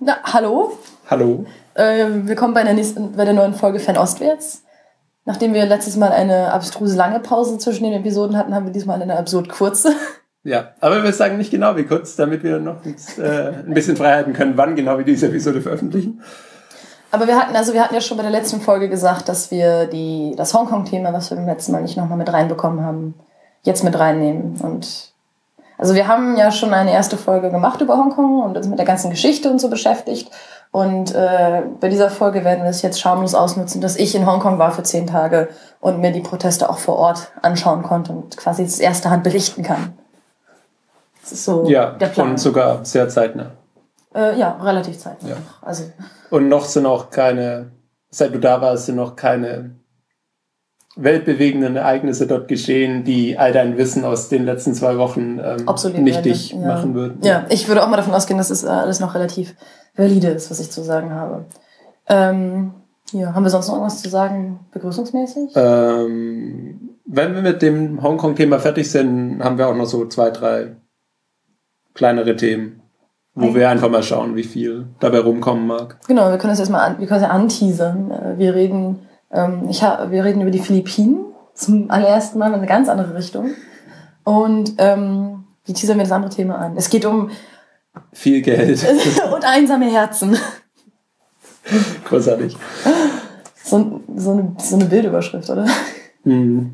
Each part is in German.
Na, hallo. Hallo. Willkommen bei der neuen Folge Fernostwärts. Nachdem wir letztes Mal eine abstruse lange Pause zwischen den Episoden hatten, haben wir diesmal eine absurd kurze. Ja, aber wir sagen nicht genau wie kurz, damit wir noch ein bisschen Freiheiten können, wann genau wir diese Episode veröffentlichen. Aber wir hatten ja schon bei der letzten Folge gesagt, dass wir das Hongkong-Thema, was wir beim letzten Mal nicht nochmal mit reinbekommen haben, jetzt mit reinnehmen. Und also wir haben ja schon eine erste Folge gemacht über Hongkong und uns mit der ganzen Geschichte und so beschäftigt. Und bei dieser Folge werden wir es jetzt schamlos ausnutzen, dass ich in Hongkong war für 10 Tage und mir die Proteste auch vor Ort anschauen konnte und quasi aus erster Hand berichten kann. Das ist so der Plan. Und sogar sehr zeitnah. Ja, relativ zeitnah. Ja. Also. Und noch sind auch seit du da warst, sind noch keine weltbewegenden Ereignisse dort geschehen, die all dein Wissen aus den letzten 2 Wochen nichtig machen würden. Ja, ich würde auch mal davon ausgehen, dass es alles noch relativ valide ist, was ich zu sagen habe. Haben wir sonst noch irgendwas zu sagen, begrüßungsmäßig? Wenn wir mit dem Hongkong-Thema fertig sind, haben wir auch noch so 2, 3 kleinere Themen, wo wir einfach mal schauen, wie viel dabei rumkommen mag. Genau, wir können es erstmal anteasern. Wir reden über die Philippinen zum allerersten Mal in eine ganz andere Richtung. Und wie teasern wir das andere Thema an? Es geht um viel Geld. und einsame Herzen. Großartig. So eine Bildüberschrift, oder? Mhm.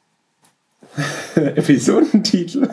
Episodentitel.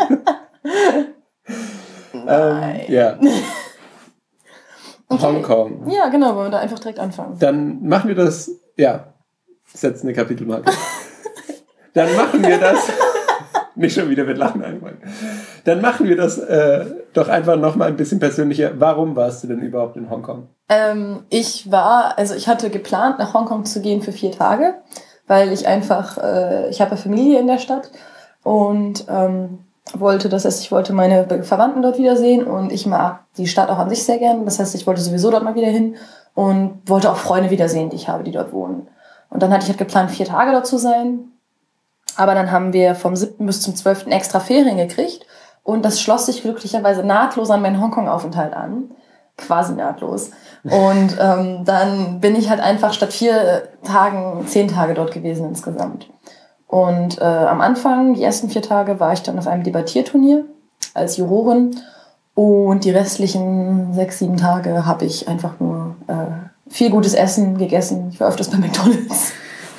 Ja. Okay. Hongkong. Ja, genau, wollen wir da einfach direkt anfangen. Dann machen wir das, setzen eine Kapitelmarke. Dann machen wir das, nicht schon wieder mit Lachen anfangen. Dann machen wir das doch einfach nochmal ein bisschen persönlicher. Warum warst du denn überhaupt in Hongkong? Ich hatte geplant, nach Hongkong zu gehen für 4 Tage, weil ich einfach, ich habe eine Familie in der Stadt und ich wollte meine Verwandten dort wiedersehen und ich mag die Stadt auch an sich sehr gern. Das heißt, ich wollte sowieso dort mal wieder hin und wollte auch Freunde wiedersehen, die ich habe, die dort wohnen. Und dann hatte ich halt geplant, 4 Tage dort zu sein. Aber dann haben wir vom 7. bis zum 12. extra Ferien gekriegt und das schloss sich glücklicherweise nahtlos an meinen Hongkong-Aufenthalt an. Quasi nahtlos. Und dann bin ich halt einfach statt 4 Tagen 10 Tage dort gewesen insgesamt. Und am Anfang, die ersten 4 Tage, war ich dann auf einem Debattierturnier als Jurorin. Und die restlichen 6, 7 Tage habe ich einfach nur viel gutes Essen gegessen. Ich war öfters bei McDonald's.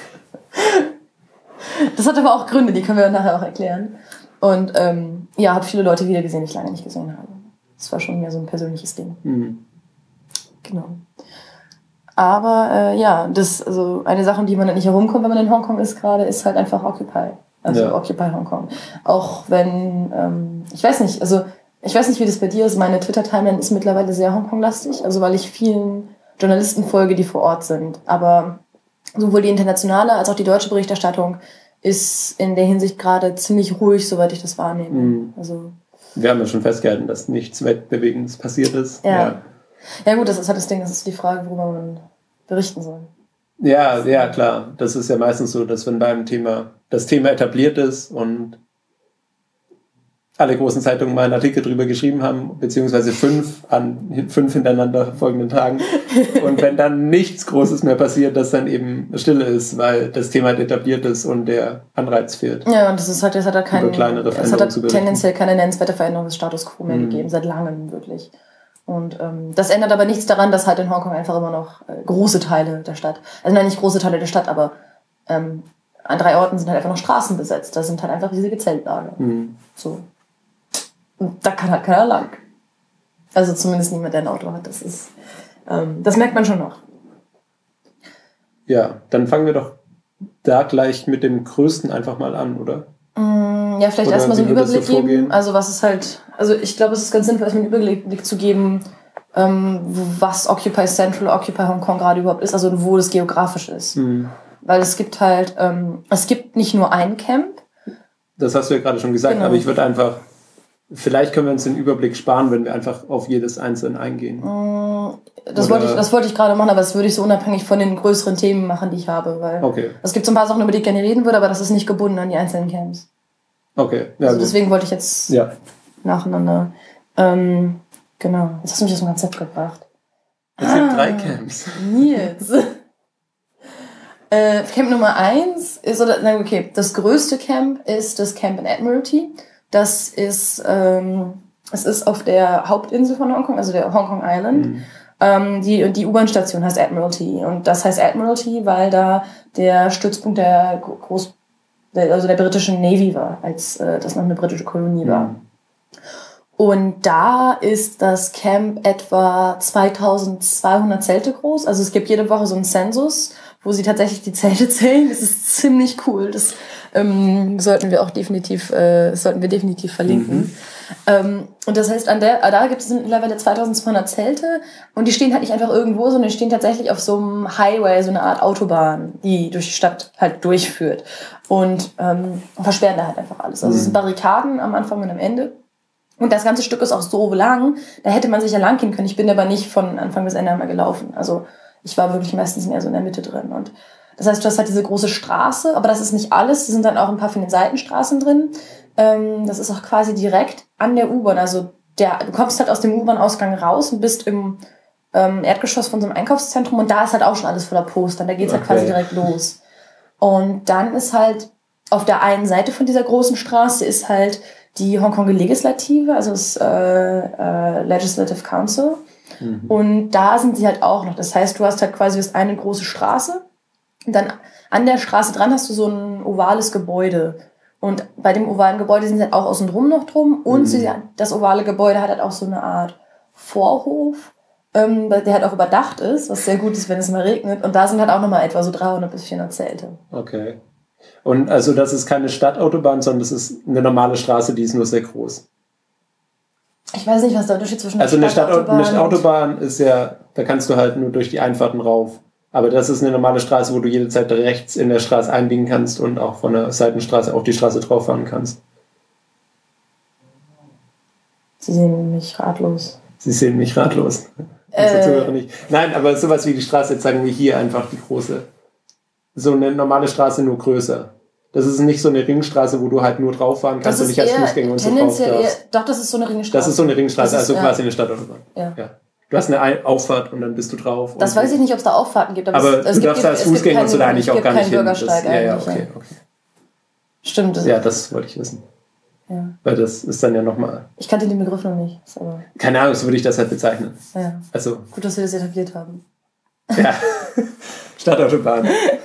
Das hat aber auch Gründe, die können wir nachher auch erklären. Und habe viele Leute wieder gesehen, die ich lange nicht gesehen habe. Das war schon mehr so ein persönliches Ding. Mhm. Genau. Aber eine Sache, um die man dann nicht herumkommt, wenn man in Hongkong ist gerade, ist halt einfach Occupy. Also Occupy Hongkong. Auch wenn, ich weiß nicht, wie das bei dir ist. Meine Twitter-Timeline ist mittlerweile sehr Hongkong-lastig, also weil ich vielen Journalisten folge, die vor Ort sind. Aber sowohl die internationale als auch die deutsche Berichterstattung ist in der Hinsicht gerade ziemlich ruhig, soweit ich das wahrnehme. Mhm. Also wir haben ja schon festgehalten, dass nichts Weltbewegendes passiert ist. Ja gut, das ist halt das Ding, das ist die Frage, worüber man berichten soll. Ja, klar. Das ist ja meistens so, dass wenn beim das Thema etabliert ist und alle großen Zeitungen mal einen Artikel drüber geschrieben haben, beziehungsweise 5 hintereinander folgenden Tagen. Und wenn dann nichts Großes mehr passiert, dass dann eben Stille ist, weil das Thema halt etabliert ist und der Anreiz fehlt. Ja, und es hat tendenziell keine nennenswerte Veränderung des Status quo mehr gegeben, seit langem wirklich. Und das ändert aber nichts daran, dass halt in Hongkong einfach immer noch große Teile der Stadt, also nein, nicht große Teile der Stadt, aber an 3 Orten sind halt einfach noch Straßen besetzt. Da sind halt einfach riesige Zeltlager. Mhm. So. Und da kann halt keiner lang. Also zumindest niemand, der ein Auto hat. Das merkt man schon noch. Ja, dann fangen wir doch da gleich mit dem Größten einfach mal an, oder? Ja, vielleicht erstmal so einen Überblick geben. Also ich glaube, es ist ganz sinnvoll, erstmal einen Überblick zu geben, was Occupy Central, Occupy Hongkong gerade überhaupt ist, also wo das geografisch ist. Mhm. Weil es gibt halt, es gibt nicht nur ein Camp. Das hast du ja gerade schon gesagt, genau. Aber ich würde einfach, vielleicht können wir uns den Überblick sparen, wenn wir einfach auf jedes einzelne eingehen. Das wollte ich gerade machen, aber das würde ich so unabhängig von den größeren Themen machen, die ich habe. Weil es gibt so ein paar Sachen, über die ich gerne reden würde, aber das ist nicht gebunden an die einzelnen Camps. Okay. Ja, also deswegen wollte ich jetzt nacheinander. Genau. Jetzt hast du mich aus dem Konzept gebracht. Es gibt 3 Camps. Nils. Camp Nummer 1 ist, das größte Camp ist das Camp in Admiralty. Das ist, es ist auf der Hauptinsel von Hongkong, also der Hong Kong Island. Die U-Bahn-Station heißt Admiralty. Und das heißt Admiralty, weil da der Stützpunkt der britischen Navy war, als das noch eine britische Kolonie war. Und da ist das Camp etwa 2200 Zelte groß. Also es gibt jede Woche so einen Census, wo sie tatsächlich die Zelte zählen. Das ist ziemlich cool. Das sollten wir definitiv verlinken. Und das heißt, da gibt es mittlerweile 2200 Zelte und die stehen halt nicht einfach irgendwo, sondern die stehen tatsächlich auf so einem Highway, so eine Art Autobahn, die durch die Stadt halt durchführt und versperren da halt einfach alles. Also es sind Barrikaden am Anfang und am Ende. Und das ganze Stück ist auch so lang, da hätte man sich ja lang gehen können. Ich bin aber nicht von Anfang bis Ende einmal gelaufen. Also ich war wirklich meistens mehr so in der Mitte drin. Und das heißt, du hast halt diese große Straße, aber das ist nicht alles. Da sind dann auch ein paar von den Seitenstraßen drin. Das ist auch quasi direkt an der U-Bahn. Also du kommst halt aus dem U-Bahn-Ausgang raus und bist im Erdgeschoss von so einem Einkaufszentrum und da ist halt auch schon alles voller Postern. Da geht's halt quasi direkt los. Und dann ist halt auf der einen Seite von dieser großen Straße ist halt die Hongkonger Legislative, also das Legislative Council. Und da sind sie halt auch noch. Das heißt, du hast halt quasi eine große Straße. Und dann an der Straße dran hast du so ein ovales Gebäude. Und bei dem ovalen Gebäude sind sie halt auch außen drum noch drum. Und das ovale Gebäude hat halt auch so eine Art Vorhof, der halt auch überdacht ist, was sehr gut ist, wenn es mal regnet. Und da sind halt auch nochmal etwa so 300 bis 400 Zelte. Okay. Und also das ist keine Stadtautobahn, sondern das ist eine normale Straße, die ist nur sehr groß. Ich weiß nicht, was der Unterschied zwischen eine Stadtautobahn ist ja, da kannst du halt nur durch die Einfahrten rauf. Aber das ist eine normale Straße, wo du jederzeit rechts in der Straße einbiegen kannst und auch von der Seitenstraße auf die Straße drauf fahren kannst. Sie sehen mich ratlos. Sie sehen mich ratlos. Nicht. Nein, aber sowas wie die Straße, jetzt sagen wir hier einfach die große. So eine normale Straße, nur größer. Das ist nicht so eine Ringstraße, wo du halt nur drauf fahren kannst und nicht als Fußgänger und so drauf darfst. Doch, das ist so eine Ringstraße. Das ist so eine Ringstraße, also quasi eine Stadtautobahn. Ja. Du hast eine Auffahrt und dann bist du drauf. Das weiß ich nicht, ob es da Auffahrten gibt. Aber du darfst da als Fußgänger und so da eigentlich auch gar nicht hin. Bürgersteig Okay. Stimmt. Ja, das wollte ich wissen. Ja. Weil das ist dann ja nochmal... Ich kannte den Begriff noch nicht. Aber keine Ahnung, so würde ich das halt bezeichnen. Ja. Also, gut, dass wir das etabliert haben. Ja, Stadtautobahn.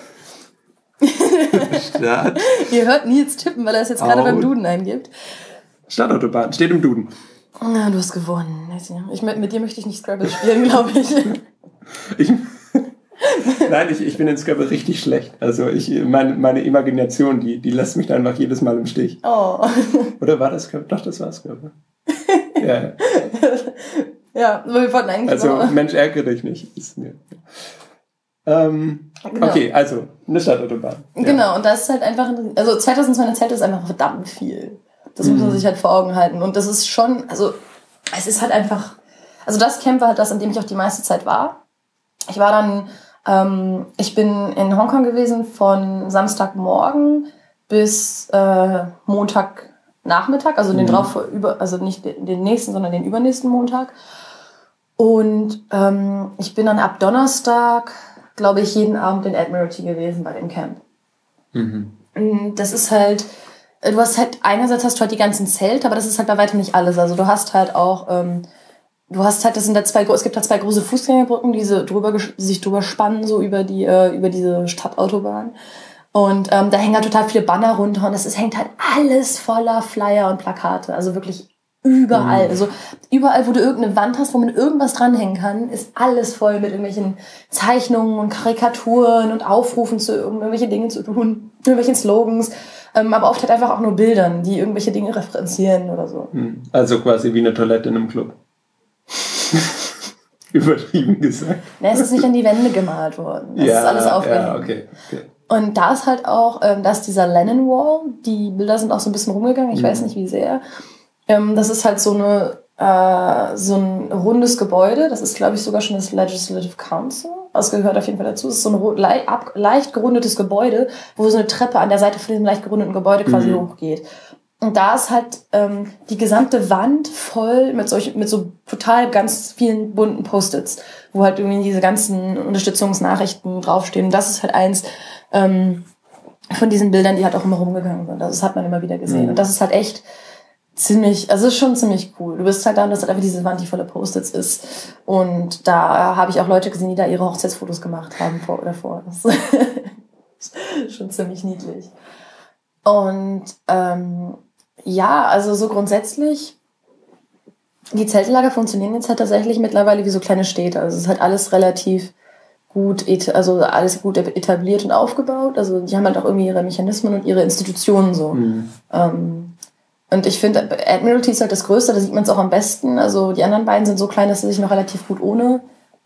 Ihr hört Nils tippen, weil er es jetzt gerade beim Duden eingibt. Stadtautobahn, steht im Duden. Na, du hast gewonnen. Mit dir möchte ich nicht Scrabble spielen, glaube ich. Nein, ich bin in Scrabble richtig schlecht. Also meine Imagination, die lässt mich da einfach jedes Mal im Stich. Oh. Oder war das Scrabble? Doch, das war Scrabble. Ja. Ja, aber wir wollten eigentlich... Also, Mensch, ärgere dich nicht. Ist mir... Genau. Okay, also eine Stadtautobahn. Ja. Genau, und das ist halt einfach... Also 2200 Zelte ist einfach verdammt viel. Das muss man sich halt vor Augen halten. Und das ist schon... Also es ist halt einfach... Also das Camp war halt das, an dem ich auch die meiste Zeit war. Ich war dann... ich bin in Hongkong gewesen von Samstagmorgen bis Montagnachmittag, also also nicht den nächsten, sondern den übernächsten Montag. Und ich bin dann ab Donnerstag, glaube ich, jeden Abend in Admiralty gewesen bei dem Camp. Das ist halt, du hast halt, einerseits hast du halt die ganzen Zelte, aber das ist halt bei weitem nicht alles. Also du hast halt auch, es gibt da 2 große Fußgängerbrücken, die sich drüber spannen, so über diese Stadtautobahn. Und da hängen halt total viele Banner runter und es hängt halt alles voller Flyer und Plakate. Also wirklich überall. Also überall, wo du irgendeine Wand hast, wo man irgendwas dranhängen kann, ist alles voll mit irgendwelchen Zeichnungen und Karikaturen und Aufrufen zu irgendwelche Dinge zu tun, irgendwelchen Slogans. Aber oft halt einfach auch nur Bildern, die irgendwelche Dinge referenzieren oder so. Also quasi wie eine Toilette in einem Club. Übertrieben gesagt. Es ist nicht an die Wände gemalt worden. Das ist alles aufgehängt. Ja, okay. Und da ist halt auch, da ist dieser Lennon Wall. Die Bilder sind auch so ein bisschen rumgegangen. Ich weiß nicht, wie sehr. Das ist halt so ein rundes Gebäude. Das ist, glaube ich, sogar schon das Legislative Council. Das gehört auf jeden Fall dazu. Das ist so ein leicht gerundetes Gebäude, wo so eine Treppe an der Seite von diesem leicht gerundeten Gebäude quasi hochgeht. Und da ist halt die gesamte Wand voll mit so total ganz vielen bunten Post-its, wo halt irgendwie diese ganzen Unterstützungsnachrichten draufstehen. Und das ist halt eins von diesen Bildern, die halt auch immer rumgegangen sind. Das hat man immer wieder gesehen. Und das ist halt echt ziemlich, also ist schon ziemlich cool. Du bist halt da, dass halt einfach diese Wand, die voller Post-its ist. Und da habe ich auch Leute gesehen, die da ihre Hochzeitsfotos gemacht haben davor. Das ist schon ziemlich niedlich. Und ja, also so grundsätzlich, die Zeltlager funktionieren jetzt halt tatsächlich mittlerweile wie so kleine Städte. Also es ist halt alles relativ gut, alles gut etabliert und aufgebaut. Also die haben halt auch irgendwie ihre Mechanismen und ihre Institutionen so. Und ich finde, Admiralty ist halt das Größte, da sieht man es auch am besten. Also die anderen beiden sind so klein, dass sie sich noch relativ gut ohne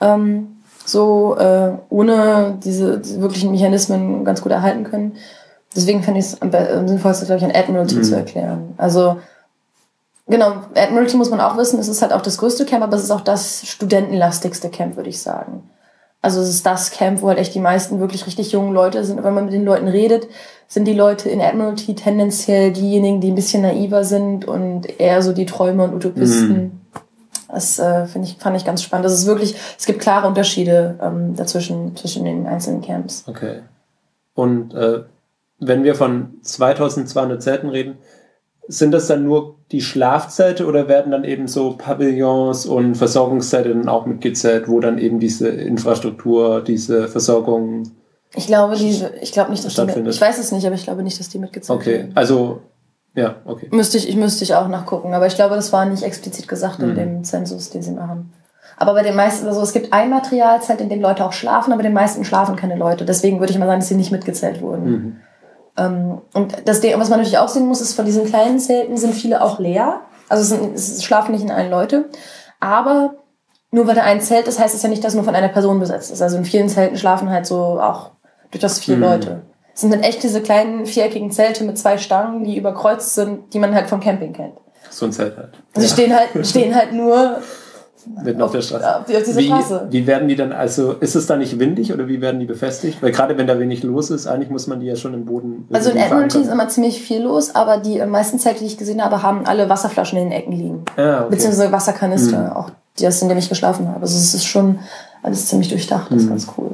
diese wirklichen Mechanismen ganz gut erhalten können. Deswegen finde ich es am sinnvollsten, glaube ich, an Admiralty zu erklären. Also genau, Admiralty muss man auch wissen, es ist halt auch das größte Camp, aber es ist auch das studentenlastigste Camp, würde ich sagen. Also es ist das Camp, wo halt echt die meisten wirklich richtig jungen Leute sind. Und wenn man mit den Leuten redet, sind die Leute in Admiralty tendenziell diejenigen, die ein bisschen naiver sind und eher so die Träumer und Utopisten. Das fand ich ganz spannend. Das ist wirklich, es gibt klare Unterschiede zwischen den einzelnen Camps. Okay. Und wenn wir von 2200 Zelten reden, sind das dann nur die Schlafzelte oder werden dann eben so Pavillons und Versorgungszelte dann auch mitgezählt, wo dann eben diese Infrastruktur, diese Versorgung ich glaube nicht, dass stattfindet? Ich weiß es nicht, aber ich glaube nicht, dass die mitgezählt werden. Okay, also, ja, okay. Müsste ich auch nachgucken, aber ich glaube, das war nicht explizit gesagt in dem Zensus, den sie machen. Aber bei den meisten, also es gibt ein Materialzelt, in dem Leute auch schlafen, aber den meisten schlafen keine Leute. Deswegen würde ich mal sagen, dass sie nicht mitgezählt wurden. Und das Ding, was man natürlich auch sehen muss, ist, von diesen kleinen Zelten sind viele auch leer. Also es schlafen nicht in allen Leute. Aber nur weil da ein Zelt ist, heißt es ja nicht, dass nur von einer Person besetzt ist. Also in vielen Zelten schlafen halt so auch durchaus 4 Leute. Es sind halt echt diese kleinen viereckigen Zelte mit 2 Stangen, die überkreuzt sind, die man halt vom Camping kennt. So ein Zelt halt. Also stehen halt nur mitten auf der Straße. Auf dieser Straße. Wie werden die dann, also ist es da nicht windig oder wie werden die befestigt? Weil gerade wenn da wenig los ist, eigentlich muss man die ja schon im Boden. Also in Admiralty ist immer ziemlich viel los, aber die meisten Zelte, die ich gesehen habe, haben alle Wasserflaschen in den Ecken liegen. Okay. Beziehungsweise Wasserkanister, auch die aus denen ich geschlafen habe. Also es ist schon alles ziemlich durchdacht, das ist ganz cool.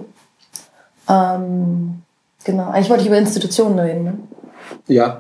Genau, eigentlich wollte ich über Institutionen reden, ne? Ja.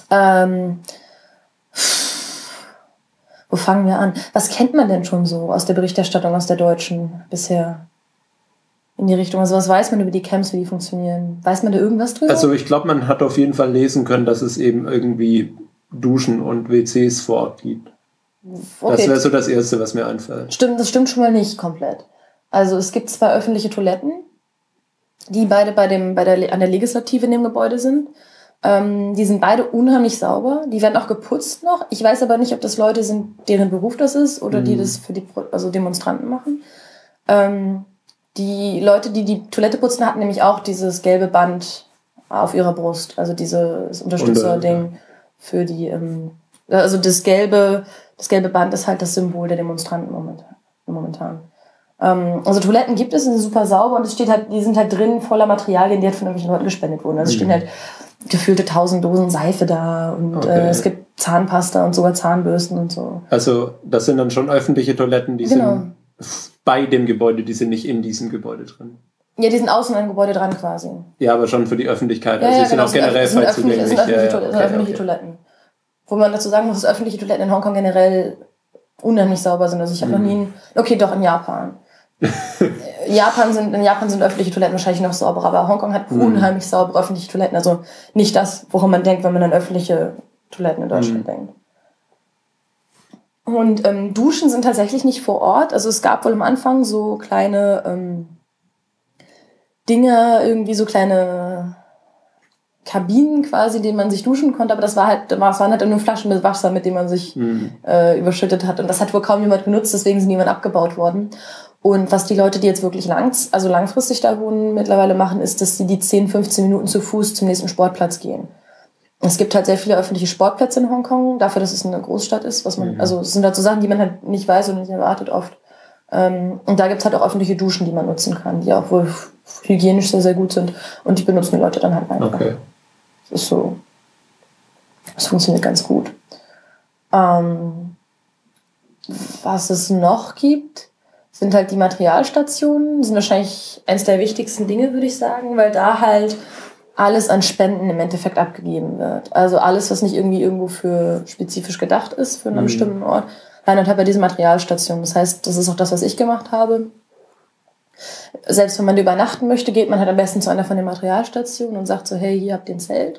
Wo fangen wir an? Was kennt man denn schon so aus der Berichterstattung aus der Deutschen bisher in die Richtung? Also was weiß man über die Camps, wie die funktionieren? Weiß man da irgendwas drüber? Also ich glaube, man hat auf jeden Fall lesen können, dass es eben irgendwie Duschen und WCs vor Ort gibt. Okay. Das wäre so das Erste, was mir einfällt. Das stimmt schon mal nicht komplett. Also es gibt 2 öffentliche Toiletten, die beide an der Legislative in dem Gebäude sind. Die sind beide unheimlich sauber. Die werden auch geputzt noch. Ich weiß aber nicht, ob das Leute sind, deren Beruf das ist oder die das für die Demonstranten machen. Die Leute, die die Toilette putzen, hatten nämlich auch dieses gelbe Band auf ihrer Brust. Also dieses Unterstützerding für die... also das gelbe Band ist halt das Symbol der Demonstranten momentan. Also Toiletten gibt es, sind super sauber und die sind halt drin voller Materialien, die halt von irgendwelchen Leuten gespendet wurden. Also es stehen halt gefühlte 1000 Dosen Seife da und es gibt Zahnpasta und sogar Zahnbürsten und so. Also das sind dann schon öffentliche Toiletten, die sind bei dem Gebäude, die sind nicht in diesem Gebäude drin. Ja, die sind außen an dem Gebäude dran quasi. Ja, aber schon für die Öffentlichkeit. Also die sind auch generell frei zugänglich. Das sind öffentliche Toiletten. Wo man dazu sagen muss, dass öffentliche Toiletten in Hongkong generell unheimlich sauber sind. Also ich habe noch nie... Okay, doch, in Japan. In Japan sind öffentliche Toiletten wahrscheinlich noch sauberer, aber Hongkong hat unheimlich saubere öffentliche Toiletten. Also nicht das, woran man denkt, wenn man an öffentliche Toiletten in Deutschland denkt. Und Duschen sind tatsächlich nicht vor Ort. Also es gab wohl am Anfang so kleine Dinge, irgendwie so kleine Kabinen quasi, in denen man sich duschen konnte, aber das waren halt nur Flaschen mit Wasser, mit denen man sich überschüttet hat. Und das hat wohl kaum jemand genutzt, deswegen sind die irgendwann abgebaut worden. Und was die Leute, die jetzt wirklich langfristig da wohnen, mittlerweile machen, ist, dass sie die 10, 15 Minuten zu Fuß zum nächsten Sportplatz gehen. Es gibt halt sehr viele öffentliche Sportplätze in Hongkong, dafür, dass es eine Großstadt ist, also es sind halt so Sachen, die man halt nicht weiß und nicht erwartet oft. Und da gibt's halt auch öffentliche Duschen, die man nutzen kann, die auch wohl hygienisch sehr, sehr gut sind. Und die benutzen die Leute dann halt einfach. Okay. Das ist so. Das funktioniert ganz gut. Was es noch gibt, sind halt die Materialstationen. Die sind wahrscheinlich eines der wichtigsten Dinge, würde ich sagen, weil da halt alles an Spenden im Endeffekt abgegeben wird. Also alles, was nicht irgendwie irgendwo für spezifisch gedacht ist, für einen bestimmten Ort, landet halt bei dieser Materialstation. Das heißt, das ist auch das, was ich gemacht habe. Selbst wenn man übernachten möchte, geht man halt am besten zu einer von den Materialstationen und sagt so, hey, hier habt ihr ein Zelt.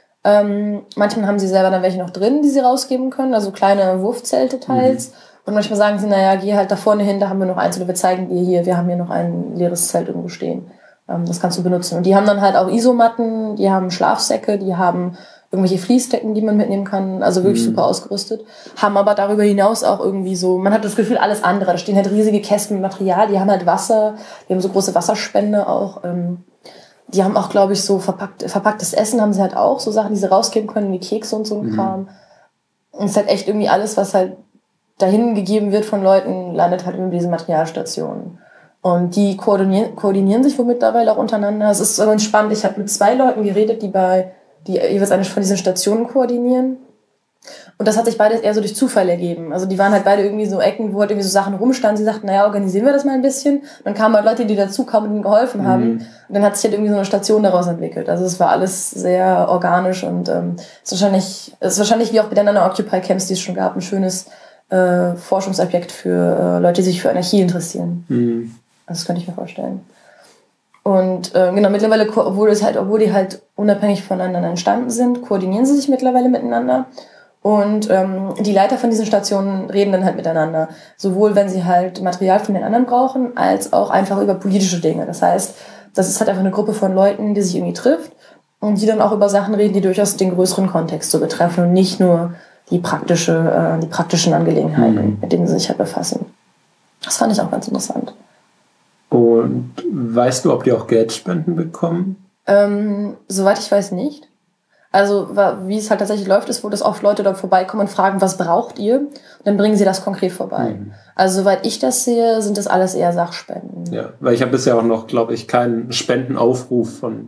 Manchmal haben sie selber dann welche noch drin, die sie rausgeben können, also kleine Wurfzelte teils. Und manchmal sagen sie, naja, geh halt da vorne hin, da haben wir noch eins, oder wir zeigen dir hier, wir haben hier noch ein leeres Zelt irgendwo stehen. Das kannst du benutzen. Und die haben dann halt auch Isomatten, die haben Schlafsäcke, die haben irgendwelche Fließdecken, die man mitnehmen kann, also wirklich super ausgerüstet. Haben aber darüber hinaus auch irgendwie so, man hat das Gefühl, alles andere. Da stehen halt riesige Kästen mit Material, die haben halt Wasser, die haben so große Wasserspende auch. Die haben auch, glaube ich, so verpacktes Essen haben sie halt auch, so Sachen, die sie rausgeben können, wie Kekse und so ein Kram. Und es ist halt echt irgendwie alles, was halt dahin gegeben wird von Leuten, landet halt über diese Materialstationen. Und die koordinieren sich wohl mittlerweile auch untereinander. Es ist ganz spannend. Ich habe mit 2 Leuten geredet, die jeweils eine von diesen Stationen koordinieren. Und das hat sich beides eher so durch Zufall ergeben. Also die waren halt beide irgendwie so Ecken, wo halt irgendwie so Sachen rumstanden. Sie sagten, naja, organisieren wir das mal ein bisschen. Und dann kamen halt Leute, die dazu kamen und ihnen geholfen haben. Und dann hat sich halt irgendwie so eine Station daraus entwickelt. Also es war alles sehr organisch und es ist wahrscheinlich wie auch bei den anderen Occupy-Camps, die es schon gab, ein schönes Forschungsobjekt für Leute, die sich für Anarchie interessieren. Also das könnte ich mir vorstellen. Und genau, mittlerweile, obwohl die halt unabhängig voneinander entstanden sind, koordinieren sie sich mittlerweile miteinander. Und die Leiter von diesen Stationen reden dann halt miteinander. Sowohl, wenn sie halt Material von den anderen brauchen, als auch einfach über politische Dinge. Das heißt, das ist halt einfach eine Gruppe von Leuten, die sich irgendwie trifft und die dann auch über Sachen reden, die durchaus den größeren Kontext so betreffen und nicht nur die praktischen Angelegenheiten, mit denen sie sich halt befassen. Das fand ich auch ganz interessant. Und weißt du, ob die auch Geldspenden bekommen? Soweit ich weiß nicht. Also wie es halt tatsächlich läuft, ist wohl, dass oft Leute dort vorbeikommen und fragen, was braucht ihr? Und dann bringen sie das konkret vorbei. Also soweit ich das sehe, sind das alles eher Sachspenden. Ja, weil ich habe bisher auch noch, glaube ich, keinen Spendenaufruf von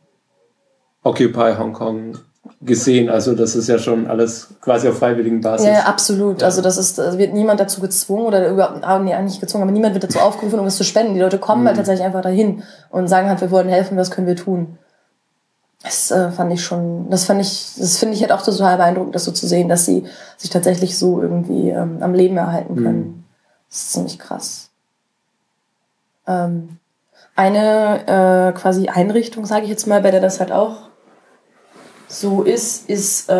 Occupy Hongkong gesehen. Also das ist ja schon alles quasi auf freiwilligen Basis. Ja, absolut. Ja. Also wird niemand dazu gezwungen oder überhaupt nicht gezwungen, aber niemand wird dazu aufgerufen, um es zu spenden. Die Leute kommen halt tatsächlich einfach dahin und sagen halt, wir wollen helfen, was können wir tun. Das finde ich halt auch total beeindruckend, das so zu sehen, dass sie sich tatsächlich so irgendwie am Leben erhalten können. Das ist ziemlich krass. Eine quasi Einrichtung, sage ich jetzt mal, bei der das halt auch so ist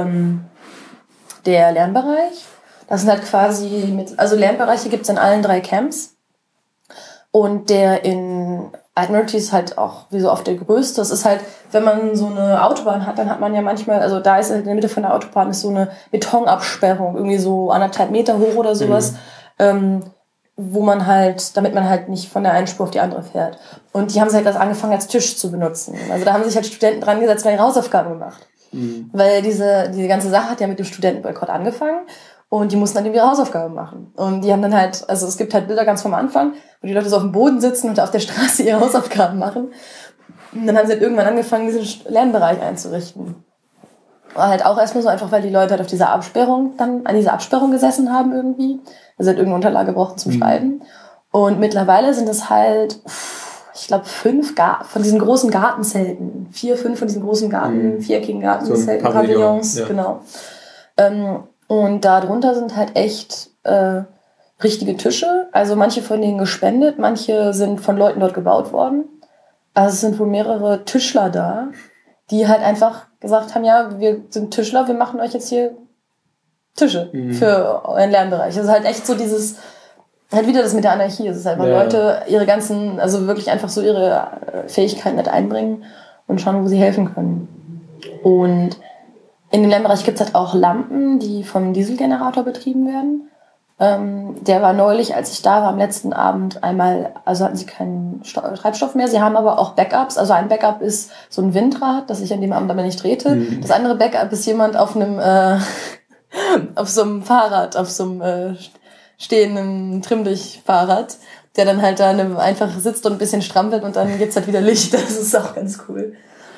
der Lernbereich. Das sind halt quasi Lernbereiche gibt es in allen 3 Camps. Und der in Admiralty ist halt auch wie so oft der größte. Das ist halt, wenn man so eine Autobahn hat, dann hat man ja manchmal, also da ist halt in der Mitte von der Autobahn ist so eine Betonabsperrung, irgendwie so 1,5 Meter hoch oder sowas, wo man halt, damit man halt nicht von der einen Spur auf die andere fährt. Und die haben sie halt angefangen als Tisch zu benutzen. Also da haben sich halt Studenten dran gesetzt und ihre Hausaufgaben gemacht. Weil diese ganze Sache hat ja mit dem Studentenboykott angefangen. Und die mussten dann ihre Hausaufgaben machen. Und die haben dann halt, also es gibt halt Bilder ganz vom Anfang, wo die Leute so auf dem Boden sitzen und auf der Straße ihre Hausaufgaben machen. Und dann haben sie halt irgendwann angefangen, diesen Lernbereich einzurichten. War halt auch erstmal so einfach, weil die Leute halt an dieser Absperrung gesessen haben irgendwie. Also halt irgendeine Unterlage brauchten zum Schreiben. Und mittlerweile sind es halt, ich glaube, 5 von diesen großen Gartenzelten. 4, 5 von diesen großen viereckigen Gartenzelten, so Pavillons, ja. Genau. Und darunter sind halt echt richtige Tische. Also manche von denen gespendet, manche sind von Leuten dort gebaut worden. Also es sind wohl mehrere Tischler da, die halt einfach gesagt haben, ja, wir sind Tischler, wir machen euch jetzt hier Tische für euren Lernbereich. Das ist halt echt so dieses, halt wieder das mit der Anarchie. Es ist einfach Leute ihre ganzen, also wirklich einfach so ihre Fähigkeiten nicht einbringen und schauen, wo sie helfen können. Und in dem Lernbereich gibt es halt auch Lampen, die vom Dieselgenerator betrieben werden. Der war neulich, als ich da war, am letzten Abend einmal, also hatten sie keinen Treibstoff mehr. Sie haben aber auch Backups. Also ein Backup ist so ein Windrad, das sich an dem Abend aber nicht drehte. Das andere Backup ist jemand auf einem auf so einem Fahrrad, auf so einem stehenden Trimm-Dich-Fahrrad, der dann halt da einfach sitzt und ein bisschen strampelt und dann gibt's halt wieder Licht. Das ist auch ganz cool.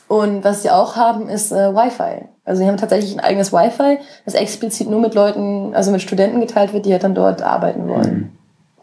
Und was sie auch haben, ist Wi-Fi. Also sie haben tatsächlich ein eigenes Wi-Fi, das explizit nur mit Leuten, also mit Studenten geteilt wird, die halt dann dort arbeiten wollen.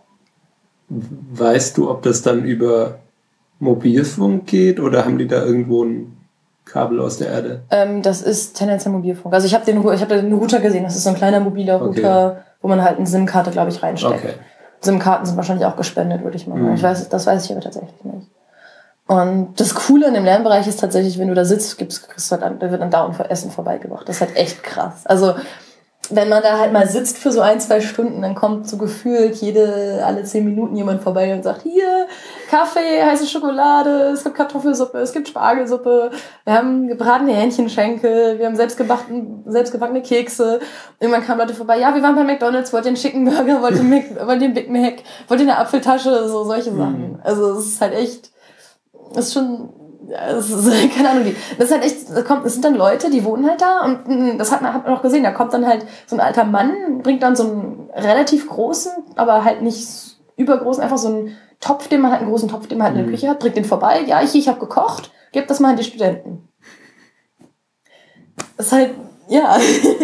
Weißt du, ob das dann über Mobilfunk geht oder haben die da irgendwo ein Kabel aus der Erde? Das ist tendenziell Mobilfunk. Also ich habe den Router gesehen, das ist so ein kleiner mobiler Router, wo man halt eine SIM-Karte, glaube ich, reinsteckt. Okay. SIM-Karten sind wahrscheinlich auch gespendet, würde ich mal sagen. Das weiß ich aber tatsächlich nicht. Und das Coole in dem Lernbereich ist tatsächlich, wenn du da sitzt, da wird dann dauernd Essen vorbeigebracht. Das ist halt echt krass. Also, wenn man da halt mal sitzt für so 1-2 Stunden, dann kommt so gefühlt alle 10 Minuten jemand vorbei und sagt, hier, Kaffee, heiße Schokolade, es gibt Kartoffelsuppe, es gibt Spargelsuppe, wir haben gebratene Hähnchenschenkel, wir haben selbstgebackene Kekse. Irgendwann kamen Leute vorbei, ja, wir waren bei McDonald's, wollt ihr einen Chicken Burger, wollt ihr einen Big Mac, wollt ihr eine Apfeltasche, so solche Sachen. Also, es ist halt echt, ist schon, es ist, keine Ahnung, das ist halt echt, es sind dann Leute, die wohnen halt da und das hat man auch gesehen, da kommt dann halt so ein alter Mann, bringt dann so einen relativ großen, aber halt nicht übergroßen, einfach so einen Topf, einen großen Topf, den man halt in der Küche hat, bringt den vorbei, ja, ich habe gekocht, gebt das mal an die Studenten. Das ist halt, ja,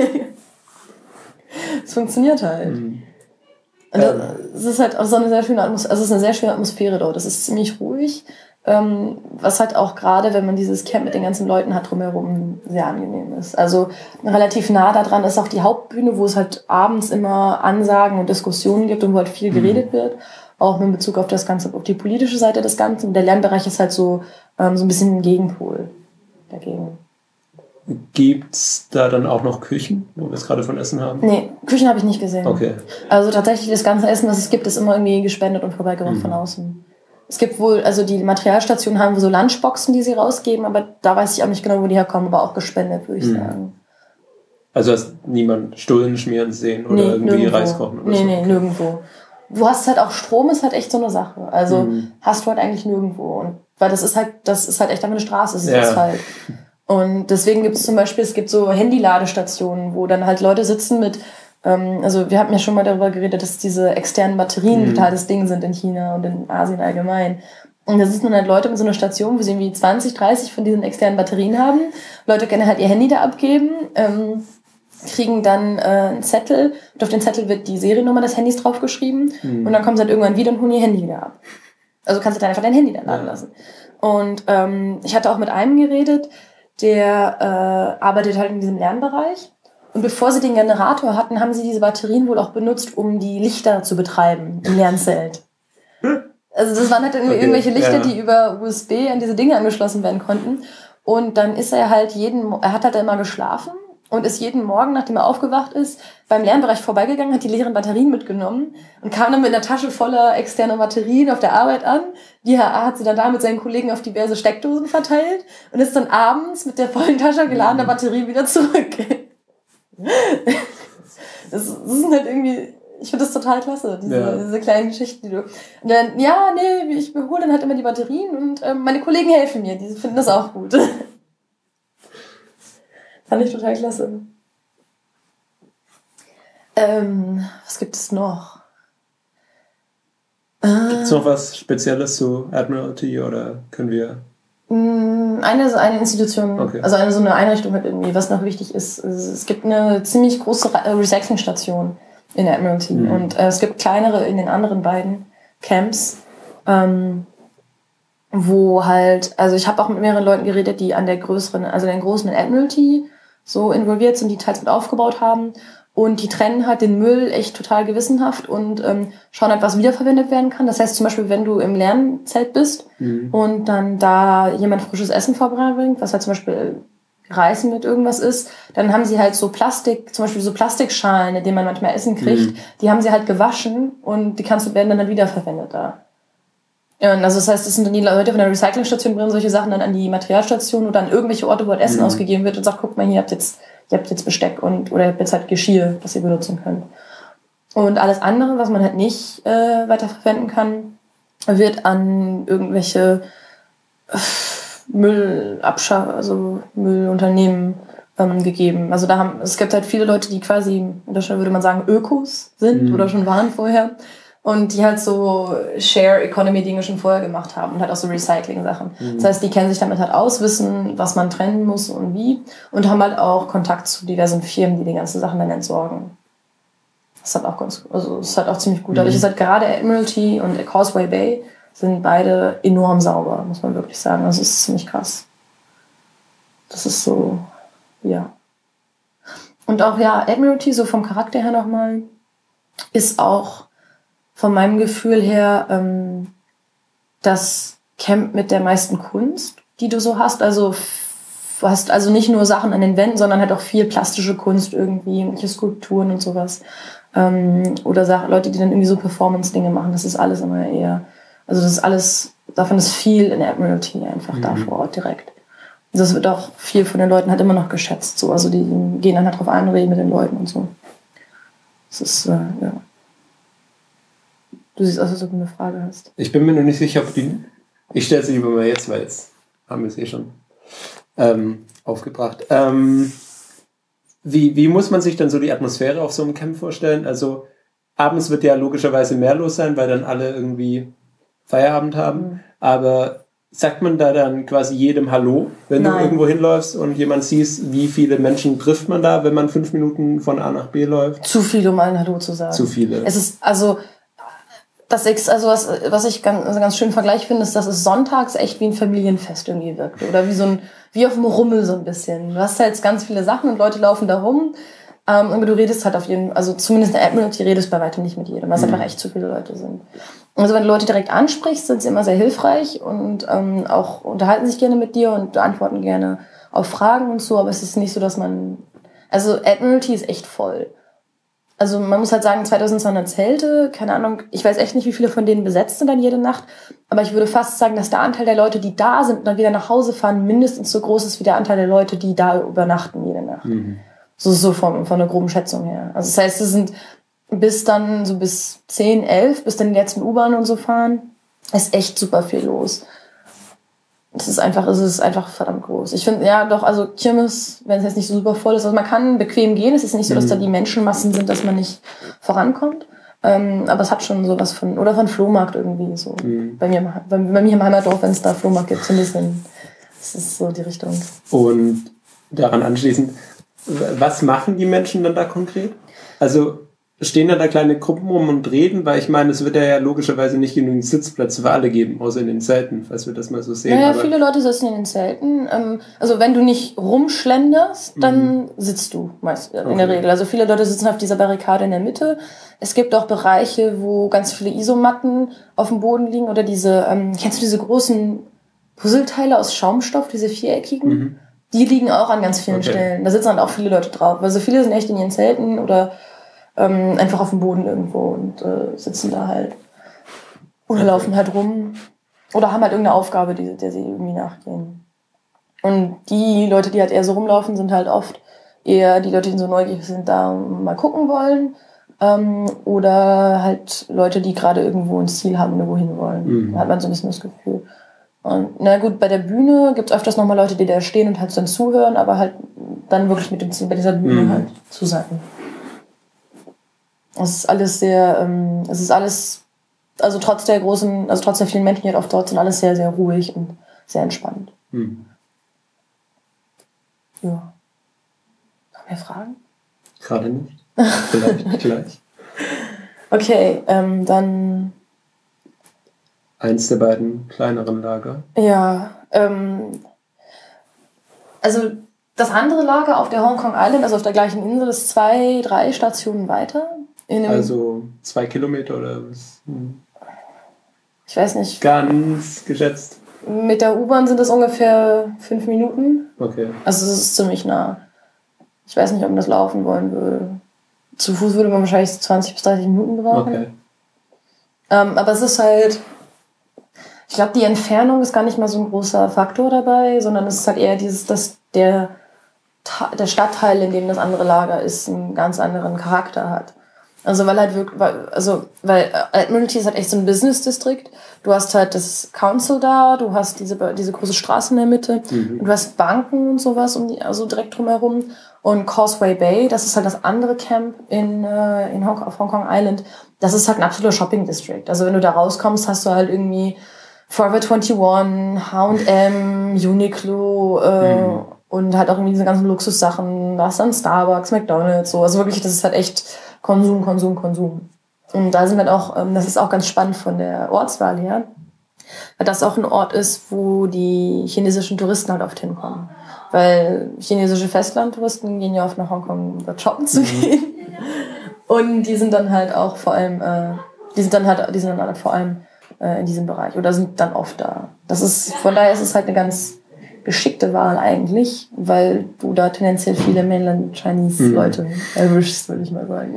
es funktioniert halt. Und es ist halt auch so eine sehr schöne Atmosphäre, also es ist eine sehr schöne Atmosphäre dort, das ist ziemlich ruhig. Was halt auch gerade, wenn man dieses Camp mit den ganzen Leuten hat drumherum, sehr angenehm ist. Also relativ nah daran ist auch die Hauptbühne, wo es halt abends immer Ansagen und Diskussionen gibt und wo halt viel geredet wird, auch mit Bezug auf das Ganze, auf die politische Seite des Ganzen. Und der Lernbereich ist halt so ein bisschen ein Gegenpol dagegen. Gibt's da dann auch noch Küchen, wo wir es gerade von Essen haben? Nee, Küchen habe ich nicht gesehen. Okay. Also tatsächlich das ganze Essen, was es gibt, ist immer irgendwie gespendet und vorbeigebracht von außen. Es gibt wohl, also die Materialstationen haben so Lunchboxen, die sie rausgeben, aber da weiß ich auch nicht genau, wo die herkommen, aber auch gespendet, würde ich sagen. Also hast niemand Stullen schmieren sehen oder irgendwie nirgendwo. Reis kochen oder so? Nee, nirgendwo. Du hast halt auch Strom, ist halt echt so eine Sache. Also hast du halt eigentlich nirgendwo. Und weil das ist halt echt einfach eine Straße, es ist Asphalt. Und deswegen gibt es zum Beispiel, so Handy-Ladestationen, wo dann halt Leute sitzen mit, also wir haben ja schon mal darüber geredet, dass diese externen Batterien total das Ding sind in China und in Asien allgemein. Und da sitzen dann halt Leute mit so einer Station, wo sie irgendwie 20, 30 von diesen externen Batterien haben. Leute können halt ihr Handy da abgeben, kriegen dann einen Zettel und auf den Zettel wird die Seriennummer des Handys draufgeschrieben und dann kommen sie halt irgendwann wieder und holen ihr Handy wieder ab. Also kannst du dann einfach dein Handy dann laden lassen. Und ich hatte auch mit einem geredet, der arbeitet halt in diesem Lernbereich. Und bevor sie den Generator hatten, haben sie diese Batterien wohl auch benutzt, um die Lichter zu betreiben im Lernzelt. Also das waren halt irgendwelche Lichter, die über USB an diese Dinge angeschlossen werden konnten. Und dann ist er halt er hat halt immer geschlafen und ist jeden Morgen, nachdem er aufgewacht ist, beim Lernbereich vorbeigegangen, hat die leeren Batterien mitgenommen und kam dann mit einer Tasche voller externer Batterien auf der Arbeit an. Die hat sie dann da mit seinen Kollegen auf diverse Steckdosen verteilt und ist dann abends mit der vollen Tasche geladener Batterie wieder zurück. Das sind halt irgendwie, ich finde das total klasse, diese kleinen Geschichten, die du. Und dann, ich hole dann halt immer die Batterien und meine Kollegen helfen mir, die finden das auch gut. Fand ich total klasse. Was gibt es noch? Gibt es noch was Spezielles zu Admiralty oder können wir... Eine Institution, also so eine Einrichtung halt irgendwie, was noch wichtig ist. Es gibt eine ziemlich große Recyclingstation in Admiralty und es gibt kleinere in den anderen beiden Camps, wo halt, also ich habe auch mit mehreren Leuten geredet, die an der größeren, also den großen in Admiralty so involviert sind, die teils mit aufgebaut haben. Und die trennen halt den Müll echt total gewissenhaft und schauen halt, was wiederverwendet werden kann. Das heißt zum Beispiel, wenn du im Lernzelt bist und dann da jemand frisches Essen vorbeibringt, was halt zum Beispiel Reis mit irgendwas ist, dann haben sie halt so zum Beispiel so Plastikschalen, in denen man manchmal Essen kriegt, die haben sie halt gewaschen und werden dann halt wiederverwendet da. Ja, und also das heißt, das sind dann die Leute von der Recyclingstation, bringen solche Sachen dann an die Materialstation oder an irgendwelche Orte, wo halt Essen ausgegeben wird und sagt, guck mal, ihr habt jetzt Besteck oder ihr habt jetzt halt Geschirr, das ihr benutzen könnt. Und alles andere, was man halt nicht weiterverwenden kann, wird an irgendwelche Müllunternehmen gegeben. Also es gibt halt viele Leute, die quasi, in Deutschland würde man sagen, Ökos sind oder schon waren vorher. und die halt so Share-Economy-Dinge schon vorher gemacht haben und halt auch so Recycling-Sachen. Das heißt, die kennen sich damit halt aus, wissen, was man trennen muss und wie und haben halt auch Kontakt zu diversen Firmen, die ganzen Sachen dann entsorgen. Das ist halt auch ist halt auch ziemlich gut. Dadurch ist halt gerade Admiralty und Causeway Bay sind beide enorm sauber, muss man wirklich sagen. Also es ist ziemlich krass. Das ist so, ja. Und auch, ja, Admiralty, so vom Charakter her nochmal, ist auch von meinem Gefühl her das Camp mit der meisten Kunst, die du so hast. Also du hast also nicht nur Sachen an den Wänden, sondern halt auch viel plastische Kunst irgendwie, irgendwelche Skulpturen und sowas. Oder Leute, die dann irgendwie so Performance-Dinge machen. Das ist alles immer eher, also das ist alles, davon ist viel in Admiralty einfach da vor Ort direkt. Das wird auch viel von den Leuten halt immer noch geschätzt. So. Also die gehen dann halt drauf ein, reden mit den Leuten und so. Das ist, ja. Du siehst aus, als ob du eine Frage hast. Ich bin mir noch nicht sicher, ob die... Ich stelle sie lieber mal jetzt, weil jetzt haben wir es schon aufgebracht. Wie muss man sich dann so die Atmosphäre auf so einem Camp vorstellen? Also abends wird ja logischerweise mehr los sein, weil dann alle irgendwie Feierabend haben. Aber... Sagt man da dann quasi jedem Hallo, wenn du irgendwo hinläufst und jemand siehst, wie viele Menschen trifft man da, wenn man 5 Minuten von A nach B läuft? Zu viele, um allen Hallo zu sagen. Zu viele. Es ist, also was ich ganz schön Vergleich finde, ist, dass es sonntags echt wie ein Familienfest irgendwie wirkt. Oder wie auf dem Rummel so ein bisschen. Du hast halt ganz viele Sachen und Leute laufen da rum. Und du redest halt also zumindest in der Admiralty redest bei weitem nicht mit jedem, weil es einfach echt zu viele Leute sind. Also wenn du Leute direkt ansprichst, sind sie immer sehr hilfreich und auch unterhalten sich gerne mit dir und antworten gerne auf Fragen und so, aber es ist nicht so, dass also Admiralty ist echt voll. Also man muss halt sagen, 2200 Zelte, keine Ahnung, ich weiß echt nicht, wie viele von denen besetzt sind dann jede Nacht, aber ich würde fast sagen, dass der Anteil der Leute, die da sind und dann wieder nach Hause fahren, mindestens so groß ist wie der Anteil der Leute, die da übernachten jede Nacht. So von der groben Schätzung her. Also das heißt, es sind bis 10, 11, bis dann die letzten U-Bahnen und so fahren, ist echt super viel los. Es ist einfach verdammt groß. Ich finde, ja doch, also Kirmes, wenn es jetzt nicht so super voll ist, also man kann bequem gehen, es ist nicht so, dass da die Menschenmassen sind, dass man nicht vorankommt. Aber es hat schon sowas von Flohmarkt irgendwie so. Bei mir im Heimatdorf, wenn es da Flohmarkt gibt, so ein bisschen, das ist so die Richtung. Und daran anschließend, was machen die Menschen dann da konkret? Also stehen da kleine Gruppen rum und reden? Weil ich meine, es wird ja logischerweise nicht genügend Sitzplätze für alle geben, außer in den Zelten, falls wir das mal so sehen. Naja, aber viele Leute sitzen in den Zelten. Also wenn du nicht rumschlenderst, dann sitzt du meist in der Regel. Also viele Leute sitzen auf dieser Barrikade in der Mitte. Es gibt auch Bereiche, wo ganz viele Isomatten auf dem Boden liegen oder kennst du diese großen Puzzleteile aus Schaumstoff, diese viereckigen? Die liegen auch an ganz vielen Stellen. Da sitzen halt auch viele Leute drauf. Also viele sind echt in ihren Zelten oder einfach auf dem Boden irgendwo und sitzen da halt. Oder laufen halt rum. Oder haben halt irgendeine Aufgabe, der sie irgendwie nachgehen. Und die Leute, die halt eher so rumlaufen, sind halt oft eher die Leute, die so neugierig sind, da mal gucken wollen. Oder halt Leute, die gerade irgendwo ein Ziel haben, irgendwo hin wollen. Da hat man so ein bisschen das Gefühl. Und na gut, bei der Bühne gibt es öfters nochmal Leute, die da stehen und halt dann zuhören, aber halt dann wirklich mit dem Ziel bei dieser Bühne halt zu sein. Es ist alles, also trotz der vielen Menschen, die halt oft dort sind, alles sehr, sehr ruhig und sehr entspannt. Ja. Haben wir Fragen? Gerade nicht. Vielleicht gleich. Okay, dann... Eins der beiden kleineren Lager. Ja, also das andere Lager auf der Hong Kong Island, also auf der gleichen Insel, ist 2, 3 Stationen weiter. Also 2 Kilometer oder was? Ich weiß nicht. Ganz geschätzt. Mit der U-Bahn sind das ungefähr 5 Minuten. Okay. Also es ist ziemlich nah. Ich weiß nicht, ob man das laufen wollen würde. Zu Fuß würde man wahrscheinlich 20 bis 30 Minuten brauchen. Okay. Aber es ist halt... Ich glaube, die Entfernung ist gar nicht mal so ein großer Faktor dabei, sondern es ist halt eher dass der Stadtteil, in dem das andere Lager ist, einen ganz anderen Charakter hat. Also weil halt wirklich, weil Admiralty ist halt echt so ein Business-Distrikt. Du hast halt das Council da, du hast diese große Straße in der Mitte, und du hast Banken und sowas also direkt drumherum. Und Causeway Bay, das ist halt das andere Camp auf Hong Kong Island. Das ist halt ein absoluter Shopping-District. Also wenn du da rauskommst, hast du halt irgendwie Forever 21, H&M, Uniqlo, und halt auch irgendwie diese ganzen Luxussachen. Da hast dann Starbucks, McDonald's, so. Also wirklich, das ist halt echt Konsum. Und da sind wir auch, das ist auch ganz spannend von der Ortswahl her, weil das auch ein Ort ist, wo die chinesischen Touristen halt oft hinkommen. Weil chinesische Festlandtouristen gehen ja oft nach Hongkong, um dort shoppen zu gehen. Und die sind dann halt auch vor allem, in diesem Bereich oder sind dann oft da. Von daher ist es halt eine ganz geschickte Wahl eigentlich, weil du da tendenziell viele Mainland Chinese Leute erwischst, würde ich mal sagen.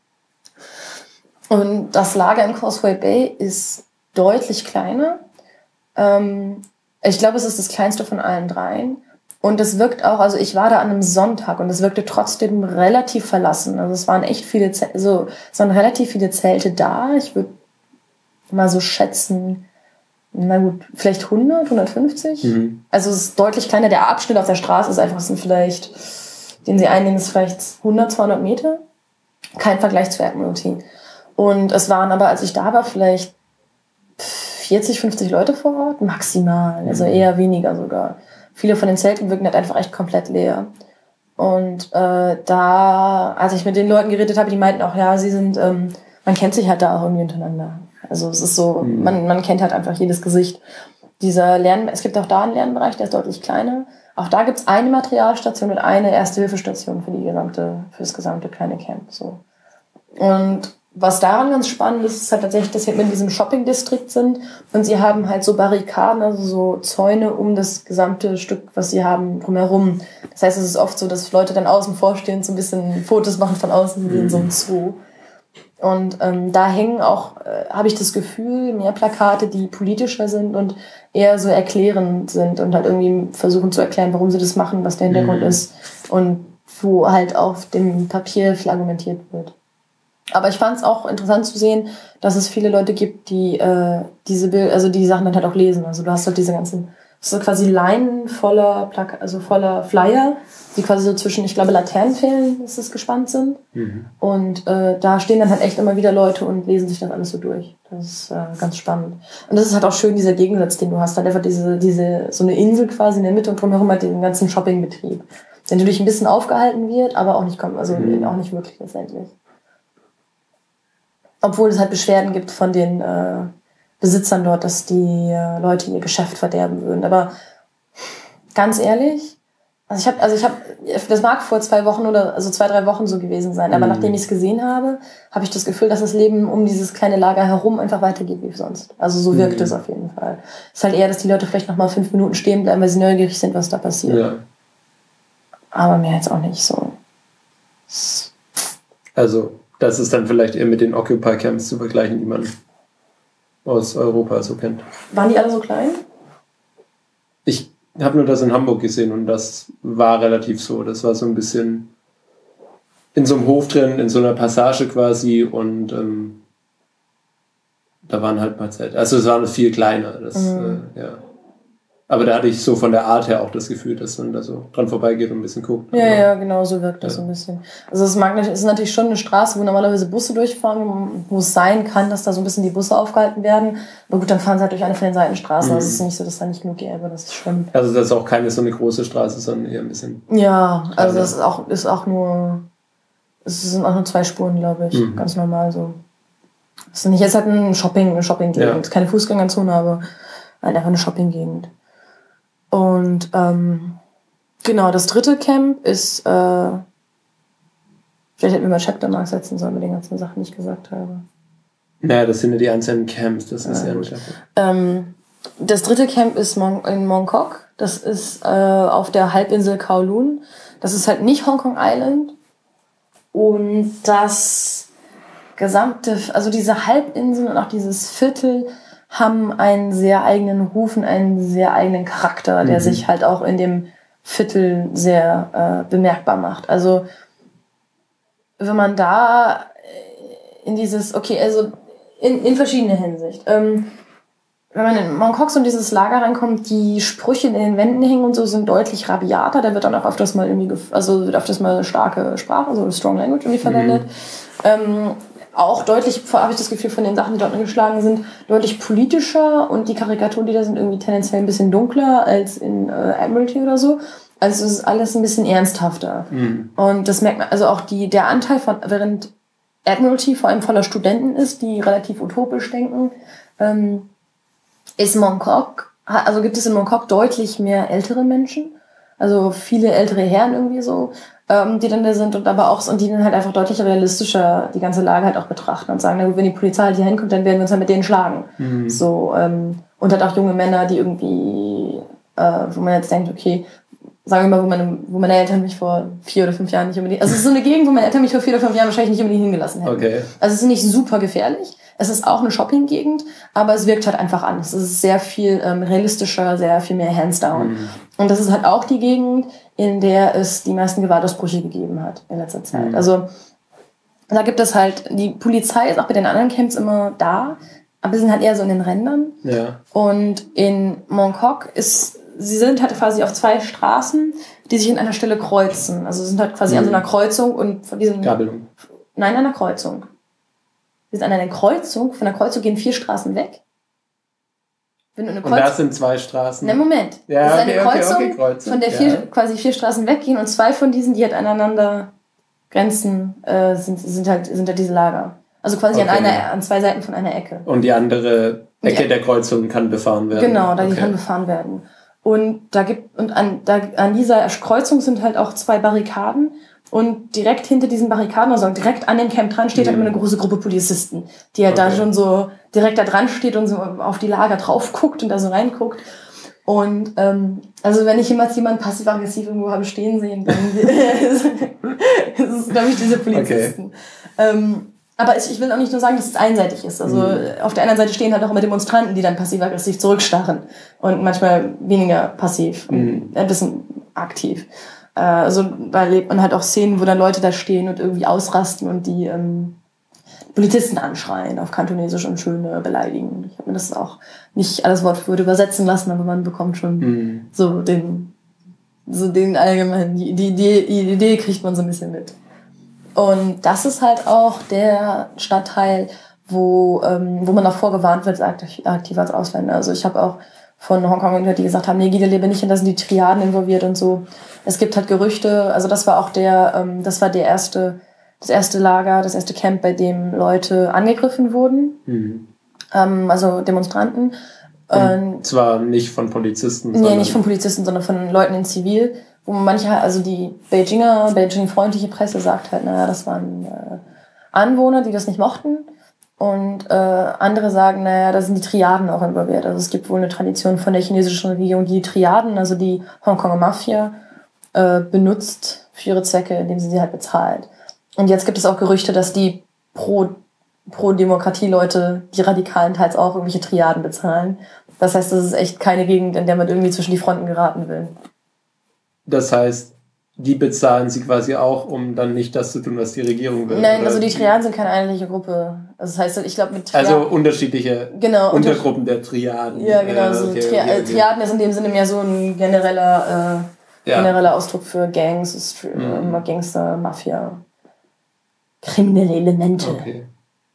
Und das Lager in Causeway Bay ist deutlich kleiner. Ich glaube, es ist das kleinste von allen dreien. Und es wirkt auch, also ich war da an einem Sonntag und es wirkte trotzdem relativ verlassen. Also es waren relativ viele Zelte da. Ich würde mal so schätzen, na gut, vielleicht 100, 150. Also es ist deutlich kleiner. Der Abschnitt auf der Straße ist einfach, den sie einnehmen, ist vielleicht 100, 200 Meter. Kein Vergleich zu Admiralty. Und es waren aber, als ich da war, vielleicht 40, 50 Leute vor Ort, maximal. Also eher weniger sogar. Viele von den Zelten wirken halt einfach echt komplett leer. Und als ich mit den Leuten geredet habe, die meinten auch, ja, sie sind, man kennt sich halt da auch irgendwie untereinander. Also es ist so, man kennt halt einfach jedes Gesicht. Es gibt auch da einen Lernbereich, der ist deutlich kleiner. Auch da gibt's eine Materialstation und eine Erste-Hilfe-Station für das gesamte kleine Camp. So. Und was daran ganz spannend ist, ist halt tatsächlich, dass wir in diesem Shopping-Distrikt sind und sie haben halt so Barrikaden, also so Zäune um das gesamte Stück, was sie haben, drumherum. Das heißt, es ist oft so, dass Leute dann außen vorstehen, so ein bisschen Fotos machen von außen wie in so einem Zoo. Und da hängen auch, habe ich das Gefühl, mehr Plakate, die politischer sind und eher so erklärend sind und halt irgendwie versuchen zu erklären, warum sie das machen, was der Hintergrund ist und wo halt auf dem Papier viel argumentiert wird. Aber ich fand es auch interessant zu sehen, dass es viele Leute gibt, die die Sachen dann halt auch lesen. Also du hast halt diese ganzen, so quasi Leinen voller Flyer, die quasi so zwischen, ich glaube, Laternenpfählen gespannt sind. Und da stehen dann halt echt immer wieder Leute und lesen sich das alles so durch. Das ist ganz spannend. Und das ist halt auch schön, dieser Gegensatz, den du hast. Halt einfach so eine Insel quasi in der Mitte und drumherum halt den ganzen Shoppingbetrieb. Der natürlich ein bisschen aufgehalten wird, aber auch nicht auch nicht wirklich letztendlich. Obwohl es halt Beschwerden gibt von den Besitzern dort, dass die Leute ihr Geschäft verderben würden. Aber ganz ehrlich, das mag vor 2 Wochen oder 2, 3 Wochen so gewesen sein, aber nachdem ich es gesehen habe, habe ich das Gefühl, dass das Leben um dieses kleine Lager herum einfach weitergeht wie sonst. Also so wirkt es auf jeden Fall. Es ist halt eher, dass die Leute vielleicht noch mal 5 Minuten stehen bleiben, weil sie neugierig sind, was da passiert. Ja. Aber mehr jetzt auch nicht so. Also das ist dann vielleicht eher mit den Occupy-Camps zu vergleichen, die man aus Europa so kennt. Waren die alle so klein? Ich habe nur das in Hamburg gesehen und das war relativ so. Das war so ein bisschen in so einem Hof drin, in so einer Passage quasi und da waren halt mal Zelte. Also es war viel kleiner. Ja. Aber da hatte ich so von der Art her auch das Gefühl, dass man da so dran vorbeigeht und ein bisschen guckt. Ja, genau, so wirkt das so ein bisschen. Also es ist natürlich schon eine Straße, wo normalerweise Busse durchfahren, wo es sein kann, dass da so ein bisschen die Busse aufgehalten werden. Aber gut, dann fahren sie halt durch eine von den Seitenstraßen. Also es ist nicht so, dass da nicht genug gäbe, das ist schon... Also das ist auch keine so eine große Straße, sondern eher ein bisschen... Ja, also das sind auch nur 2 Spuren, glaube ich. Ganz normal so. Das ist nicht jetzt halt eine Shopping-Gegend. Ja. Keine Fußgängerzone, aber halt einfach eine Shopping-Gegend. Und genau, das 3. Camp ist, vielleicht hätten wir mal Chapter Mark setzen sollen mit den ganzen Sachen, die ich gesagt habe. Naja, das sind ja die einzelnen Camps, das ist ja nicht. Das 3. Camp ist in Mongkok, das ist auf der Halbinsel Kowloon. Das ist halt nicht Hong Kong Island. Und das gesamte, also diese Halbinsel und auch dieses Viertel haben einen sehr eigenen Ruf und einen sehr eigenen Charakter, der sich halt auch in dem Viertel sehr bemerkbar macht. Also wenn man da in dieses, okay, also in verschiedener Hinsicht. Wenn man in Mongkok so in dieses Lager reinkommt, die Sprüche in den Wänden hängen und so sind deutlich rabiater. Da wird dann auch öfters mal starke Sprache, also Strong Language irgendwie verwendet. Auch deutlich, habe ich das Gefühl, von den Sachen, die dort angeschlagen sind, deutlich politischer und die Karikaturen, die da sind, irgendwie tendenziell ein bisschen dunkler als in Admiralty oder so. Also es ist alles ein bisschen ernsthafter. Und das merkt man, also auch der Anteil von, während Admiralty vor allem voller Studenten ist, die relativ utopisch denken, ist Mongkok, also gibt es in Mongkok deutlich mehr ältere Menschen, also viele ältere Herren irgendwie so, die dann da sind und aber auch, und die dann halt einfach deutlich realistischer die ganze Lage halt auch betrachten und sagen, na gut, wenn die Polizei halt hier hinkommt, dann werden wir uns halt mit denen schlagen. So, und halt auch junge Männer, die irgendwie, wo man jetzt denkt, okay, sagen wir mal, wo meine Eltern mich vor 4 oder 5 Jahren nicht unbedingt, also es ist so eine Gegend, wo meine Eltern mich vor 4 oder 5 Jahren wahrscheinlich nicht unbedingt hingelassen hätten. Okay. Also es ist nicht super gefährlich. Es ist auch eine Shopping-Gegend, aber es wirkt halt einfach anders. Es ist sehr viel realistischer, sehr viel mehr hands down. Und das ist halt auch die Gegend, in der es die meisten Gewaltausbrüche gegeben hat in letzter Zeit. Also da gibt es halt, die Polizei ist auch bei den anderen Camps immer da, aber sie sind halt eher so in den Rändern. Ja. Und in Mongkok sie sind halt quasi auf 2 Straßen, die sich an einer Stelle kreuzen. Also sie sind halt quasi an so einer Kreuzung und von diesem... Gabelung. Nein, an einer Kreuzung. Wir sind an einer Kreuzung, von der Kreuzung gehen 4 Straßen weg. Wenn du eine und das sind 2 Straßen. Nein, Moment. Ja, das ist eine Kreuzung, von der quasi 4 Straßen weggehen und 2 von diesen, die halt aneinander grenzen, sind halt diese Lager. Also quasi an 2 Seiten von einer Ecke. Und die andere Ecke der Kreuzung kann befahren werden. Genau, die kann befahren werden. Und an dieser Kreuzung sind halt auch 2 Barrikaden. Und direkt hinter diesen Barrikaden, also direkt an dem Camp dran, steht halt immer eine große Gruppe Polizisten, die halt da schon so direkt da dran steht und so auf die Lager drauf guckt und da so reinguckt. Und also wenn ich jemals jemanden passiv-aggressiv irgendwo habe stehen sehen, dann ist es, glaube ich, diese Polizisten. Okay. Aber ich will auch nicht nur sagen, dass es einseitig ist. Also auf der anderen Seite stehen halt auch immer Demonstranten, die dann passiv-aggressiv zurückstarren. Und manchmal weniger passiv, ein bisschen aktiv. Also da erlebt man halt auch Szenen, wo dann Leute da stehen und irgendwie ausrasten und die Polizisten anschreien auf Kantonesisch und schön beleidigen. Ich habe mir das auch nicht alles Wort für Wort übersetzen lassen, aber man bekommt schon so den allgemeinen, die Idee kriegt man so ein bisschen mit. Und das ist halt auch der Stadtteil, wo man auch vorgewarnt wird, aktiv als Ausländer. Also ich habe auch von Hongkong gehört, die gesagt haben, nee, geh dir lieber nicht hin, da sind die Triaden involviert und so. Es gibt halt Gerüchte, also das war auch das erste Lager, das erste Camp, bei dem Leute angegriffen wurden. Also Demonstranten. Zwar nicht von Polizisten. Nee, nicht von Polizisten, sondern von Leuten in Zivil. Wo manche, also die Beijing-freundliche Presse sagt halt, naja, das waren Anwohner, die das nicht mochten. Und andere sagen, naja, da sind die Triaden auch involviert. Also es gibt wohl eine Tradition von der chinesischen Regierung, die Triaden, also die Hongkonger Mafia, benutzt für ihre Zwecke, indem sie halt bezahlt. Und jetzt gibt es auch Gerüchte, dass die Pro-Demokratie-Leute, die Radikalen, teils auch irgendwelche Triaden bezahlen. Das heißt, das ist echt keine Gegend, in der man irgendwie zwischen die Fronten geraten will. Das heißt, die bezahlen sie quasi auch, um dann nicht das zu tun, was die Regierung will. Nein, also die Triaden sind keine einheitliche Gruppe. Also das heißt, ich glaube mit Triaden... Also unterschiedliche Untergruppen der Triaden. Ja, genau. So Triaden ist in dem Sinne mehr so ein genereller Ausdruck für Gangs, Gangster, Mafia, kriminelle Elemente. Okay.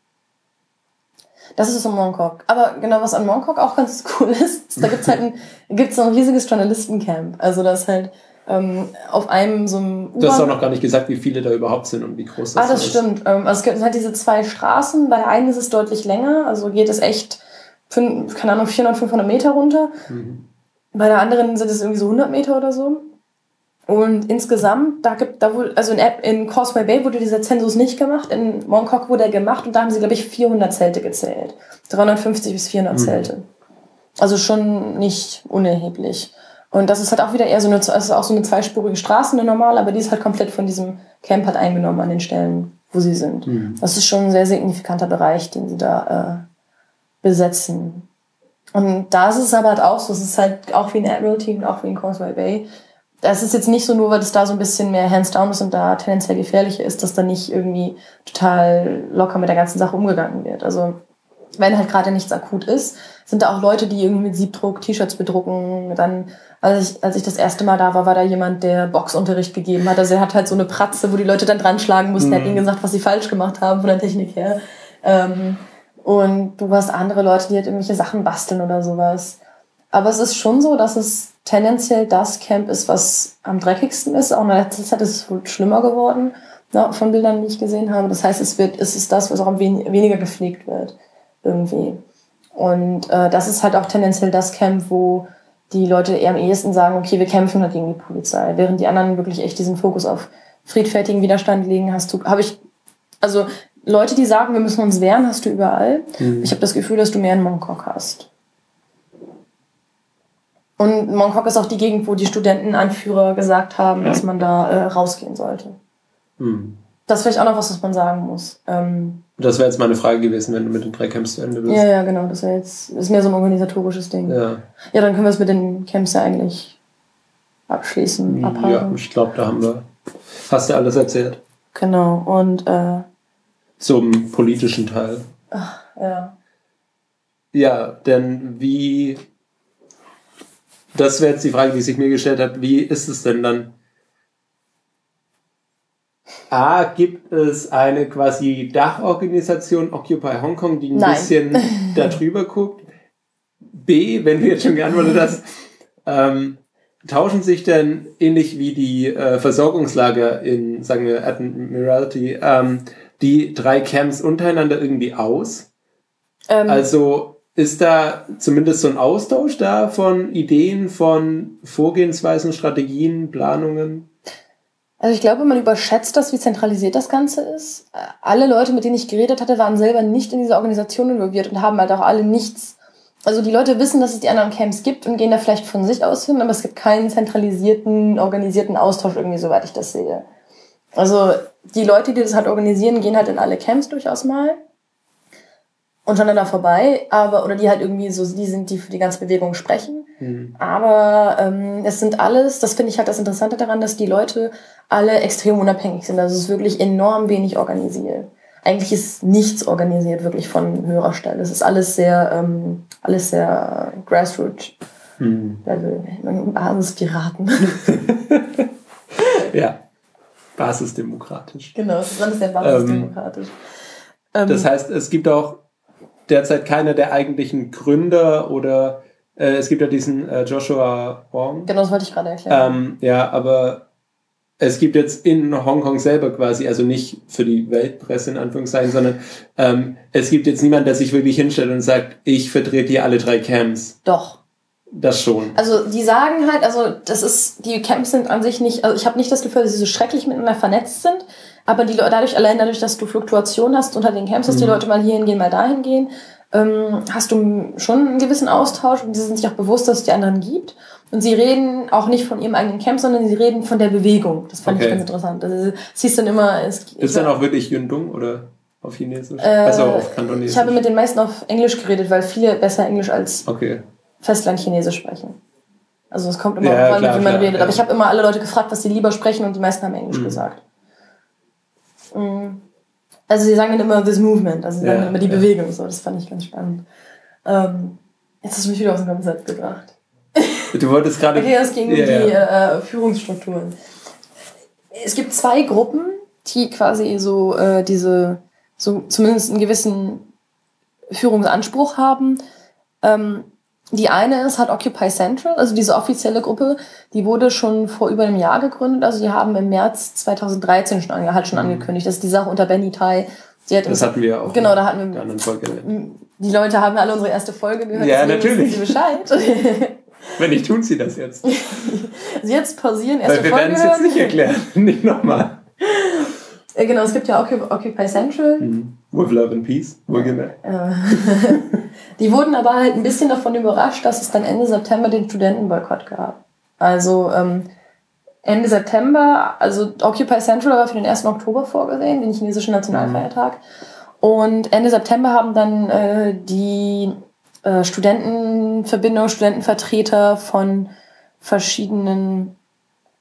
Das ist in Mongkok. Aber genau, was an Mongkok auch ganz cool ist, da gibt's ein riesiges Journalistencamp. Also das halt auf einem so einem Du hast auch noch gar nicht gesagt, wie viele da überhaupt sind und wie groß das ist. Das stimmt. Also es gibt halt diese 2 Straßen. Bei der einen ist es deutlich länger. Also geht es echt, 400, 500 Meter runter. Bei der anderen sind es irgendwie so 100 Meter oder so. Und insgesamt, in Causeway Bay wurde dieser Zensus nicht gemacht. In Mongkok wurde er gemacht und da haben sie, glaube ich, 400 Zelte gezählt. 350 bis 400 Zelte. Also schon nicht unerheblich. Und das ist halt auch wieder eher so eine 2-spurige Straße, eine normale, aber die ist halt komplett von diesem Camp halt eingenommen an den Stellen, wo sie sind. Das ist schon ein sehr signifikanter Bereich, den sie da besetzen. Und da ist es aber halt auch so, es ist halt auch wie in Admiralty und auch wie in Causeway Bay, das ist jetzt nicht so, nur weil es da so ein bisschen mehr hands-down ist und da tendenziell gefährlicher ist, dass da nicht irgendwie total locker mit der ganzen Sache umgegangen wird. Also wenn halt gerade nichts akut ist, sind da auch Leute, die irgendwie mit Siebdruck T-Shirts bedrucken. Dann, als ich das erste Mal da war da jemand, der Boxunterricht gegeben hat. Also er hat halt so eine Pratze, wo die Leute dann dran schlagen mussten. Er hat ihnen gesagt, was sie falsch gemacht haben von der Technik her. Und du hast andere Leute, die halt irgendwelche Sachen basteln oder sowas. Aber es ist schon so, dass es tendenziell das Camp ist, was am dreckigsten ist. Auch in der letzten Zeit ist es wohl schlimmer geworden, von Bildern, die ich gesehen habe. Das heißt, es ist das, was auch weniger gepflegt wird, irgendwie. Und das ist halt auch tendenziell das Camp, wo die Leute eher am ehesten sagen, okay, wir kämpfen halt gegen die Polizei. Während die anderen wirklich echt diesen Fokus auf friedfertigen Widerstand legen, also Leute, die sagen, wir müssen uns wehren, hast du überall. Ich habe das Gefühl, dass du mehr in Mongkok hast. Und Mongkok ist auch die Gegend, wo die Studentenanführer gesagt haben, dass man da rausgehen sollte. Das ist vielleicht auch noch was man sagen muss. Das wäre jetzt meine Frage gewesen, wenn du mit den 3 Camps zu Ende bist. Ja, genau. Das ist mehr so ein organisatorisches Ding. Ja, dann können wir es mit den Camps ja eigentlich abschließen, abhaken. Ja, ich glaube, hast du alles erzählt. Genau. Und zum politischen Teil. Ach, ja. Ja, denn das wäre jetzt die Frage, die sich mir gestellt hat, wie ist es denn dann? A, gibt es eine quasi Dachorganisation, Occupy Hongkong, die ein bisschen da drüber guckt? B, wenn du jetzt schon geantwortet hast, tauschen sich denn ähnlich wie die Versorgungslager in, sagen wir, Admiralty, die 3 Camps untereinander irgendwie aus? Also ist da zumindest so ein Austausch da von Ideen, von Vorgehensweisen, Strategien, Planungen? Also ich glaube, man überschätzt das, wie zentralisiert das Ganze ist. Alle Leute, mit denen ich geredet hatte, waren selber nicht in dieser Organisation involviert und haben halt auch alle nichts. Also die Leute wissen, dass es die anderen Camps gibt und gehen da vielleicht von sich aus hin, aber es gibt keinen zentralisierten, organisierten Austausch irgendwie, soweit ich das sehe. Also die Leute, die das halt organisieren, gehen halt in alle Camps durchaus mal und schauen dann da vorbei, oder die halt irgendwie so, die sind, die für die ganze Bewegung sprechen. Aber es sind alles, das finde ich halt das Interessante daran, dass die Leute alle extrem unabhängig sind. Also es ist wirklich enorm wenig organisiert. Eigentlich ist nichts organisiert, wirklich von höherer Stelle. Es ist alles sehr Grassroots Level. Basispiraten. Ja, basisdemokratisch. Genau, es ist alles sehr basisdemokratisch. Das heißt, es gibt auch derzeit keiner der eigentlichen Gründer oder es gibt ja diesen Joshua Wong. Genau, das wollte ich gerade erklären. Ja, aber es gibt jetzt in Hongkong selber quasi, also nicht für die Weltpresse in Anführungszeichen, sondern es gibt jetzt niemanden, der sich wirklich hinstellt und sagt, ich vertrete hier alle 3 Camps. Doch. Das schon. Also die sagen halt, die Camps sind an sich nicht, also ich habe nicht das Gefühl, dass sie so schrecklich miteinander vernetzt sind, aber allein dadurch, dass du Fluktuation hast unter den Camps, dass die Leute mal hier hingehen, mal dahin gehen, hast du schon einen gewissen Austausch und sie sind sich auch bewusst, dass es die anderen gibt. Und sie reden auch nicht von ihrem eigenen Camp, sondern sie reden von der Bewegung. Das fand ich ganz interessant. Also es hieß dann immer... Ist dann auch wirklich Yundong oder auf Chinesisch? Also auf Kantonesisch? Ich habe mit den meisten auf Englisch geredet, weil viele besser Englisch als Festland-Chinesisch sprechen. Also es kommt immer auf an, wie man redet. Ja. Aber ich habe immer alle Leute gefragt, was sie lieber sprechen und die meisten haben Englisch gesagt. Also sie sagen dann immer this movement, also sie sagen dann immer die Bewegung. So, das fand ich ganz spannend. Jetzt hast du mich wieder aus dem Konzept gebracht. Du wolltest gerade... Okay, es ging um die Führungsstrukturen. Es gibt 2 Gruppen, die quasi so zumindest einen gewissen Führungsanspruch haben. Die eine ist halt Occupy Central, also diese offizielle Gruppe, die wurde schon vor über einem Jahr gegründet. Also die haben im März 2013 schon angekündigt. Das ist die Sache unter Benny Tai. Das hatten wir ja auch. Genau, da hatten wir in der anderen Folge. Die Leute haben ja alle unsere erste Folge gehört. Ja, natürlich. Wissen sie Bescheid. Wenn nicht, tun sie das jetzt. Also jetzt pausieren, erste Folge. Weil wir werden es jetzt nicht erklären, nicht nochmal. Genau, es gibt ja Occupy Central. With Love and Peace, wohlgemerkt. Die wurden aber halt ein bisschen davon überrascht, dass es dann Ende September den Studentenboykott gab. Also Ende September, also Occupy Central war für den 1. Oktober vorgesehen, den chinesischen Nationalfeiertag. Und Ende September haben dann die Studentenverbindungen, Studentenvertreter von verschiedenen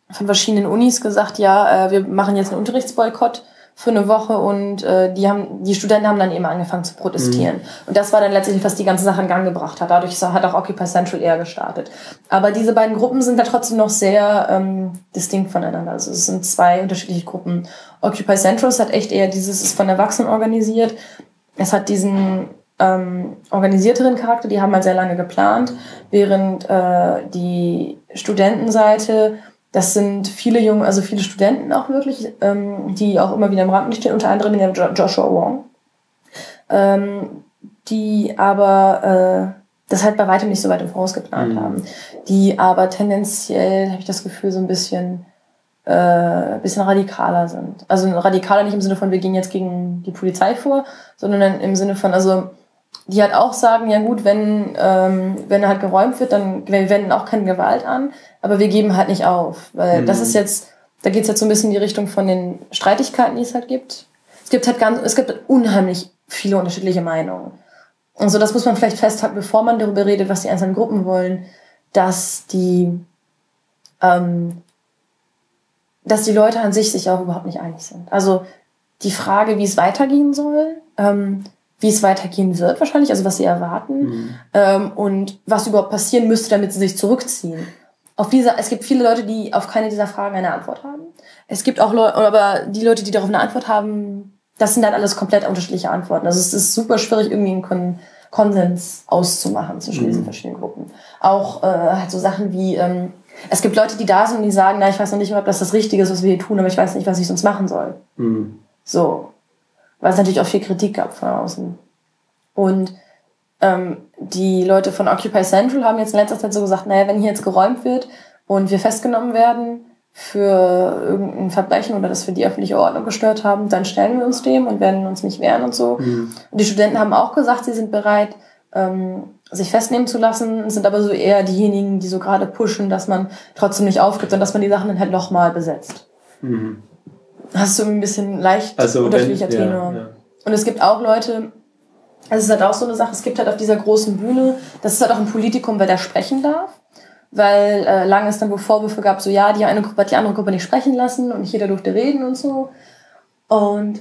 von verschiedenen Unis gesagt, ja, wir machen jetzt einen Unterrichtsboykott für eine Woche und die Studenten haben dann eben angefangen zu protestieren. Und das war dann letztlich, was die ganze Sache in Gang gebracht hat. Dadurch hat auch Occupy Central eher gestartet. Aber diese beiden Gruppen sind da trotzdem noch sehr distinkt voneinander. Also es sind zwei unterschiedliche Gruppen. Occupy Central hat echt eher ist von Erwachsenen organisiert. Es hat diesen organisierteren Charakter, die haben halt sehr lange geplant, während die Studentenseite, das sind viele viele Studenten auch wirklich, die auch immer wieder im Rampenlicht stehen, unter anderem der Joshua Wong, die aber das halt bei weitem nicht so weit im Voraus geplant haben, die aber tendenziell, habe ich das Gefühl, so ein bisschen radikaler sind. Also radikaler nicht im Sinne von, wir gehen jetzt gegen die Polizei vor, sondern im Sinne von, also die halt auch sagen, ja gut, wenn halt geräumt wird, dann wir wenden auch keine Gewalt an, aber wir geben halt nicht auf. Weil das ist jetzt, da geht's jetzt so ein bisschen in die Richtung von den Streitigkeiten, die es halt gibt. Es gibt unheimlich viele unterschiedliche Meinungen. Und so, das muss man vielleicht festhalten, bevor man darüber redet, was die einzelnen Gruppen wollen, dass die Leute an sich auch überhaupt nicht einig sind. Also die Frage, wie es weitergehen soll, wie es weitergehen wird wahrscheinlich, also was sie erwarten und was überhaupt passieren müsste, damit sie sich zurückziehen. Es gibt viele Leute, die auf keine dieser Fragen eine Antwort haben. Es gibt auch aber die Leute, die darauf eine Antwort haben, das sind dann alles komplett unterschiedliche Antworten. Also es ist super schwierig, irgendwie einen Konsens auszumachen zwischen diesen verschiedenen Gruppen. Auch halt so Sachen wie, es gibt Leute, die da sind und die sagen, na, ich weiß noch nicht, ob das Richtige ist, was wir hier tun, aber ich weiß nicht, was ich sonst machen soll. So. Weil es natürlich auch viel Kritik gab von außen. Und die Leute von Occupy Central haben jetzt in letzter Zeit so gesagt, naja, wenn hier jetzt geräumt wird und wir festgenommen werden für irgendein Verbrechen oder dass wir die öffentliche Ordnung gestört haben, dann stellen wir uns dem und werden uns nicht wehren und so. Und die Studenten haben auch gesagt, sie sind bereit, sich festnehmen zu lassen, sind aber so eher diejenigen, die so gerade pushen, dass man trotzdem nicht aufgibt und dass man die Sachen dann halt nochmal besetzt. Hast du ein bisschen leicht unterschiedlicher Tenor. Ja. Und es gibt auch Leute, es ist halt auch so eine Sache, es gibt halt auf dieser großen Bühne, das ist halt auch ein Politikum, wer da sprechen darf, weil lange es dann wohl Vorwürfe gab, so ja, die eine Gruppe hat die andere Gruppe nicht sprechen lassen und nicht jeder durfte reden und so. Und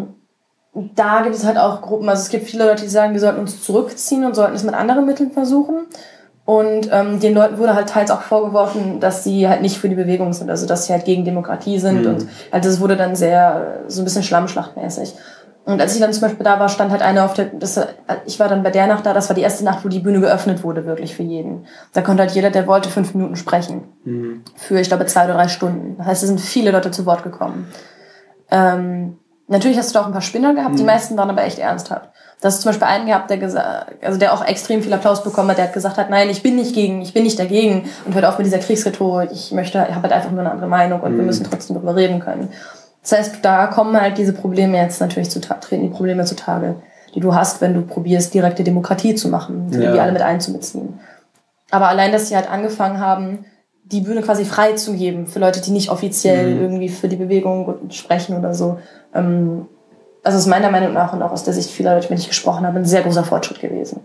da gibt es halt auch Gruppen, also es gibt viele Leute, die sagen, wir sollten uns zurückziehen und sollten es mit anderen Mitteln versuchen. Und den Leuten wurde halt teils auch vorgeworfen, dass sie halt nicht für die Bewegung sind, also dass sie halt gegen Demokratie sind und halt das wurde dann sehr, so ein bisschen schlammschlachtmäßig. Und als ich dann zum Beispiel da war, stand halt eine ich war dann bei der Nacht da, das war die erste Nacht, wo die Bühne geöffnet wurde, wirklich für jeden. Da konnte halt jeder, der wollte, 5 Minuten sprechen. Für, ich glaube, 2 oder 3 Stunden. Das heißt, es sind viele Leute zu Wort gekommen. Natürlich hast du da auch ein paar Spinner gehabt, die meisten waren aber echt ernsthaft. Das ist zum Beispiel einen gehabt, der auch extrem viel Applaus bekommen hat, der hat gesagt hat, nein, ich bin nicht dagegen und hört auf mit dieser Kriegsrhetorik, ich habe halt einfach nur eine andere Meinung und wir müssen trotzdem darüber reden können. Das heißt, da kommen halt diese Probleme jetzt natürlich treten die Probleme zutage, die du hast, wenn du probierst, direkte Demokratie zu machen, die alle mit einzubeziehen. Aber allein, dass sie halt angefangen haben, die Bühne quasi frei zu geben für Leute, die nicht offiziell irgendwie für die Bewegung sprechen oder so, also ist meiner Meinung nach und auch aus der Sicht vieler Leute, mit denen ich gesprochen habe, ein sehr großer Fortschritt gewesen.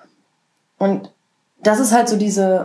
Und das ist halt so diese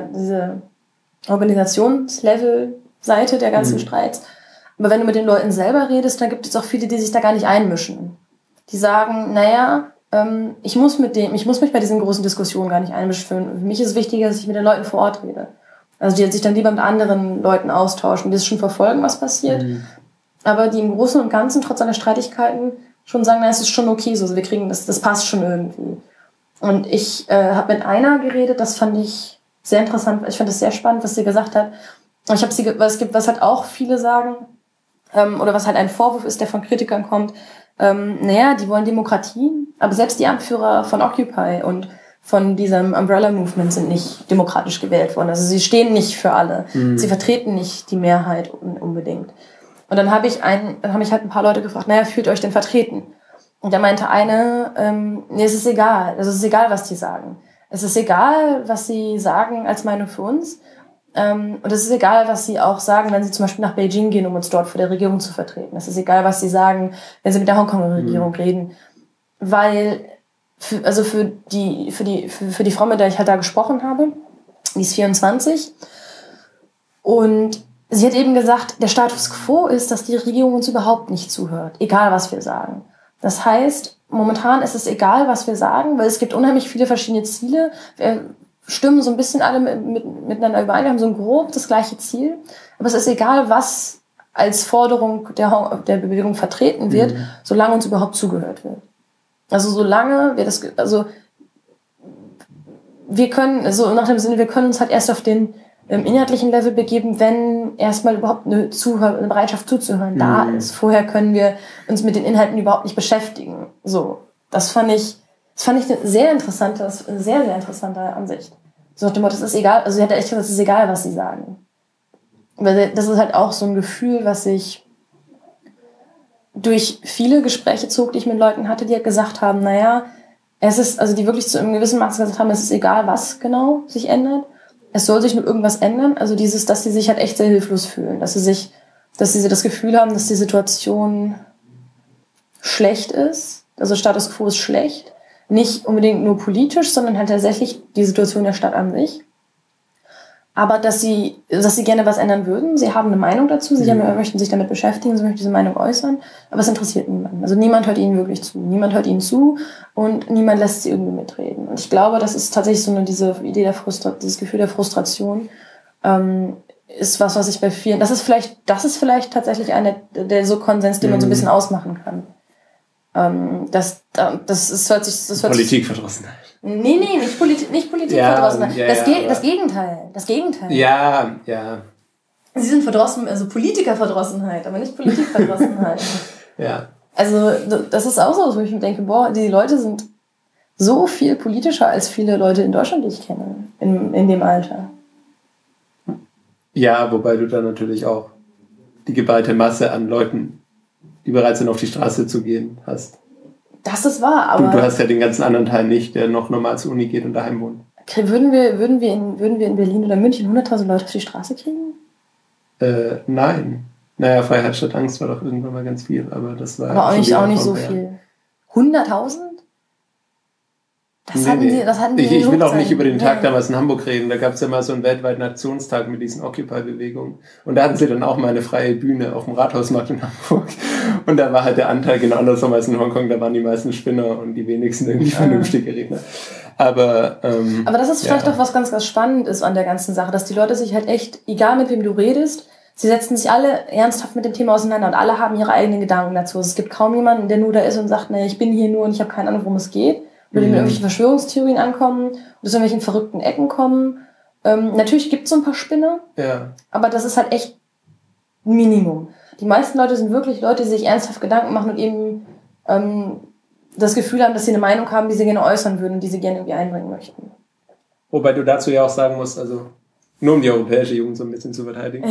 Organisationslevel-Seite der ganzen Streits. Aber wenn du mit den Leuten selber redest, dann gibt es auch viele, die sich da gar nicht einmischen. Die sagen, naja, ich muss mich bei diesen großen Diskussionen gar nicht einmischen. Für mich ist es wichtiger, dass ich mit den Leuten vor Ort rede. Also die sich dann lieber mit anderen Leuten austauschen, die das schon verfolgen, was passiert. Aber die im Großen und Ganzen, trotz aller Streitigkeiten, schon sagen, na, es ist schon okay so, wir kriegen das passt schon irgendwie. Und ich habe mit einer geredet, das fand ich sehr interessant, ich fand das sehr spannend, was sie gesagt hat. Und was halt auch viele sagen, oder was halt ein Vorwurf ist, der von Kritikern kommt, naja, die wollen Demokratie, aber selbst die Anführer von Occupy und von diesem Umbrella Movement sind nicht demokratisch gewählt worden. Also sie stehen nicht für alle. Sie vertreten nicht die Mehrheit unbedingt. Und dann habe ich halt ein paar Leute gefragt, naja, fühlt ihr euch denn vertreten? Und da meinte eine, nee, es ist egal. Also es ist egal, was die sagen. Es ist egal, was sie sagen als Meinung für uns. Und es ist egal, was sie auch sagen, wenn sie zum Beispiel nach Beijing gehen, um uns dort vor der Regierung zu vertreten. Es ist egal, was sie sagen, wenn sie mit der Hongkong-Regierung reden. Weil, für die Frau, mit der ich halt da gesprochen habe, die ist 24. Und sie hat eben gesagt, der Status quo ist, dass die Regierung uns überhaupt nicht zuhört, egal was wir sagen. Das heißt, momentan ist es egal, was wir sagen, weil es gibt unheimlich viele verschiedene Ziele. Wir stimmen so ein bisschen alle miteinander überein, wir haben so ein grob das gleiche Ziel. Aber es ist egal, was als Forderung der Bewegung vertreten wird, solange uns überhaupt zugehört wird. Also solange wir wir können, so nach dem Sinne, wir können uns halt erst auf den inhaltlichen Level begeben, wenn erstmal überhaupt eine Bereitschaft zuzuhören da ist. Vorher können wir uns mit den Inhalten überhaupt nicht beschäftigen. So, das fand ich eine sehr, sehr interessante Ansicht. So nach dem Motto, es ist egal, also sie hat ja echt gesagt, es ist egal, was sie sagen. Weil das ist halt auch so ein Gefühl, was ich durch viele Gespräche zog, die ich mit Leuten hatte, die halt gesagt haben, naja, es ist, also die wirklich zu einem gewissen Maß gesagt haben, es ist egal, was genau sich ändert. Es soll sich nur irgendwas ändern. Also dass sie sich halt echt sehr hilflos fühlen. Dass sie das Gefühl haben, dass die Situation schlecht ist. Also Status quo ist schlecht. Nicht unbedingt nur politisch, sondern halt tatsächlich die Situation der Stadt an sich. Aber dass sie gerne was ändern würden. Sie haben eine Meinung dazu. Sie möchten sich damit beschäftigen. Sie möchten diese Meinung äußern. Aber es interessiert niemanden. Also niemand hört ihnen wirklich zu. Niemand hört ihnen zu und niemand lässt sie irgendwie mitreden. Und ich glaube, das ist tatsächlich so diese Idee dieses Gefühl der Frustration, ist was ich bei vielen, das ist vielleicht tatsächlich der so Konsens, den man so ein bisschen ausmachen kann. Das hört sich Politikverdrossenheit. Nee, nicht Politikverdrossenheit. Ja, das Gegenteil. Ja. Sie sind verdrossen, also Politikerverdrossenheit, aber nicht Politikverdrossenheit. Ja. Also das ist auch so, wo ich mir denke, boah, die Leute sind so viel politischer als viele Leute in Deutschland, die ich kenne, in dem Alter. Ja, wobei du dann natürlich auch die geballte Masse an Leuten, die bereit sind, auf die Straße zu gehen, hast. Das ist wahr, aber... Du hast ja den ganzen anderen Teil nicht, der noch normal zur Uni geht und daheim wohnt. Würden wir in Berlin oder München 100.000 Leute auf die Straße kriegen? Nein. Naja, Freiheit statt Angst war doch irgendwann mal ganz viel, aber das war... Aber auch nicht so viel. 100.000? Das hatten die Ich will auch nicht über den Tag damals in Hamburg reden. Da gab es ja mal so einen weltweiten Aktionstag mit diesen Occupy-Bewegungen. Und da hatten sie dann auch mal eine freie Bühne auf dem Rathausmarkt in Hamburg. Und da war halt der Anteil genau andersrum als in Hongkong. Da waren die meisten Spinner und die wenigsten irgendwie vernünftige Redner. Aber das ist vielleicht auch was ganz, ganz spannend ist an der ganzen Sache, dass die Leute sich halt echt, egal mit wem du redest, sie setzen sich alle ernsthaft mit dem Thema auseinander und alle haben ihre eigenen Gedanken dazu. Es gibt kaum jemanden, der nur da ist und sagt, nee, ich bin hier nur und ich habe keine Ahnung, worum es geht. Oder die mit irgendwelchen Verschwörungstheorien ankommen oder aus irgendwelchen verrückten Ecken kommen. Natürlich gibt es so ein paar Spinner, aber das ist halt echt ein Minimum. Die meisten Leute sind wirklich Leute, die sich ernsthaft Gedanken machen und eben das Gefühl haben, dass sie eine Meinung haben, die sie gerne äußern würden und die sie gerne irgendwie einbringen möchten. Wobei du dazu ja auch sagen musst, also nur um die europäische Jugend so ein bisschen zu verteidigen,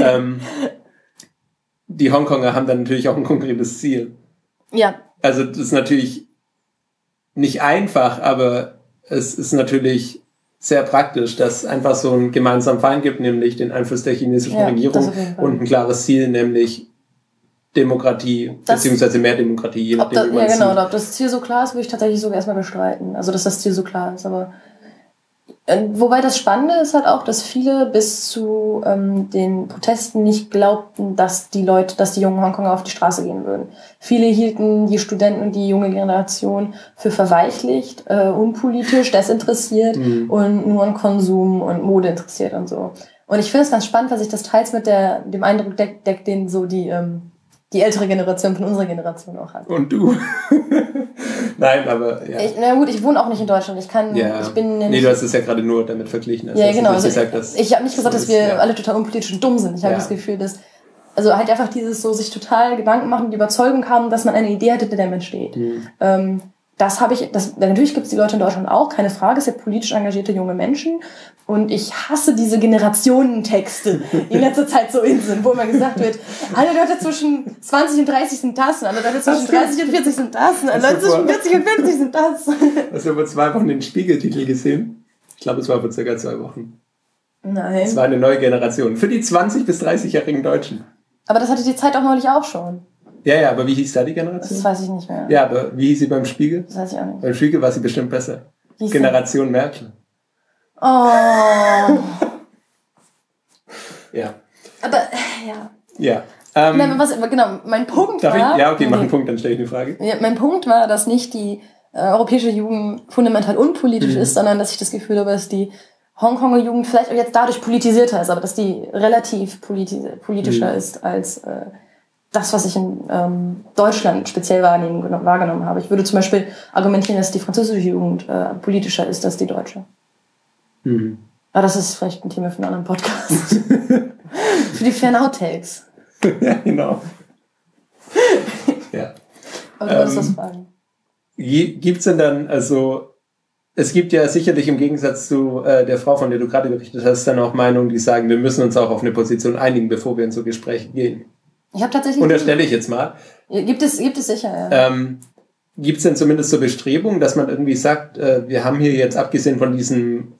die Hongkonger haben dann natürlich auch ein konkretes Ziel. Ja. Also das ist natürlich nicht einfach, aber es ist natürlich sehr praktisch, dass es einfach so einen gemeinsamen Feind gibt, nämlich den Einfluss der chinesischen Regierung und ein klares Ziel, nämlich Demokratie, beziehungsweise mehr Demokratie, je nachdem, wie man sieht. Ob das Ziel so klar ist, würde ich tatsächlich sogar erstmal bestreiten. Also, dass das Ziel so klar ist, aber wobei das Spannende ist halt auch, dass viele bis zu den Protesten nicht glaubten, dass die jungen Hongkonger auf die Straße gehen würden. Viele hielten die Studenten und die junge Generation für verweichlicht, unpolitisch, desinteressiert und nur an Konsum und Mode interessiert und so. Und ich finde es ganz spannend, weil sich das teils mit dem Eindruck deckt, den so die ältere Generation von unserer Generation auch hat. Und du? Nein, aber ja. Ich wohne auch nicht in Deutschland. Ich bin ja nicht... Nee, du hast es ja gerade nur damit verglichen. Ja, genau. Ich habe nicht gesagt, dass wir alle total unpolitisch und dumm sind. Ich habe das Gefühl, dass also halt einfach dieses so sich total Gedanken machen, die Überzeugung haben, dass man eine Idee hat, hinter der man steht. Natürlich gibt es die Leute in Deutschland auch, keine Frage, es sind politisch engagierte junge Menschen und ich hasse diese Generationentexte, die in letzter Zeit so in sind, wo immer gesagt wird, alle Leute zwischen 20 und 30 sind das, alle Leute zwischen 30 und 40 sind das, alle Leute zwischen 40 und 50 sind das. Hast du vor 2 Wochen den Spiegel-Titel gesehen? Ich glaube, es war vor circa 2 Wochen. Nein. Es war eine neue Generation für die 20- bis 30-jährigen Deutschen. Aber das hatte die Zeit auch neulich auch schon. Ja, aber wie hieß da die Generation? Das weiß ich nicht mehr. Ja, aber wie hieß sie beim Spiegel? Das weiß ich auch nicht. Beim Spiegel war sie bestimmt besser. Generation Merkel. Oh. Ja. Aber, ja. Ja. Nein, genau, mein Punkt war... Ja, okay, mach einen Punkt, dann stelle ich eine Frage. Ja, mein Punkt war, dass nicht die europäische Jugend fundamental unpolitisch ist, sondern dass ich das Gefühl habe, dass die Hongkonger Jugend vielleicht auch jetzt dadurch politisierter ist, aber dass die relativ politischer ist als das, was ich in Deutschland speziell wahrgenommen habe. Ich würde zum Beispiel argumentieren, dass die französische Jugend politischer ist als die deutsche. Aber das ist vielleicht ein Thema für einen anderen Podcast. Für die Fan-Outtakes. Ja, genau. Ja. Aber du wolltest was fragen. Gibt's denn dann, also es gibt ja sicherlich im Gegensatz zu der Frau, von der du gerade berichtet hast, dann auch Meinungen, die sagen, wir müssen uns auch auf eine Position einigen, bevor wir in so Gespräche gehen. Ich habe tatsächlich... Unterstelle ich jetzt mal. Gibt es sicher, ja. Gibt's denn zumindest so Bestrebungen, dass man irgendwie sagt, wir haben hier jetzt abgesehen von diesem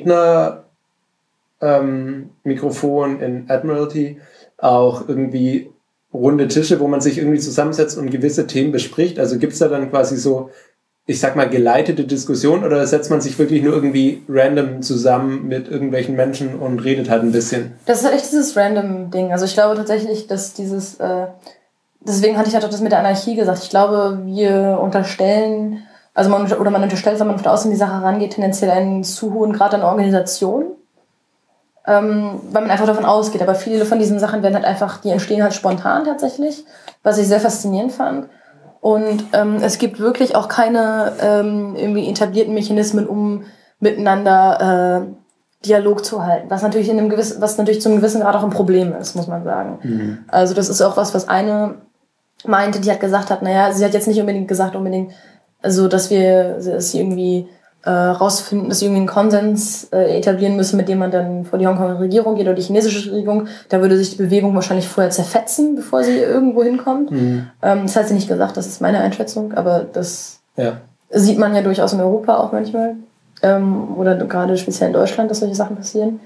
Redner-Mikrofon in Admiralty auch irgendwie runde Tische, wo man sich irgendwie zusammensetzt und gewisse Themen bespricht? Also gibt's da dann quasi so, ich sag mal, geleitete Diskussion oder setzt man sich wirklich nur irgendwie random zusammen mit irgendwelchen Menschen und redet halt ein bisschen? Das ist halt echt dieses random Ding. Also ich glaube tatsächlich, dass dieses, deswegen hatte ich halt auch das mit der Anarchie gesagt. Ich glaube, wir unterstellen, man unterstellt, wenn man von außen in die Sache rangeht, tendenziell einen zu hohen Grad an Organisation. Weil man einfach davon ausgeht. Aber viele von diesen Sachen werden halt einfach, die entstehen halt spontan tatsächlich, was ich sehr faszinierend fand. Und es gibt wirklich auch keine irgendwie etablierten Mechanismen, um miteinander Dialog zu halten. Was natürlich was natürlich zu einem gewissen Grad auch ein Problem ist, muss man sagen. Also das ist auch was eine meinte, die hat gesagt hat, naja, sie hat jetzt nicht unbedingt gesagt, also dass sie irgendwie rausfinden, dass sie irgendwie einen Konsens etablieren müssen, mit dem man dann vor die Hongkonger Regierung geht oder die chinesische Regierung. Da würde sich die Bewegung wahrscheinlich vorher zerfetzen, bevor sie irgendwo hinkommt. Das hat sie nicht gesagt, das ist meine Einschätzung, aber das sieht man ja durchaus in Europa auch manchmal. Oder gerade speziell in Deutschland, dass solche Sachen passieren.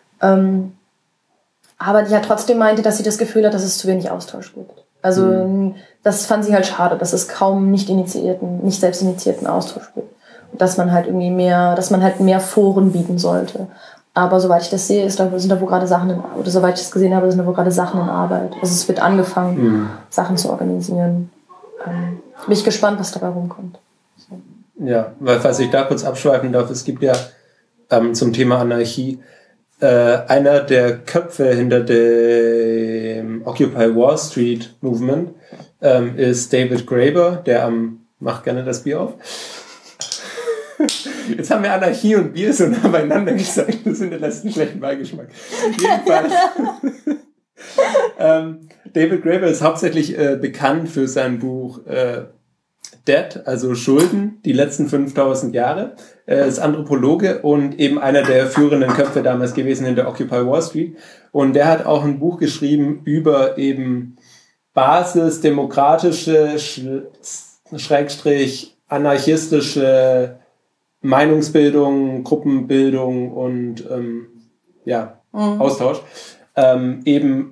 Aber die hat trotzdem meinte, dass sie das Gefühl hat, dass es zu wenig Austausch gibt. Also das fand sie halt schade, dass es kaum nicht selbstinitiierten Austausch gibt. Dass man halt mehr Foren bieten sollte. Aber soweit ich das sehe, sind da wohl gerade Sachen soweit ich das gesehen habe, sind da wohl gerade Sachen in Arbeit. Also es wird angefangen, Sachen zu organisieren. Bin ich gespannt, was dabei rumkommt. So. Ja, weil falls ich da kurz abschweifen darf, es gibt ja zum Thema Anarchie einer der Köpfe hinter dem Occupy Wall Street Movement ist David Graeber, der macht gerne das Bier auf. Jetzt haben wir Anarchie und Bier so nah beieinander gesagt, das hinterlässt einen schlechten Beigeschmack. Jedenfalls. David Graeber ist hauptsächlich bekannt für sein Buch Debt, also Schulden, die letzten 5000 Jahre. Er ist Anthropologe und eben einer der führenden Köpfe damals gewesen hinter Occupy Wall Street. Und der hat auch ein Buch geschrieben über eben basisdemokratische, Schrägstrich anarchistische Meinungsbildung, Gruppenbildung und Austausch. Eben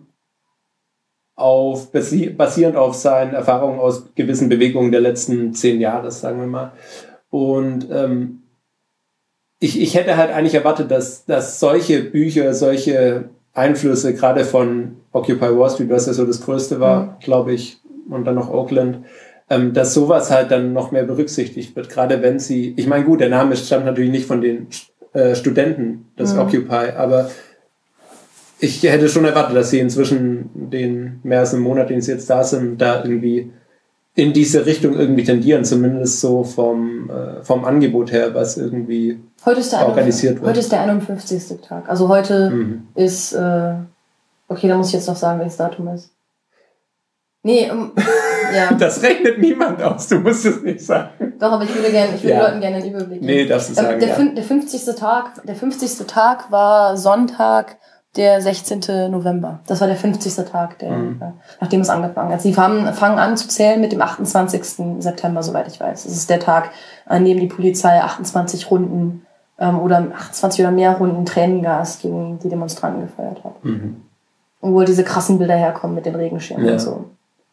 basierend auf seinen Erfahrungen aus gewissen Bewegungen der letzten 10 Jahre, sagen wir mal. Und ich hätte halt eigentlich erwartet, dass solche Bücher, solche Einflüsse, gerade von Occupy Wall Street, was ja so das Größte war, glaube ich, und dann noch Oakland, dass sowas halt dann noch mehr berücksichtigt wird, gerade wenn sie, ich meine gut, der Name stammt natürlich nicht von den Studenten des Occupy, aber ich hätte schon erwartet, dass sie inzwischen den mehr als einen Monat, den sie jetzt da sind, da irgendwie in diese Richtung irgendwie tendieren, zumindest so vom Angebot her, was irgendwie organisiert wird. Heute ist der 51. Tag, also heute ist, okay, da muss ich jetzt noch sagen, welches Datum ist. Nee, ja. Das rechnet niemand aus, du musst es nicht sagen. Doch, aber ich würde den Leuten gerne einen Überblick geben. Nee, darfst du sagen, der 50. Tag war Sonntag, der 16. November. Das war der 50. Tag, nachdem es angefangen hat. Sie fangen an zu zählen mit dem 28. September, soweit ich weiß. Das ist der Tag, an dem die Polizei 28 Runden oder 28 oder mehr Runden Tränengas gegen die Demonstranten gefeuert hat. Und wo diese krassen Bilder herkommen mit den Regenschirmen und so.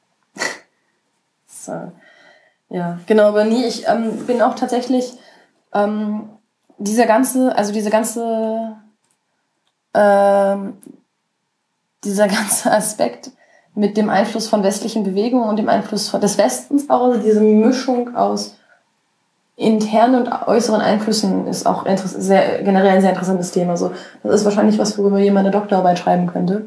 Ja, genau, aber nee, ich bin auch tatsächlich diese ganze dieser ganze Aspekt mit dem Einfluss von westlichen Bewegungen und dem Einfluss des Westens auch, also diese Mischung aus internen und äußeren Einflüssen ist auch generell ein sehr interessantes Thema. Also, das ist wahrscheinlich was, worüber jemand eine Doktorarbeit schreiben könnte.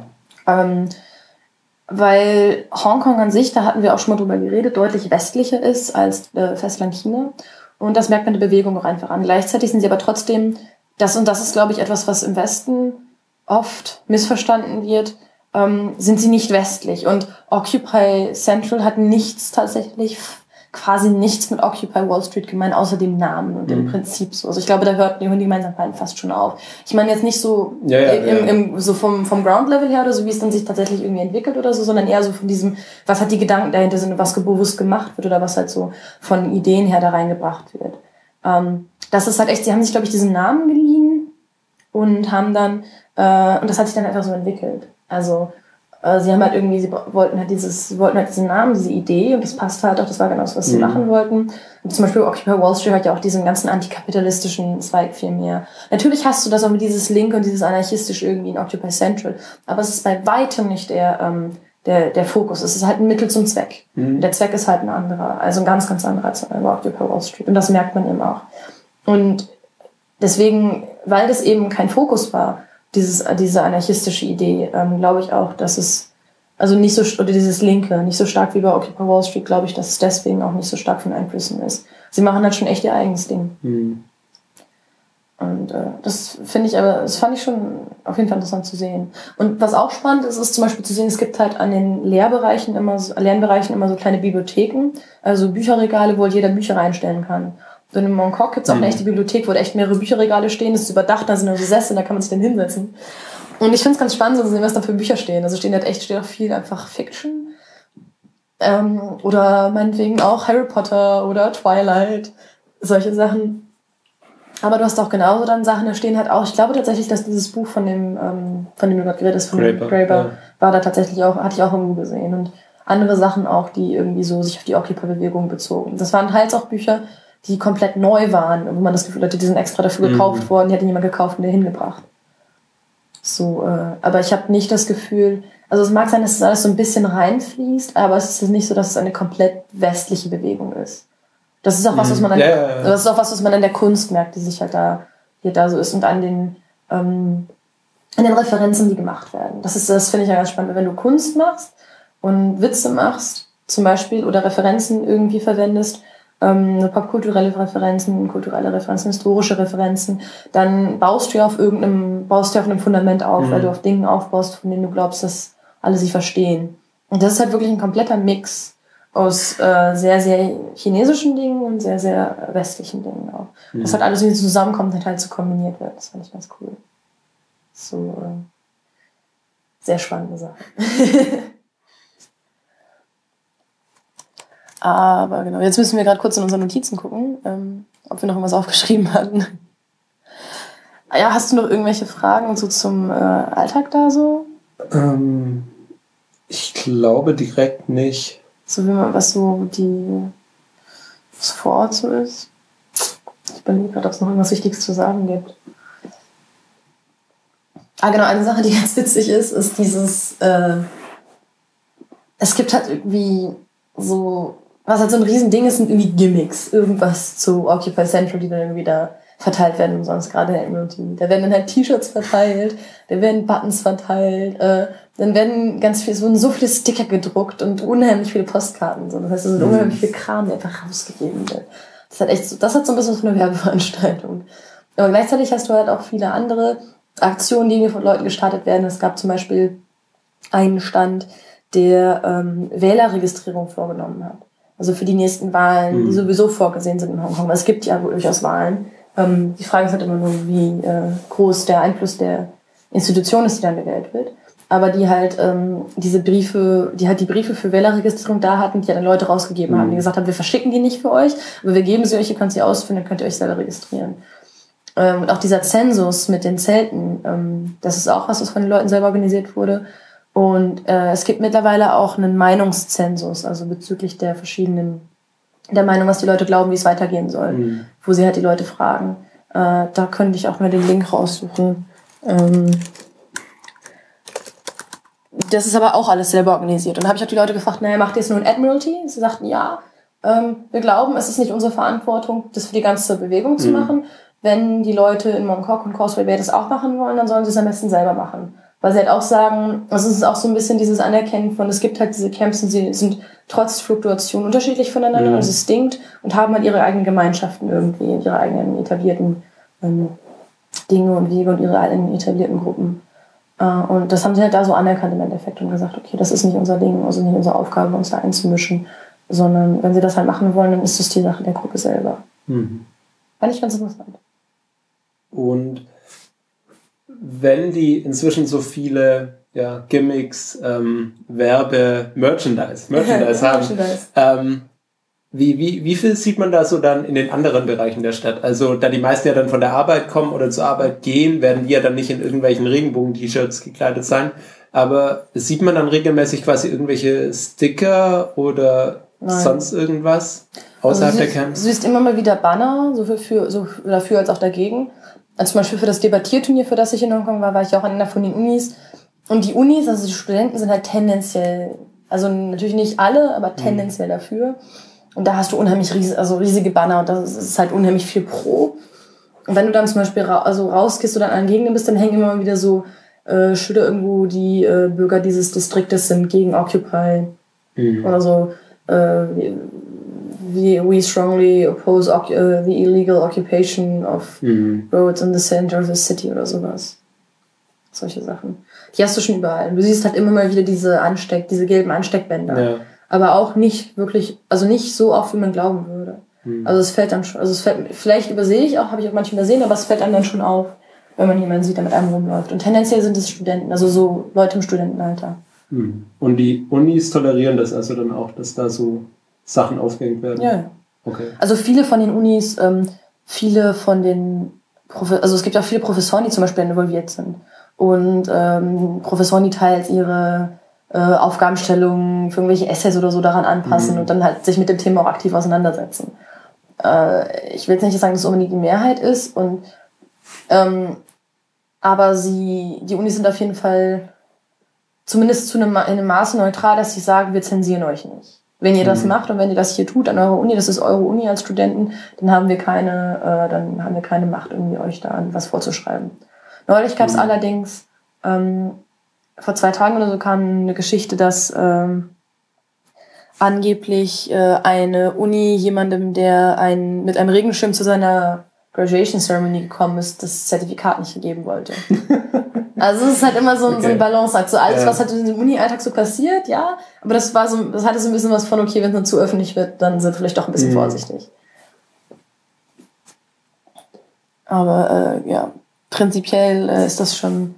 Weil Hongkong an sich, da hatten wir auch schon mal drüber geredet, deutlich westlicher ist als Festland China. Und das merkt man der Bewegung auch einfach an. Gleichzeitig sind sie aber trotzdem, das ist, glaube ich, etwas, was im Westen oft missverstanden wird, sind sie nicht westlich. Und Occupy Central hat quasi nichts mit Occupy Wall Street gemein, außer dem Namen und dem Prinzip so. Also ich glaube, da hören die Gemeinsamkeiten fast schon auf. Ich meine jetzt nicht so so vom Ground Level her oder so, wie es dann sich tatsächlich irgendwie entwickelt oder so, sondern eher so von diesem, was hat die Gedanken dahinter sind und was bewusst gemacht wird oder was halt so von Ideen her da reingebracht wird. Das ist halt echt, sie haben sich, glaube ich, diesen Namen geliehen und haben dann, und das hat sich dann einfach so entwickelt. Also, sie haben halt irgendwie, sie wollten halt diesen Namen, diese Idee, und das passt halt auch, das war genau das, was sie machen wollten. Und zum Beispiel Occupy Wall Street hat ja auch diesen ganzen antikapitalistischen Zweig viel mehr. Natürlich hast du das auch mit dieses Linke und dieses anarchistische irgendwie in Occupy Central, aber es ist bei weitem nicht der Fokus. Es ist halt ein Mittel zum Zweck. Und der Zweck ist halt ein anderer, also ein ganz, ganz anderer als bei Occupy Wall Street. Und das merkt man eben auch. Und deswegen, weil das eben kein Fokus war, diese anarchistische Idee, glaube ich auch, dass es, also nicht so, oder dieses Linke, nicht so stark wie bei Occupy Wall Street, glaube ich, dass es deswegen auch nicht so stark von Einflüssen ist. Sie machen halt schon echt ihr eigenes Ding. Und das fand ich schon auf jeden Fall interessant zu sehen. Und was auch spannend ist, ist zum Beispiel zu sehen, es gibt halt an den Lernbereichen immer so kleine Bibliotheken, also Bücherregale, wo jeder Bücher reinstellen kann. Und in Mongkok gibt es auch eine echte Bibliothek, wo da echt mehrere Bücherregale stehen. Das ist überdacht, da sind so Sessel, da kann man sich dann hinsetzen. Und ich finde es ganz spannend, so zu sehen, was da für Bücher stehen. Also steht auch viel einfach Fiction. Oder meinetwegen auch Harry Potter oder Twilight. Solche Sachen. Aber du hast auch genauso dann Sachen, da stehen halt auch, ich glaube tatsächlich, dass dieses Buch von dem du gerade geredet hast, von Graeber, war da tatsächlich auch, hatte ich auch irgendwo gesehen. Und andere Sachen auch, die irgendwie so sich auf die Occupy-Bewegung bezogen. Das waren teils auch Bücher, die komplett neu waren, wo man das Gefühl hatte, die sind extra dafür gekauft worden, die hat jemand gekauft und der hingebracht. So, aber ich habe nicht das Gefühl, also es mag sein, dass das alles so ein bisschen reinfließt, aber es ist nicht so, dass es eine komplett westliche Bewegung ist. Das ist auch was, was man das ist auch was man an der Kunst merkt, die sich halt da so ist und an den Referenzen, die gemacht werden. Das finde ich ja ganz spannend, wenn du Kunst machst und Witze machst, zum Beispiel, oder Referenzen irgendwie verwendest, popkulturelle Referenzen, kulturelle Referenzen, historische Referenzen, dann baust du auf einem Fundament auf, weil du auf Dingen aufbaust, von denen du glaubst, dass alle sie verstehen. Und das ist halt wirklich ein kompletter Mix aus sehr, sehr chinesischen Dingen und sehr, sehr westlichen Dingen auch. Das halt alles irgendwie zusammenkommt und halt so kombiniert wird. Das fand ich ganz cool. So, sehr spannende Sache. Aber genau, jetzt müssen wir gerade kurz in unsere Notizen gucken, ob wir noch irgendwas aufgeschrieben hatten. Ja, hast du noch irgendwelche Fragen so zum Alltag da so? Ich glaube direkt nicht. So wie man, was vor Ort so ist? Ich überlege gerade, ob es noch irgendwas Wichtiges zu sagen gibt. Genau, eine Sache, die ganz witzig ist dieses, es gibt halt irgendwie so, was halt so ein Riesending ist, sind irgendwie Gimmicks, irgendwas zu Occupy Central, die dann irgendwie da verteilt werden, umsonst gerade in der MOT. Da werden dann halt T-Shirts verteilt, da werden Buttons verteilt, dann werden so viele Sticker gedruckt und unheimlich viele Postkarten. So. Das heißt, es sind unheimlich viel Kram, der einfach rausgegeben wird. Das hat so ein bisschen so eine Werbeveranstaltung. Aber gleichzeitig hast du halt auch viele andere Aktionen, die von Leuten gestartet werden. Es gab zum Beispiel einen Stand, der Wählerregistrierung vorgenommen hat. Also für die nächsten Wahlen, die sowieso vorgesehen sind in Hongkong. Es gibt ja durchaus Wahlen. Die Frage ist halt immer nur, wie groß der Einfluss der Institution ist, die dann gewählt wird. Aber die halt die Briefe für Wählerregistrierung da hatten, die dann Leute rausgegeben haben, die gesagt haben, wir verschicken die nicht für euch, aber wir geben sie euch, ihr könnt sie ausfüllen, dann könnt ihr euch selber registrieren. Und auch dieser Zensus mit den Zelten, das ist auch was von den Leuten selber organisiert wurde. Und es gibt mittlerweile auch einen Meinungszensus, also bezüglich der Meinung, was die Leute glauben, wie es weitergehen soll, wo sie halt die Leute fragen. Da könnte ich auch mal den Link raussuchen. das ist aber auch alles selber organisiert. Und dann habe ich auch die Leute gefragt, naja, macht ihr es nur in Admiralty? Sie sagten, ja, wir glauben, es ist nicht unsere Verantwortung, das für die ganze Bewegung zu machen. Wenn die Leute in Mongkok und Causeway Bay das auch machen wollen, dann sollen sie es am besten selber machen. Weil sie halt auch sagen, also es ist auch so ein bisschen dieses Anerkennen von, es gibt halt diese Camps und sie sind trotz Fluktuation unterschiedlich voneinander und es ist distinkt und haben halt ihre eigenen Gemeinschaften irgendwie, ihre eigenen etablierten Dinge und Wege und ihre eigenen etablierten Gruppen. Und das haben sie halt da so anerkannt im Endeffekt und gesagt, okay, das ist nicht unser Ding, also nicht unsere Aufgabe, uns da einzumischen, sondern wenn sie das halt machen wollen, dann ist das die Sache der Gruppe selber. Fand ich ganz interessant. Und wenn die inzwischen so viele Gimmicks, Merchandise haben, wie viel sieht man da so dann in den anderen Bereichen der Stadt? Also da die meisten ja dann von der Arbeit kommen oder zur Arbeit gehen, werden die ja dann nicht in irgendwelchen Regenbogen-T-Shirts gekleidet sein. Aber sieht man dann regelmäßig quasi irgendwelche Sticker oder sonst irgendwas außerhalb der Camps? Du siehst immer mal wieder Banner, so dafür als auch dagegen. Also zum Beispiel für das Debattierturnier, für das ich in Hongkong war ich auch an einer von den Unis. Und die Unis, also die Studenten sind halt tendenziell, also natürlich nicht alle, aber tendenziell dafür. Und da hast du unheimlich riesige Banner und das ist halt unheimlich viel pro. Und wenn du dann zum Beispiel rausgehst oder an den Gegenden bist, dann hängen immer mal wieder so Schilder irgendwo, die Bürger dieses Distriktes sind gegen Occupy. Oder so, we strongly oppose the illegal occupation of roads in the center of the city oder sowas. Solche Sachen. Die hast du schon überall. Du siehst halt immer mal wieder diese gelben Ansteckbänder. Ja. Aber auch nicht wirklich, also nicht so oft, wie man glauben würde. Also es fällt dann schon, vielleicht übersehe ich auch, habe ich auch manchmal übersehen, aber es fällt einem dann schon auf, wenn man jemanden sieht, der mit einem rumläuft. Und tendenziell sind es Studenten, also so Leute im Studentenalter. Und die Unis tolerieren das also dann auch, dass da so Sachen aufgehängt werden? Ja. Okay. Also viele von den Unis, also es gibt auch viele Professoren, die zum Beispiel involviert sind. Und Professoren, die teils ihre Aufgabenstellungen für irgendwelche Essays oder so daran anpassen und dann halt sich mit dem Thema auch aktiv auseinandersetzen. Ich will jetzt nicht sagen, dass es unbedingt die Mehrheit ist, aber die Unis sind auf jeden Fall zumindest in einem Maße neutral, dass sie sagen, wir zensieren euch nicht. Wenn ihr das macht und wenn ihr das hier tut an eurer Uni, das ist eure Uni als Studenten, dann haben wir keine Macht, irgendwie euch da was vorzuschreiben. Neulich gab es allerdings, vor 2 Tagen oder so kam eine Geschichte, dass angeblich eine Uni jemandem, der mit einem Regenschirm zu seiner Graduation Ceremony gekommen ist, das Zertifikat nicht gegeben wollte. Also es ist halt immer so ein Balanceakt. So alles, was halt in dem Uni-Alltag so passiert, ja, aber das hatte so ein bisschen was von, okay, wenn es nur zu öffentlich wird, dann sind wir vielleicht doch ein bisschen vorsichtig. Aber prinzipiell ist das schon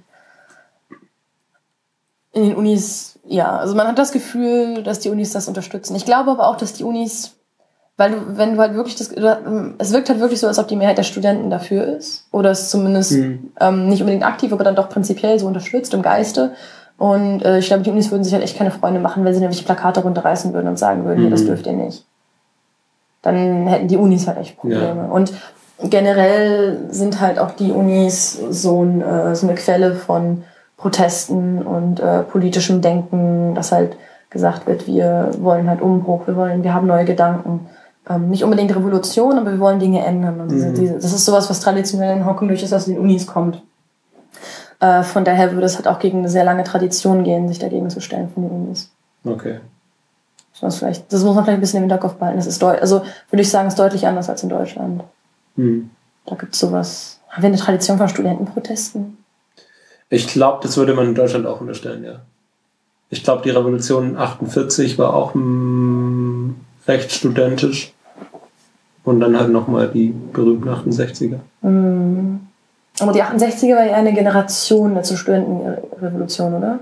in den Unis, also man hat das Gefühl, dass die Unis das unterstützen. Ich glaube aber auch, dass die Unis, wenn du halt wirklich es wirkt halt wirklich so, als ob die Mehrheit der Studenten dafür ist oder es zumindest nicht unbedingt aktiv, aber dann doch prinzipiell so unterstützt im Geiste. Und ich glaube, die Unis würden sich halt echt keine Freunde machen, wenn sie nämlich Plakate runterreißen würden und sagen würden, das dürft ihr nicht. Dann hätten die Unis halt echt Probleme. Ja. Und generell sind halt auch die Unis so eine Quelle von Protesten und politischem Denken, dass halt gesagt wird, wir wollen halt Umbruch, wir haben neue Gedanken. Nicht unbedingt Revolution, aber wir wollen Dinge ändern. Und das ist sowas, was traditionell in Hongkong durch ist, aus den Unis kommt. Von daher würde es halt auch gegen eine sehr lange Tradition gehen, sich dagegen zu stellen von den Unis. Okay. Das muss man vielleicht ein bisschen im Hinterkopf behalten. Das ist würde ich sagen, ist deutlich anders als in Deutschland. Da gibt es sowas. Haben wir eine Tradition von Studentenprotesten? Ich glaube, das würde man in Deutschland auch unterstellen, ja. Ich glaube, die Revolution 48 war auch recht studentisch. Und dann halt nochmal die berühmten 68er. Aber die 68er war ja eine Generation zur Studentenrevolution, oder?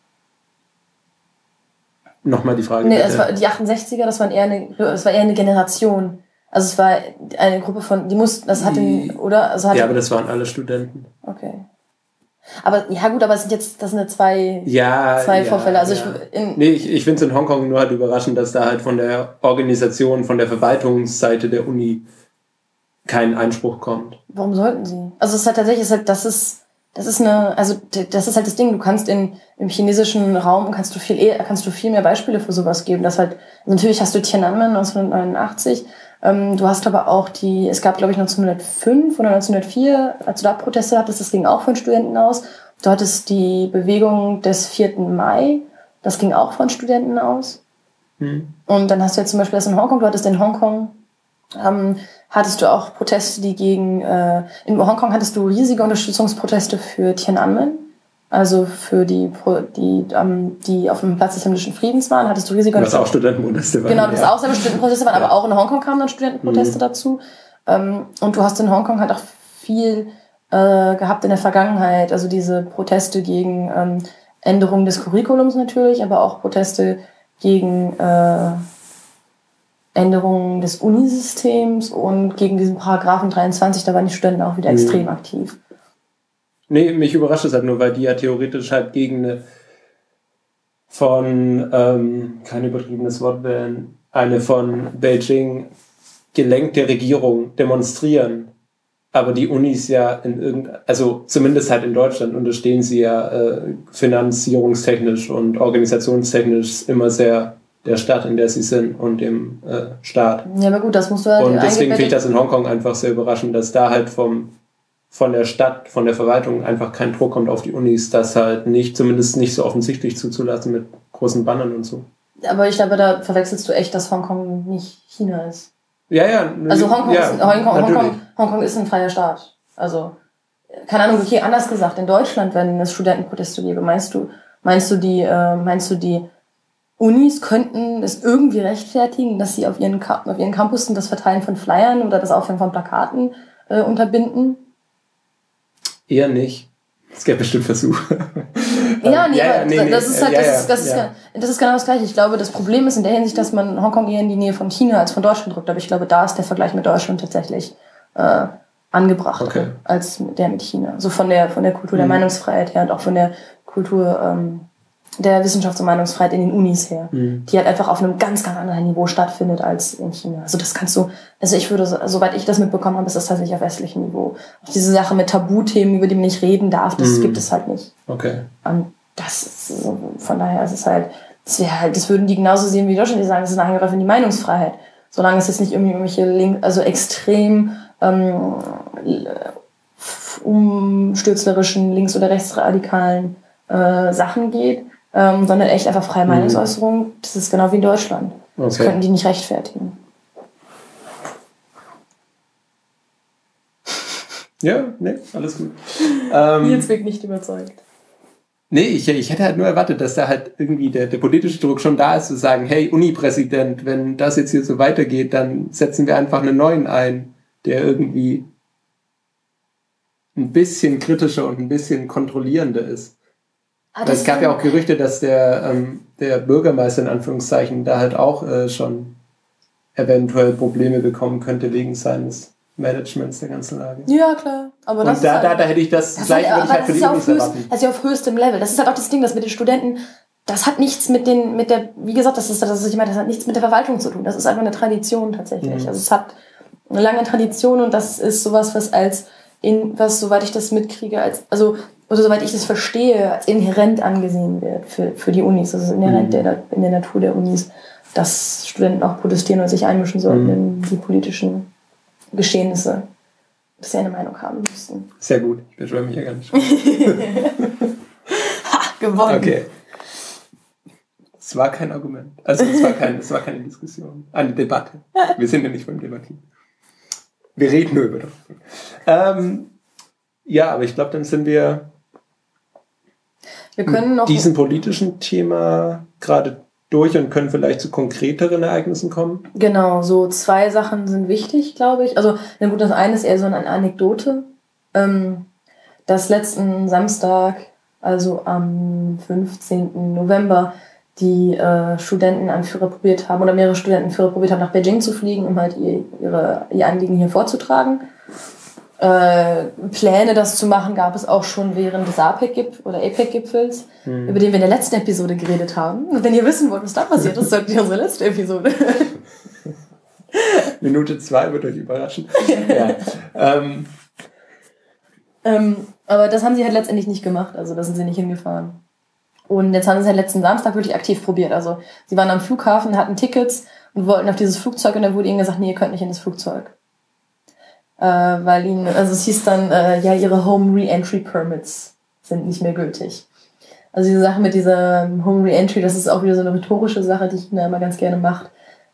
Nochmal die Frage. Nee, die 68er, das war eher eine Generation. Also es war eine Gruppe von, oder? Also aber das waren alle Studenten. Okay. Aber das sind ja zwei Vorfälle. Also ich finde es in Hongkong nur halt überraschend, dass da halt von der Organisation, von der Verwaltungsseite der Uni kein Einspruch kommt. Warum sollten sie? Also es ist halt tatsächlich, das das ist halt das Ding, du kannst im chinesischen Raum kannst du viel mehr Beispiele für sowas geben, das halt, also natürlich hast du Tiananmen 1989, du hast aber auch es gab glaube ich 1905 oder 1904, als du da Proteste hattest, das ging auch von Studenten aus, du hattest die Bewegung des 4. Mai, das ging auch von Studenten aus. Und dann hast du jetzt zum Beispiel das in Hongkong, du hattest in Hongkong, hattest du auch Proteste, die in Hongkong hattest du riesige Unterstützungsproteste für Tiananmen, also für die auf dem Platz des himmlischen Friedens waren, hattest du riesige Was auch Studentenproteste waren. Genau, das auch selber Studentenproteste waren, aber auch in Hongkong kamen dann Studentenproteste dazu. Und du hast in Hongkong halt auch viel gehabt in der Vergangenheit, also diese Proteste gegen Änderungen des Curriculums natürlich, aber auch Proteste gegen Änderungen des Unisystems und gegen diesen Paragraphen 23, da waren die Studenten auch wieder extrem aktiv. Nee, mich überrascht es halt nur, weil die ja theoretisch halt gegen kein übertriebenes Wort wählen, eine von Beijing gelenkte Regierung demonstrieren. Aber die Unis ja also zumindest halt in Deutschland unterstehen sie ja finanzierungstechnisch und organisationstechnisch immer sehr der Stadt, in der sie sind und dem Staat. Ja, aber gut, das musst du halt... Und deswegen finde ich das in Hongkong einfach sehr überraschend, dass da halt von der Stadt, von der Verwaltung einfach kein Druck kommt auf die Unis, das halt zumindest nicht so offensichtlich zuzulassen mit großen Bannern und so. Aber ich glaube, da verwechselst du echt, dass Hongkong nicht China ist. Ja. Also Hongkong ist ein freier Staat. Also, keine Ahnung, okay, anders gesagt, in Deutschland, wenn es Studentenproteste gäbe, meinst du, die Unis könnten es irgendwie rechtfertigen, dass sie auf ihren Campussen das Verteilen von Flyern oder das Aufhängen von Plakaten unterbinden? Eher nicht. Es gäbe bestimmt Versuche. Das ist genau das Gleiche. Ich glaube, das Problem ist in der Hinsicht, dass man Hongkong eher in die Nähe von China als von Deutschland drückt. Aber ich glaube, da ist der Vergleich mit Deutschland tatsächlich angebracht als der mit China. So von der Kultur der Meinungsfreiheit her und auch von der Kultur der Wissenschafts- und Meinungsfreiheit in den Unis her, die halt einfach auf einem ganz, ganz anderen Niveau stattfindet als in China. Also das ich würde, soweit ich das mitbekommen habe, ist das tatsächlich auf westlichem Niveau. Auch diese Sache mit Tabuthemen, über die man nicht reden darf, das gibt es halt nicht. Okay. Und von daher ist es halt, das würden die genauso sehen wie Deutschland, die sagen, das ist ein Eingriff in die Meinungsfreiheit. Solange es jetzt nicht irgendwie irgendwelche extrem umstürzlerischen, links- oder rechtsradikalen Sachen geht, sondern echt einfach freie Meinungsäußerung. Das ist genau wie in Deutschland. Okay. Das könnten die nicht rechtfertigen. Ja, nee, alles gut. Jetzt bin ich nicht überzeugt. Nee, ich hätte halt nur erwartet, dass da halt irgendwie der politische Druck schon da ist, zu sagen, hey, Uni-Präsident, wenn das jetzt hier so weitergeht, dann setzen wir einfach einen neuen ein, der irgendwie ein bisschen kritischer und ein bisschen kontrollierender ist. Es gab ja auch Gerüchte, dass der Bürgermeister in Anführungszeichen da halt auch schon eventuell Probleme bekommen könnte wegen seines Managements der ganzen Lage. Ja, klar. Aber das da hätte ich das gleiche würde ich halt für die Unis erwarten. Das ist ja auf höchstem Level. Das ist halt auch das Ding, dass mit den Studenten, das hat nichts wie gesagt, das hat nichts mit der Verwaltung zu tun. Das ist einfach eine Tradition tatsächlich. Also es hat eine lange Tradition und das ist sowas, was soweit ich das mitkriege, oder soweit ich das verstehe, als inhärent angesehen wird für die Unis. Das ist inhärent in der Natur der Unis, dass Studenten auch protestieren und sich einmischen sollten in die politischen Geschehnisse, dass sie eine Meinung haben müssten. Sehr gut, ich beschwöre mich ja gar nicht. Gewonnen. Okay. Es war kein Argument. Also es war keine Diskussion. Eine Debatte. Wir sind ja nicht beim Debattieren. Wir reden nur über das. Ja, aber ich glaube, dann sind wir können noch diesen politischen Thema gerade durch und können vielleicht zu konkreteren Ereignissen kommen. Genau, so 2 Sachen sind wichtig, glaube ich. Also, na gut, das eine ist eher so eine Anekdote. Dass letzten Samstag, also am 15. November, die Studentenanführer probiert haben, oder mehrere Studentenanführer probiert haben, nach Beijing zu fliegen, um halt ihr Anliegen hier vorzutragen. Pläne, das zu machen, gab es auch schon während des APEC-Gipfels, über den wir in der letzten Episode geredet haben. Und wenn ihr wissen wollt, was da passiert ist, solltet ihr unsere letzte Episode. Minute 2 wird euch überraschen. Ja. Aber das haben sie halt letztendlich nicht gemacht, also da sind sie nicht hingefahren. Und jetzt haben sie es halt letzten Samstag wirklich aktiv probiert. Also sie waren am Flughafen, hatten Tickets und wollten auf dieses Flugzeug und dann wurde ihnen gesagt, nee, ihr könnt nicht in das Flugzeug. Weil ihnen, also es hieß dann, ja, ihre Home Re-Entry Permits sind nicht mehr gültig. Also diese Sache mit dieser Home Re-Entry, das ist auch wieder so eine rhetorische Sache, die China immer ganz gerne macht.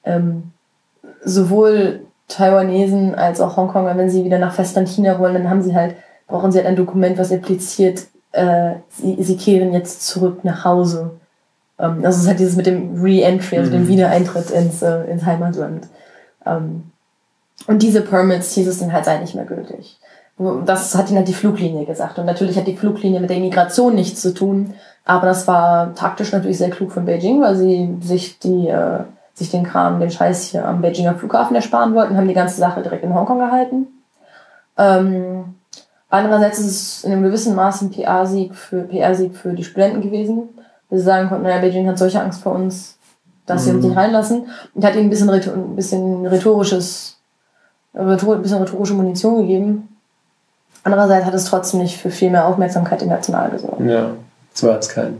Sowohl Taiwanesen als auch Hongkonger, wenn sie wieder nach Festland China wollen, dann brauchen sie halt ein Dokument, was impliziert, sie kehren jetzt zurück nach Hause. Also es ist halt dieses mit dem Re-Entry, also dem Wiedereintritt ins Heimatland. Und diese Permits, hieß es dann halt, seien nicht mehr gültig. Das hat ihnen halt die Fluglinie gesagt. Und natürlich hat die Fluglinie mit der Immigration nichts zu tun. Aber das war taktisch natürlich sehr klug von Beijing, weil sie sich den Kram, den Scheiß hier am Beijinger Flughafen ersparen wollten, haben die ganze Sache direkt in Hongkong gehalten. Andererseits ist es in einem gewissen Maß ein PR-Sieg für die Studenten gewesen. Sie sagen konnten, naja, Beijing hat solche Angst vor uns, dass sie uns nicht reinlassen. Und hat ihnen ein bisschen rhetorische Munition gegeben. Andererseits hat es trotzdem nicht für viel mehr Aufmerksamkeit international gesorgt. Ja, es war jetzt kein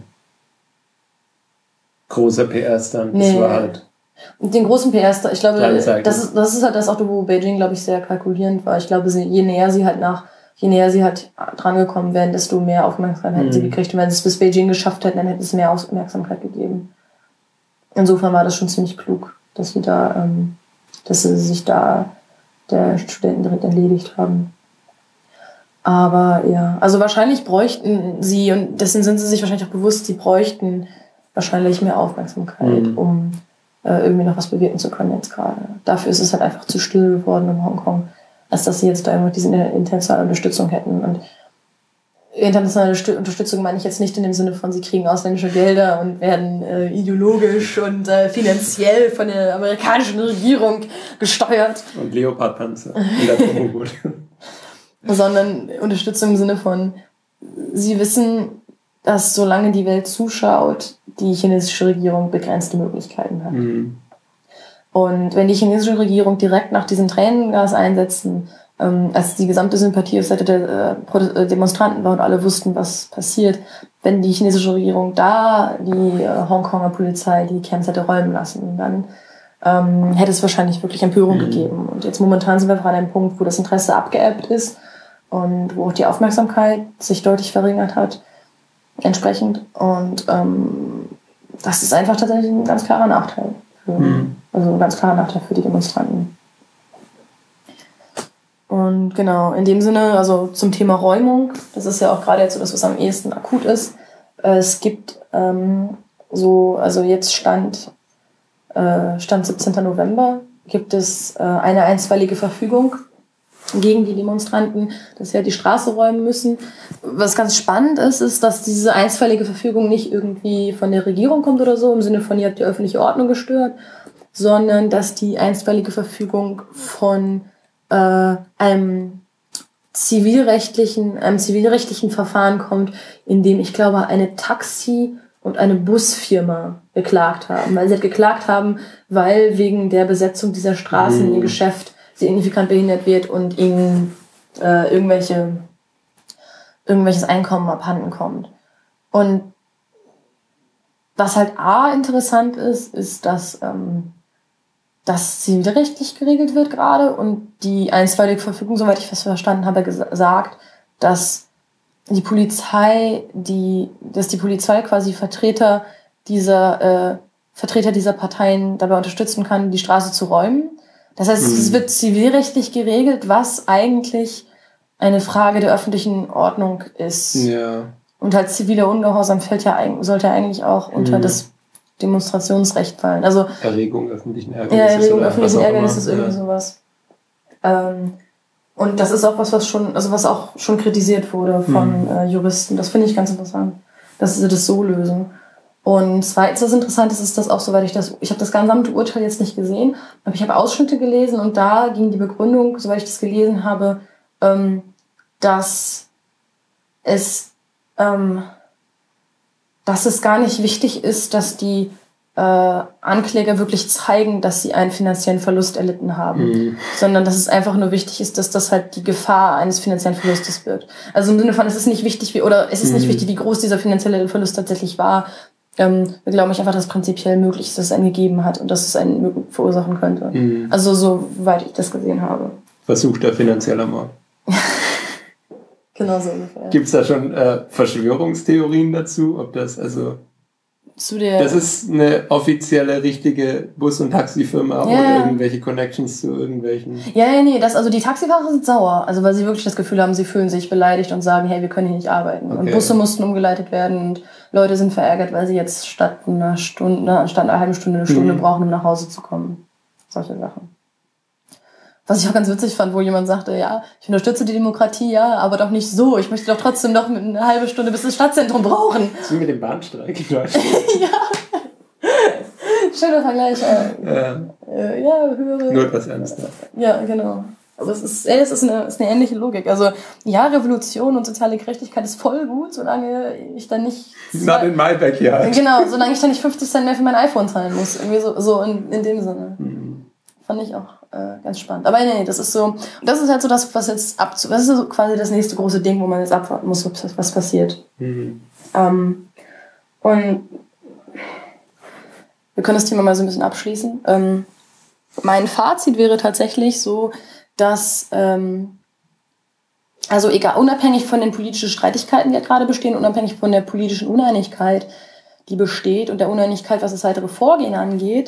großer PR-Stand. Nee. Es war halt und den großen PR-Stand, ich glaube, das ist halt das auch, wo Beijing, glaube ich, sehr kalkulierend war. Ich glaube, je näher sie halt drangekommen wären, desto mehr Aufmerksamkeit hätten sie gekriegt. Und wenn sie es bis Beijing geschafft hätten, dann hätte es mehr Aufmerksamkeit gegeben. Insofern war das schon ziemlich klug, dass sie sich da der Studenten direkt erledigt haben. Aber ja, also wahrscheinlich bräuchten sie, und dessen sind sie sich wahrscheinlich auch bewusst, sie bräuchten wahrscheinlich mehr Aufmerksamkeit, um irgendwie noch was bewirken zu können jetzt gerade. Dafür ist es halt einfach zu still geworden in Hongkong, als dass sie jetzt da immer diese internationale Unterstützung hätten. Und internationale Unterstützung meine ich jetzt nicht in dem Sinne von, sie kriegen ausländische Gelder und werden ideologisch und finanziell von der amerikanischen Regierung gesteuert. Und Leopardpanzer in der Promogut. Sondern Unterstützung im Sinne von, sie wissen, dass solange die Welt zuschaut, die chinesische Regierung begrenzte Möglichkeiten hat. Und wenn die chinesische Regierung direkt nach diesem Tränengas einsetzen, als die gesamte Sympathie auf Seite der Demonstranten war und alle wussten, was passiert, wenn die chinesische Regierung da die Hongkonger Polizei die Camps hätte räumen lassen, dann hätte es wahrscheinlich wirklich Empörung gegeben. Und jetzt momentan sind wir einfach an einem Punkt, wo das Interesse abgeebbt ist und wo auch die Aufmerksamkeit sich deutlich verringert hat, entsprechend. Und das ist einfach tatsächlich ein ganz klarer Nachteil. Also ein ganz klarer Nachteil für die Demonstranten. Und genau, in dem Sinne, also zum Thema Räumung, das ist ja auch gerade jetzt so das, was am ehesten akut ist. Es gibt also jetzt Stand 17. November, gibt es eine einstweilige Verfügung gegen die Demonstranten, dass sie halt die Straße räumen müssen. Was ganz spannend ist, dass diese einstweilige Verfügung nicht irgendwie von der Regierung kommt oder so, im Sinne von, ihr habt die öffentliche Ordnung gestört, sondern dass die einstweilige Verfügung von einem zivilrechtlichen Verfahren kommt, in dem, ich glaube, eine Taxi- und eine Busfirma geklagt haben. Weil sie halt geklagt haben, weil wegen der Besetzung dieser Straßen ihr Geschäft signifikant behindert wird und ihnen irgendwelches Einkommen abhanden kommt. Und was halt interessant ist, dass das zivilrechtlich geregelt wird gerade und die einstweilige Verfügung, soweit ich das verstanden habe, gesagt, dass die Polizei quasi Vertreter dieser Parteien dabei unterstützen kann, die Straße zu räumen. Das heißt, es wird zivilrechtlich geregelt, was eigentlich eine Frage der öffentlichen Ordnung ist. Ja. Und halt ziviler Ungehorsam sollte eigentlich auch unter das Demonstrationsrecht fallen. Also Erregung öffentlichen Ärgernisses. Ja, Erregung öffentlichen Ärgernisses ist irgendwie sowas. Und das ist auch was auch schon kritisiert wurde von Juristen. Das finde ich ganz interessant, dass sie das so lösen. Und zweitens, was interessant ist dass auch, ich habe das gesamte Urteil jetzt nicht gesehen, aber ich habe Ausschnitte gelesen und da ging die Begründung, soweit ich das gelesen habe, dass es gar nicht wichtig ist, dass die Ankläger wirklich zeigen, dass sie einen finanziellen Verlust erlitten haben, sondern dass es einfach nur wichtig ist, dass das halt die Gefahr eines finanziellen Verlustes wird. Also im Sinne von, es ist nicht wichtig, nicht wichtig, wie groß dieser finanzielle Verlust tatsächlich war. Wir glauben einfach, dass es prinzipiell möglich ist, dass es einen gegeben hat und dass es einen verursachen könnte. Also soweit ich das gesehen habe. Versuchter finanzieller Mord. Genau so ungefähr. Gibt es da schon Verschwörungstheorien dazu? Ob das das ist eine offizielle, richtige Bus- und Taxifirma oder irgendwelche Connections zu irgendwelchen... Nee, die Taxifahrer sind sauer, also weil sie wirklich das Gefühl haben, sie fühlen sich beleidigt und sagen, hey, wir können hier nicht arbeiten. Okay. Und Busse mussten umgeleitet werden und Leute sind verärgert, weil sie jetzt statt einer halben Stunde eine Stunde brauchen, um nach Hause zu kommen. Solche Sachen. Was ich auch ganz witzig fand, wo jemand sagte, ja, ich unterstütze die Demokratie, ja, aber doch nicht so. Ich möchte doch trotzdem noch eine halbe Stunde bis ins Stadtzentrum brauchen. Das ist wie mit dem Bahnstreik in Deutschland. Ja. Schöner Vergleich. Höhere... Nur etwas ernster. Ja, genau. Aber es ist eine ähnliche Logik. Also, ja, Revolution und soziale Gerechtigkeit ist voll gut, solange ich dann nicht... Not in my backyard. Genau, solange ich dann nicht 50 Cent mehr für mein iPhone zahlen muss. Irgendwie so in dem Sinne. Fand ich auch ganz spannend. Aber nee, das ist so... Und das ist halt so das, was jetzt das ist so quasi das nächste große Ding, wo man jetzt abwarten muss, was passiert. Und wir können das Thema mal so ein bisschen abschließen. Mein Fazit wäre tatsächlich so, dass, unabhängig von den politischen Streitigkeiten, die ja gerade bestehen, unabhängig von der politischen Uneinigkeit, die besteht und der Uneinigkeit, was das weitere Vorgehen angeht,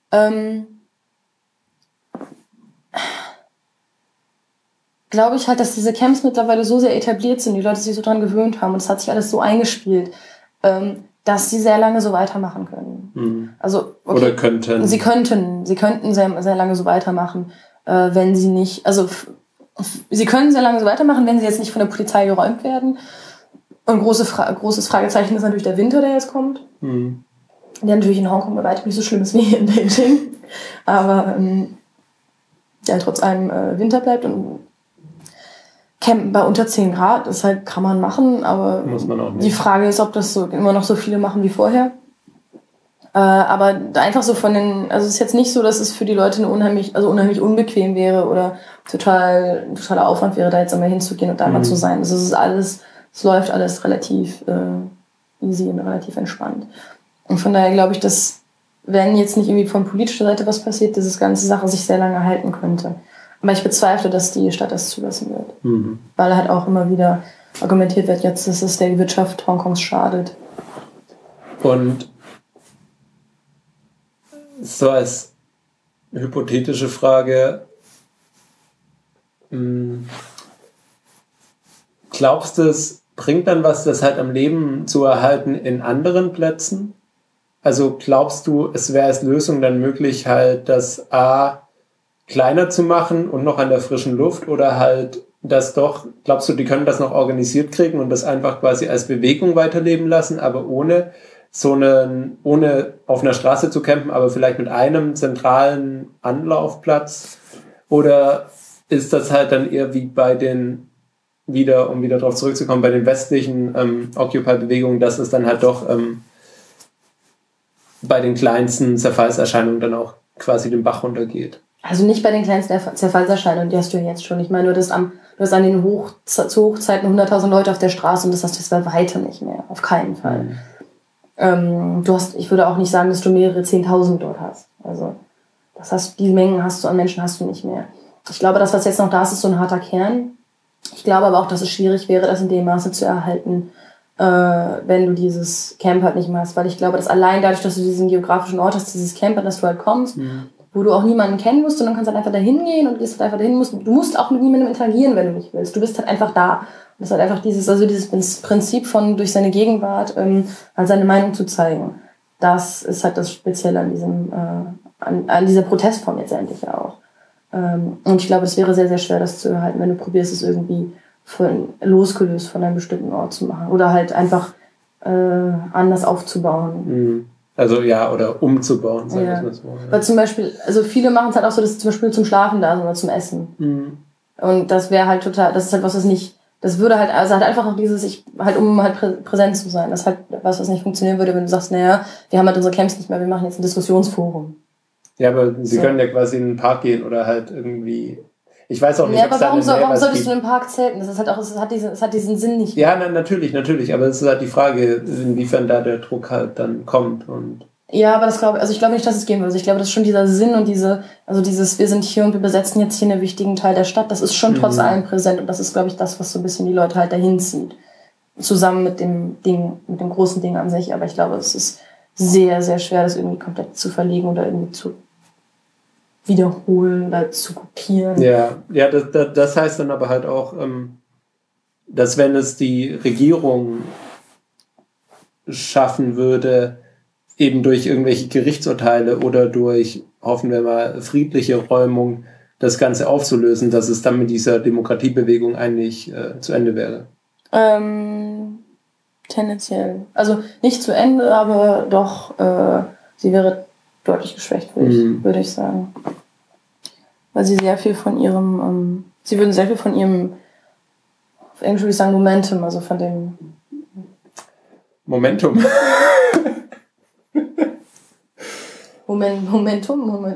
glaube ich halt, dass diese Camps mittlerweile so sehr etabliert sind, die Leute sich so dran gewöhnt haben und es hat sich alles so eingespielt, dass sie sehr lange so weitermachen können. Also, okay, oder könnten. Sie könnten sehr, sehr lange so weitermachen, wenn sie nicht, sie können sehr lange so weitermachen, wenn sie jetzt nicht von der Polizei geräumt werden. Und großes Fragezeichen ist natürlich der Winter, der jetzt kommt. Der natürlich in Hongkong bei weitem nicht so schlimm ist wie hier in Beijing. Aber der trotz allem Winter bleibt und Campen bei unter 10 Grad, das halt kann man machen, aber muss man auch nicht. Die Frage ist, ob das so immer noch so viele machen wie vorher. Aber einfach so also es ist jetzt nicht so, dass es für die Leute unheimlich unbequem wäre oder totaler Aufwand wäre, da jetzt einmal hinzugehen und da mal zu sein. Also es läuft alles relativ easy und relativ entspannt. Und von daher glaube ich, dass wenn jetzt nicht irgendwie von politischer Seite was passiert, diese ganze Sache sich sehr lange halten könnte. Aber ich bezweifle, dass die Stadt das zulassen wird. Weil halt auch immer wieder argumentiert wird, jetzt, dass es der Wirtschaft Hongkongs schadet. Und so als hypothetische Frage, glaubst du, es bringt dann was, das halt am Leben zu erhalten in anderen Plätzen? Also glaubst du, es wäre als Lösung dann möglich, halt das kleiner zu machen und noch an der frischen Luft oder halt glaubst du, die können das noch organisiert kriegen und das einfach quasi als Bewegung weiterleben lassen, aber ohne auf einer Straße zu campen, aber vielleicht mit einem zentralen Anlaufplatz? Oder ist das halt dann eher wie bei um wieder darauf zurückzukommen, bei den westlichen Occupy-Bewegungen, dass es dann halt doch bei den kleinsten Zerfallserscheinungen dann auch quasi den Bach runtergeht? Also nicht bei den kleinsten Zerfallserscheinungen, die hast du ja jetzt schon. Ich meine, du hast an den zu Hochzeiten 100.000 Leute auf der Straße und das hast du jetzt bei weitem nicht mehr. Auf keinen Fall. Ich würde auch nicht sagen, dass du mehrere 10.000 dort hast. Also die Mengen an Menschen hast du nicht mehr. Ich glaube, das, was jetzt noch da ist, ist so ein harter Kern. Ich glaube aber auch, dass es schwierig wäre, das in dem Maße zu erhalten, wenn du dieses Camp halt nicht mehr hast. Weil ich glaube, dass allein dadurch, dass du diesen geografischen Ort hast, dieses Camp, an das du halt kommst, wo du auch niemanden kennen musst, sondern kannst halt einfach dahin gehen und gehst halt einfach dahin. Du musst auch mit niemandem interagieren, wenn du nicht willst. Du bist halt einfach da. Und das ist halt einfach dieses Prinzip von durch seine Gegenwart halt seine Meinung zu zeigen. Das ist halt das Spezielle an dieser Protestform letztendlich ja auch. Und ich glaube, es wäre sehr, sehr schwer, das zu erhalten, wenn du probierst, es irgendwie losgelöst von einem bestimmten Ort zu machen. Oder halt einfach anders aufzubauen. Also ja, oder umzubauen, sagen wir mal so. Ja. Weil zum Beispiel, also viele machen es halt auch so, dass sie zum Beispiel zum Schlafen da sind oder zum Essen. Und das wäre halt das ist halt was nicht Das würde halt, also halt einfach noch dieses, um halt präsent zu sein. Das ist halt was nicht funktionieren würde, wenn du sagst, naja, wir haben halt unsere Camps nicht mehr, wir machen jetzt ein Diskussionsforum. Ja, aber sie können ja quasi in den Park gehen oder halt irgendwie, ich weiß auch nicht, ja, aber warum solltest du im Park zelten? Das ist halt auch, es hat diesen Sinn nicht mehr. Ja, natürlich, aber es ist halt die Frage, inwiefern da der Druck halt dann kommt und ja, aber ich glaube nicht, dass es gehen würde. Also ich glaube, das ist schon dieser Sinn und wir sind hier und wir besetzen jetzt hier einen wichtigen Teil der Stadt, das ist schon trotz allem präsent und das ist, glaube ich, das, was so ein bisschen die Leute halt dahin zieht. Zusammen mit dem großen Ding an sich. Aber ich glaube, es ist sehr, sehr schwer, das irgendwie komplett zu verlegen oder irgendwie zu wiederholen oder zu kopieren. Ja, das heißt dann aber halt auch, dass wenn es die Regierung schaffen würde, eben durch irgendwelche Gerichtsurteile oder durch, hoffen wir mal, friedliche Räumung das Ganze aufzulösen, dass es dann mit dieser Demokratiebewegung eigentlich zu Ende wäre. Tendenziell. Also nicht zu Ende, aber doch, sie wäre deutlich geschwächt, würde ich sagen. Weil sie sehr viel von ihrem, auf Englisch würde ich sagen Momentum, also von dem Momentum. Momentum.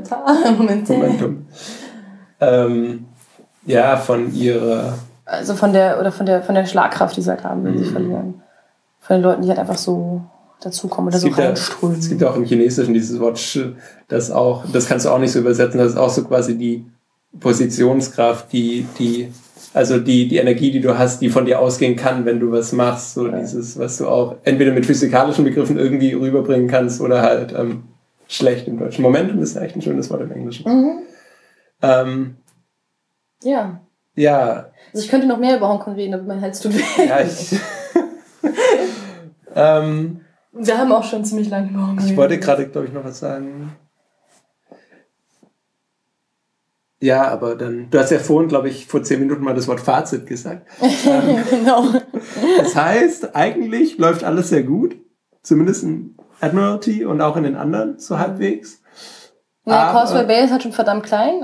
Ja, von ihrer... Also von der Schlagkraft, die sie halt haben, wenn sie verlieren. Von den Leuten, die halt einfach so dazukommen oder so reinströmen. Es gibt auch im Chinesischen dieses Wort Shi, das kannst du auch nicht so übersetzen, das ist auch so quasi die Positionskraft, die Energie, die du hast, die von dir ausgehen kann, wenn du was machst, so dieses, was du auch entweder mit physikalischen Begriffen irgendwie rüberbringen kannst oder halt schlecht im Deutschen. Momentum ist echt ein schönes Wort im Englischen. Ja. Ja. Also ich könnte noch mehr über Hongkong reden, aber mein Hals tut weh. Ja, wir haben auch schon ziemlich lange über Hongkong geredet. Ich wollte gerade, glaube ich, noch was sagen. Ja, aber dann, du hast ja vorhin, glaube ich, vor 10 Minuten mal das Wort Fazit gesagt. Genau. Das heißt, eigentlich läuft alles sehr gut. Zumindest in Admiralty und auch in den anderen, so halbwegs. Ja, Causeway Bay ist halt schon verdammt klein,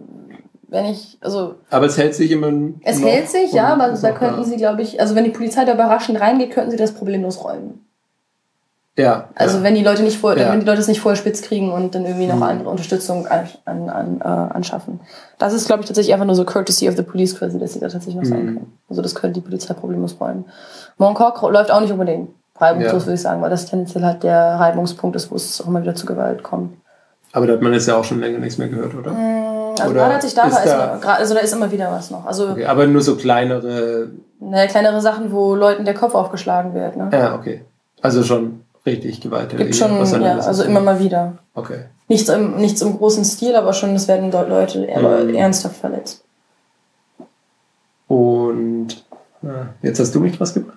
aber es hält sich immer. Es hält sich, ja, aber da könnten sie, glaube ich, also wenn die Polizei da überraschend reingeht, könnten sie das problemlos räumen. Ja. Also wenn die Leute wenn die Leute es nicht vorher spitz kriegen und dann irgendwie noch andere Unterstützung anschaffen. Das ist, glaube ich, tatsächlich einfach nur so Courtesy of the Police quasi, dass sie da tatsächlich noch sein können. Also das könnte die Polizei problemlos räumen. Mongkok läuft auch nicht unbedingt reibungslos, würde ich sagen, weil das tendenziell halt der Reibungspunkt ist, wo es auch immer wieder zu Gewalt kommt. Aber da hat man jetzt ja auch schon länger nichts mehr gehört, oder? Also gerade hat sich da ist immer wieder was noch. Also, okay, aber nur so kleinere Sachen, wo Leuten der Kopf aufgeschlagen wird. Ne? Ja, okay. Also schon richtig Gewalt. Gibt schon, also immer mal wieder. Okay. Nichts im großen Stil, aber schon, es werden dort Leute ernsthaft verletzt. Und jetzt hast du mich was gebracht.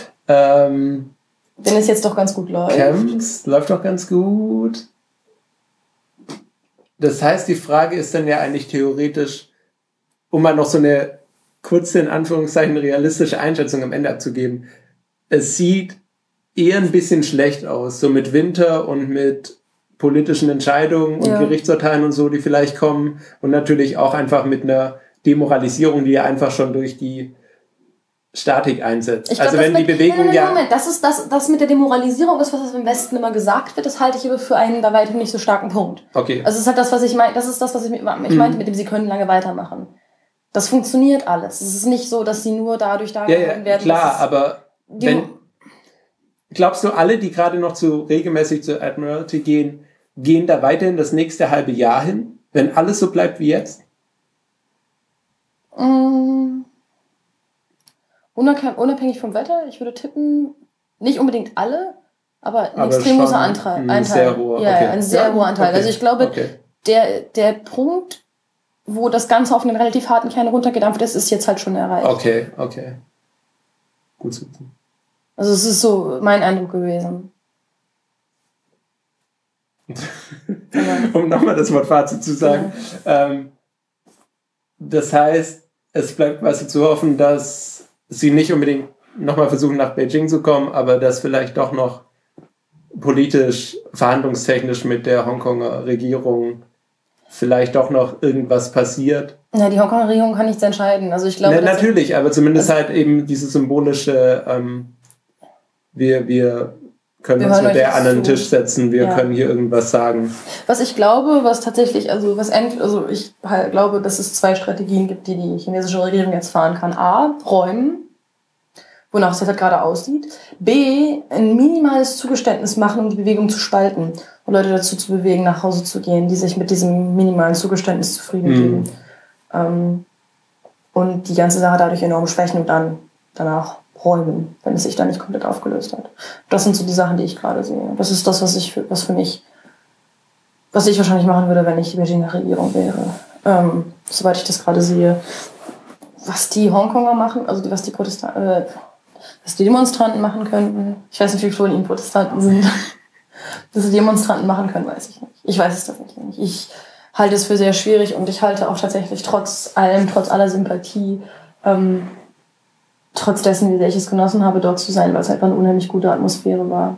Wenn es jetzt doch ganz gut läuft. Camps läuft doch ganz gut. Das heißt, die Frage ist dann ja eigentlich theoretisch, um mal noch so eine kurze, in Anführungszeichen, realistische Einschätzung am Ende abzugeben. Es sieht eher ein bisschen schlecht aus, so mit Winter und mit politischen Entscheidungen und Gerichtsurteilen und so, die vielleicht kommen und natürlich auch einfach mit einer Demoralisierung, die ja einfach schon durch die Statik einsetzt. Ich glaub, wenn die Bewegung Moment, das mit der Demoralisierung ist, was im Westen immer gesagt wird, das halte ich aber für einen da weiterhin nicht so starken Punkt. Okay. Also es ist halt das, was ich meine, das ist das, was ich meinte mit dem, sie können lange weitermachen. Das funktioniert alles. Es ist nicht so, dass sie nur dadurch da gehalten werden. Klar, aber glaubst du, alle, die gerade noch regelmäßig zur Admiralty gehen da weiterhin das nächste halbe Jahr hin, wenn alles so bleibt wie jetzt? Unabhängig vom Wetter, ich würde tippen, nicht unbedingt alle, aber ein extrem großer Anteil. Ein sehr hoher Anteil. Okay. Also ich glaube, der Punkt, wo das Ganze auf einen relativ harten Kern runtergedampft ist jetzt halt schon erreicht. Okay. Gut zu wissen. Also es ist so mein Eindruck gewesen. Um nochmal das Wort Fazit zu sagen. Ja. Das heißt, es bleibt quasi zu hoffen, dass sie nicht unbedingt nochmal versuchen, nach Beijing zu kommen, aber dass vielleicht doch noch politisch, verhandlungstechnisch mit der Hongkonger Regierung vielleicht doch noch irgendwas passiert. Na, die Hongkonger Regierung kann nichts entscheiden. Also ich glaube, natürlich, aber zumindest halt eben dieses symbolische, wir können uns mit der an den Tisch setzen, wir können hier irgendwas sagen. Was ich glaube, was tatsächlich, ich glaube, dass es 2 Strategien gibt, die die chinesische Regierung jetzt fahren kann. A, räumen, wonach es jetzt halt gerade aussieht. B, ein minimales Zugeständnis machen, um die Bewegung zu spalten und Leute dazu zu bewegen, nach Hause zu gehen, die sich mit diesem minimalen Zugeständnis zufrieden geben. Und die ganze Sache dadurch enorm schwächen und dann danach räumen, wenn es sich dann nicht komplett aufgelöst hat. Das sind so die Sachen, die ich gerade sehe. Das ist das, was ich wahrscheinlich machen würde, wenn ich die Beijing Regierung wäre. Soweit ich das gerade sehe. Was die Hongkonger machen, also was die Demonstranten machen könnten, ich weiß nicht, wie viele von ihnen Protestanten sind, dass die Demonstranten machen können, weiß ich nicht. Ich weiß es tatsächlich nicht. Ich halte es für sehr schwierig und ich halte auch tatsächlich trotz aller Sympathie, trotz dessen, wie sehr ich es genossen habe, dort zu sein, weil es einfach eine unheimlich gute Atmosphäre war.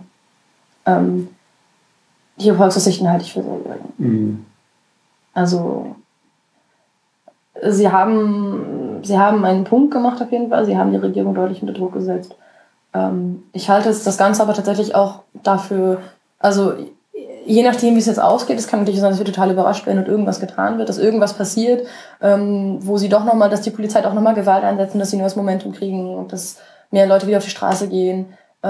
Die Volksaussichten halte ich für sehr gering. Also sie haben einen Punkt gemacht auf jeden Fall. Sie haben die Regierung deutlich unter Druck gesetzt. Ich halte das Ganze aber tatsächlich auch dafür, also je nachdem, wie es jetzt ausgeht, es kann natürlich sein, dass wir total überrascht werden und irgendwas getan wird, dass irgendwas passiert, wo sie doch nochmal, dass die Polizei doch nochmal Gewalt einsetzen, dass sie neues Momentum kriegen und dass mehr Leute wieder auf die Straße gehen.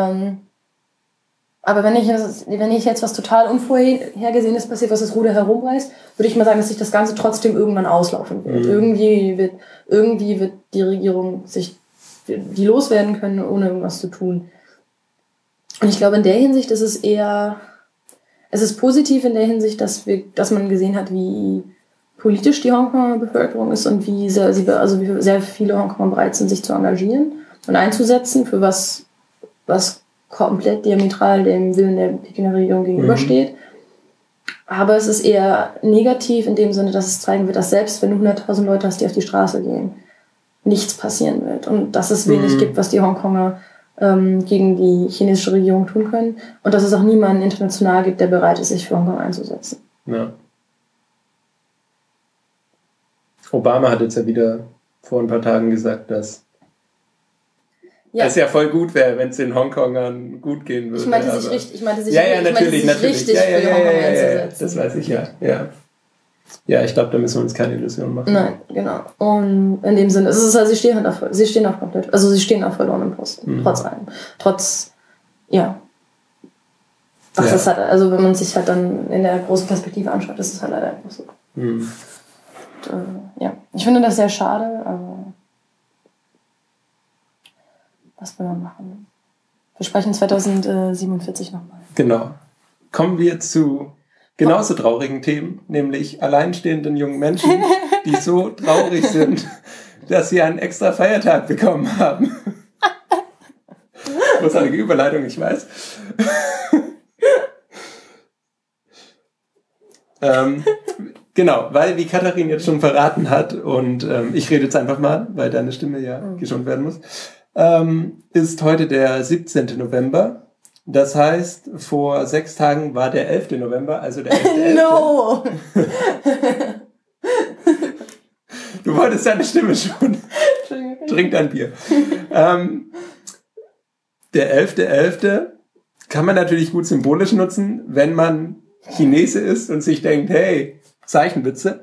Aber wenn ich jetzt was total Unvorhergesehenes passiert, was das Ruder herumreißt, würde ich mal sagen, dass sich das Ganze trotzdem irgendwann auslaufen wird. Irgendwie wird die Regierung sich die loswerden können, ohne irgendwas zu tun. Und ich glaube, in der Hinsicht ist es ist positiv in der Hinsicht, dass man gesehen hat, wie politisch die Hongkonger Bevölkerung ist und wie sehr viele Hongkonger bereit sind, sich zu engagieren und einzusetzen für was komplett diametral dem Willen der Pekiner Regierung gegenübersteht. Aber es ist eher negativ in dem Sinne, dass es zeigen wird, dass selbst wenn du 100.000 Leute hast, die auf die Straße gehen, nichts passieren wird. Und dass es wenig gibt, was die Hongkonger gegen die chinesische Regierung tun können. Und dass es auch niemanden international gibt, der bereit ist, sich für Hongkong einzusetzen. Ja. Obama hat jetzt ja wieder vor ein paar Tagen gesagt, dass es ja voll gut wäre, wenn es den Hongkongern gut gehen würde. Ich meinte sich richtig für Hongkong einzusetzen. Das weiß ich, ja. Ja, ich glaube, da müssen wir uns keine Illusionen machen. Nein, genau. Und in dem Sinne, sie stehen auf verlorenem Posten, trotz allem. Ist halt, also wenn man sich halt dann in der großen Perspektive anschaut, ist es halt leider einfach so. Und, ich finde das sehr schade, aber was will man machen? Wir sprechen 2047 nochmal. Genau. Kommen wir zu genauso traurigen Themen, nämlich alleinstehenden jungen Menschen, die so traurig sind, dass sie einen extra Feiertag bekommen haben. Großartige Überleitung, ich weiß. Genau, weil wie Katharin jetzt schon verraten hat, und ich rede jetzt einfach mal, weil deine Stimme ja geschont werden muss, ist heute der 17. November. Das heißt, vor 6 Tagen war der 11. November, also der 11.11. No! Du wolltest deine Stimme schon. Trink dein Bier. Der 11.11. kann man natürlich gut symbolisch nutzen, wenn man Chinese ist und sich denkt, hey, Zeichenwitze.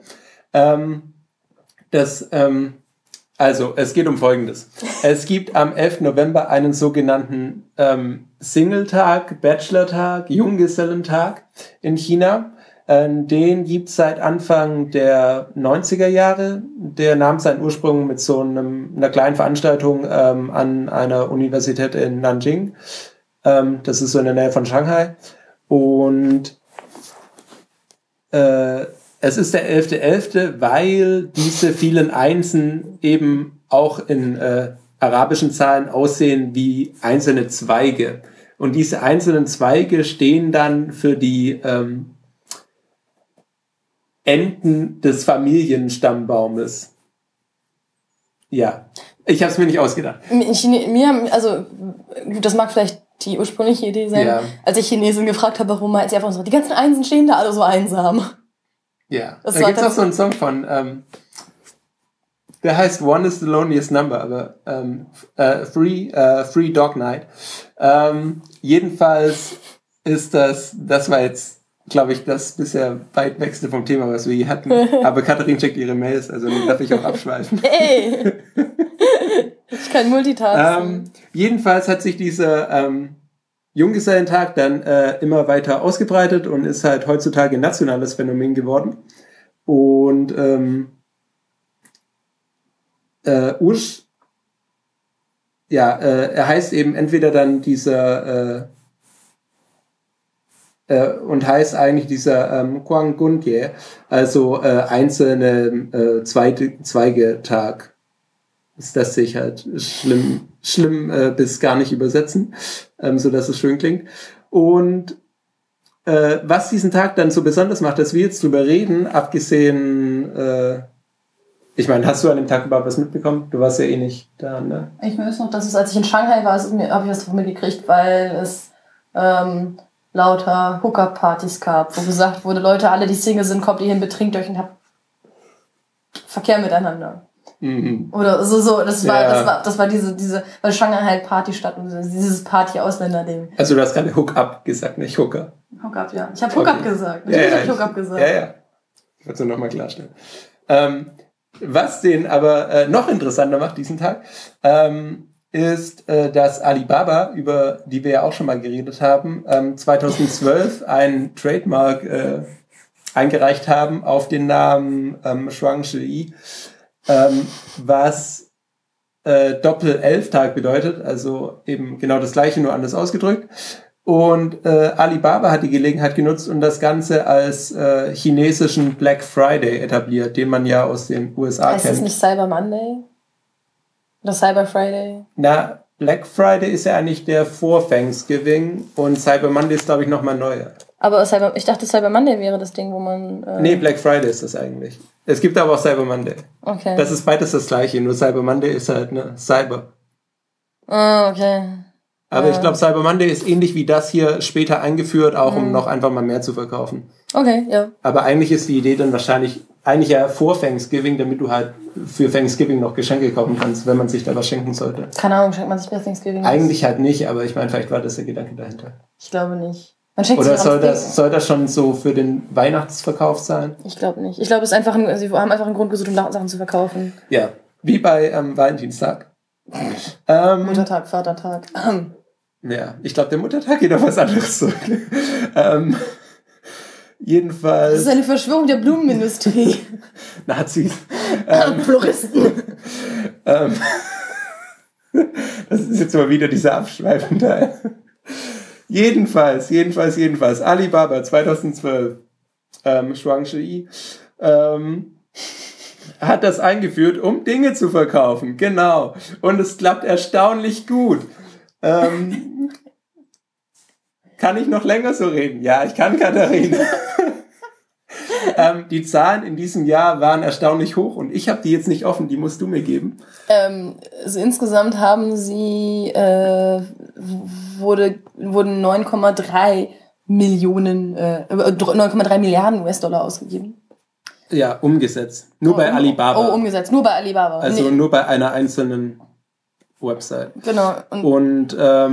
Also, es geht um Folgendes. Es gibt am 11. November einen sogenannten Single-Tag, Bachelor-Tag, Junggesellentag in China. Den gibt's seit Anfang der 90er Jahre. Der nahm seinen Ursprung mit so einer kleinen Veranstaltung an einer Universität in Nanjing. Das ist so in der Nähe von Shanghai. Und es ist der 11.11., weil diese vielen Einsen eben auch in arabischen Zahlen aussehen wie einzelne Zweige. Und diese einzelnen Zweige stehen dann für die Enden des Familienstammbaumes. Ja, ich habe es mir nicht ausgedacht. Das mag vielleicht die ursprüngliche Idee sein, als ich Chinesin gefragt habe, warum meint sie einfach so, die ganzen Einsen stehen da alle so einsam. Ja, da gibt es auch so einen Song von Der heißt One is the Loneliest Number, aber Free Dog Night. Jedenfalls ist das war jetzt, glaube ich, das bisher weit wegste vom Thema, was wir je hatten. Aber Katharin checkt ihre Mails, also dann darf ich auch abschweifen. Hey! Ich kann multitasken. Jedenfalls hat sich dieser Junggesellentag dann immer weiter ausgebreitet und ist halt heutzutage ein nationales Phänomen geworden. Und er heißt eben entweder dann dieser und heißt eigentlich dieser Gwanggundye, also einzelne Zweige-Tag. Das lässt sich halt schlimm bis gar nicht übersetzen, so dass es schön klingt. Und was diesen Tag dann so besonders macht, dass wir jetzt drüber reden, abgesehen, ich meine, hast du an dem Tag überhaupt was mitbekommen? Du warst ja eh nicht da, ne? Ich weiß noch, dass als ich in Shanghai war, habe ich was davon mitgekriegt, weil es lauter Hookup-Partys gab, wo gesagt wurde, Leute, alle, die Single sind, kommt ihr hin, betrinkt euch und habt Verkehr miteinander. Mhm. Oder so, das war diese, weil Shanghai halt Partystadt und dieses Party-Ausländer-Ding. Also du hast gerade Hookup gesagt, nicht Hooker. Hookup, ja. Ich habe Hookup gesagt. Natürlich habe ich Hookup gesagt. Ja. Ich wollte es nur nochmal klarstellen. Was den aber noch interessanter macht, diesen Tag, ist, dass Alibaba, über die wir ja auch schon mal geredet haben, 2012 ein Trademark eingereicht haben auf den Namen Shuangshi, was Doppel-11-Tag bedeutet, also eben genau das gleiche, nur anders ausgedrückt. Und Alibaba hat die Gelegenheit genutzt und das Ganze als chinesischen Black Friday etabliert, den man ja aus den USA kennt. Heißt das nicht Cyber Monday? Oder Cyber Friday? Na, Black Friday ist ja eigentlich der vor Thanksgiving und Cyber Monday ist, glaube ich, nochmal neuer. Aber ich dachte, Cyber Monday wäre das Ding, wo man... Nee, Black Friday ist das eigentlich. Es gibt aber auch Cyber Monday. Okay. Das ist beides das gleiche, nur Cyber Monday ist halt, ne, Cyber. Oh, okay. Aber ich glaube, Cyber Monday ist ähnlich wie das hier später eingeführt, auch um noch einfach mal mehr zu verkaufen. Okay, ja. Aber eigentlich ist die Idee dann wahrscheinlich ja vor Thanksgiving, damit du halt für Thanksgiving noch Geschenke kaufen kannst, wenn man sich da was schenken sollte. Keine Ahnung, schenkt man sich bei Thanksgiving? Eigentlich halt nicht, aber ich meine, vielleicht war das der Gedanke dahinter. Ich glaube nicht. Man schenkt Oder sich soll das schon so für den Weihnachtsverkauf sein? Ich glaube nicht. Ich glaube, es ist einfach sie haben einfach einen Grund gesucht, um Sachen zu verkaufen. Ja, wie bei Valentinstag. Muttertag, Vatertag. Ja, ich glaube, der Muttertag geht auf was anderes zurück. Jedenfalls... Das ist eine Verschwörung der Blumenindustrie. Nazis. Floristen. Das ist jetzt mal wieder dieser abschweifende Teil. Jedenfalls. Alibaba 2012. Shuangshi hat das eingeführt, um Dinge zu verkaufen. Genau. Und es klappt erstaunlich gut. Kann ich noch länger so reden? Ja, ich kann, Katharina. Die Zahlen in diesem Jahr waren erstaunlich hoch und ich habe die jetzt nicht offen, die musst du mir geben. Also insgesamt haben sie wurden 9,3 Milliarden US-Dollar ausgegeben. Ja, umgesetzt. Nur bei Alibaba. Oh, umgesetzt. Nur bei Alibaba. Also nur bei einer einzelnen Website. Genau. Und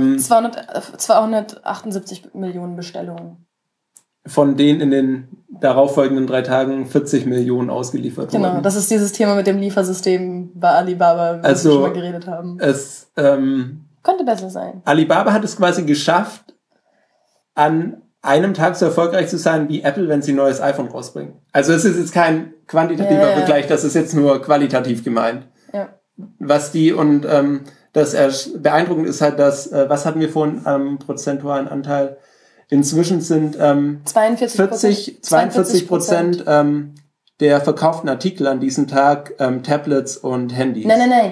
278 Millionen Bestellungen. Von denen in den darauffolgenden 3 Tagen 40 Millionen ausgeliefert wurden. Genau, das ist dieses Thema mit dem Liefersystem bei Alibaba, wo wir schon mal geredet haben. Es könnte besser sein. Alibaba hat es quasi geschafft, an einem Tag so erfolgreich zu sein wie Apple, wenn sie ein neues iPhone rausbringen. Also es ist jetzt kein quantitativer Vergleich, das ist jetzt nur qualitativ gemeint. Ja. Was die und das beeindruckend ist halt, dass, was hatten wir vorhin am prozentualen Anteil? Inzwischen sind 42% der verkauften Artikel an diesem Tag Tablets und Handys. Nein.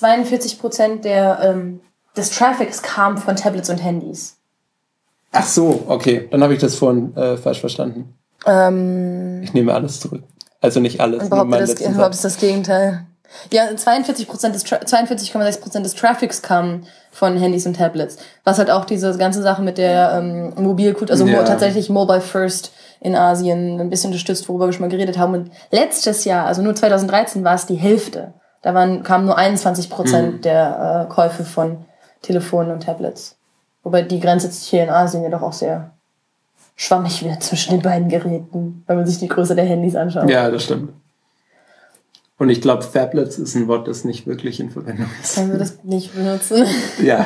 42% des Traffics kam von Tablets und Handys. Ach so, okay. Dann habe ich das vorhin falsch verstanden. Ich nehme alles zurück. Also nicht alles. Überhaupt ist das Gegenteil. Ja, 42,6% des Traffics kamen von Handys und Tablets. Was halt auch diese ganze Sache mit der Mobilkultur, also tatsächlich Mobile First in Asien ein bisschen unterstützt, worüber wir schon mal geredet haben. Und letztes Jahr, also nur 2013, war es die Hälfte. kamen nur 21% der Käufe von Telefonen und Tablets. Wobei die Grenze hier in Asien ja doch auch sehr schwammig wird zwischen den beiden Geräten, wenn man sich die Größe der Handys anschaut. Ja, das stimmt. Und ich glaube, Phablets ist ein Wort, das nicht wirklich in Verwendung ist. Können wir das nicht benutzen? Ja.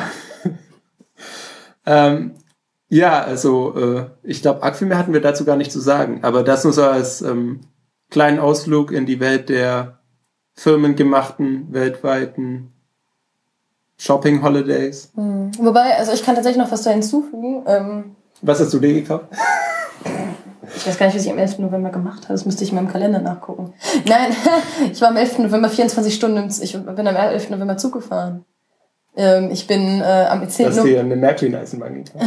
Ja, also ich glaube, arg viel mehr hatten wir dazu gar nicht zu sagen. Aber das nur so als kleinen Ausflug in die Welt der firmengemachten, weltweiten Shopping-Holidays. Wobei, also ich kann tatsächlich noch was da hinzufügen. Was hast du dir gekauft? Ich weiß gar nicht, was ich am 11. November gemacht habe. Das müsste ich in meinem Kalender nachgucken. Nein, ich war am 11. November 24 Stunden, ich bin am 11. November Zug gefahren. Ich bin am 10. Dass dir eine Märklin-Eisenbahn gekauft.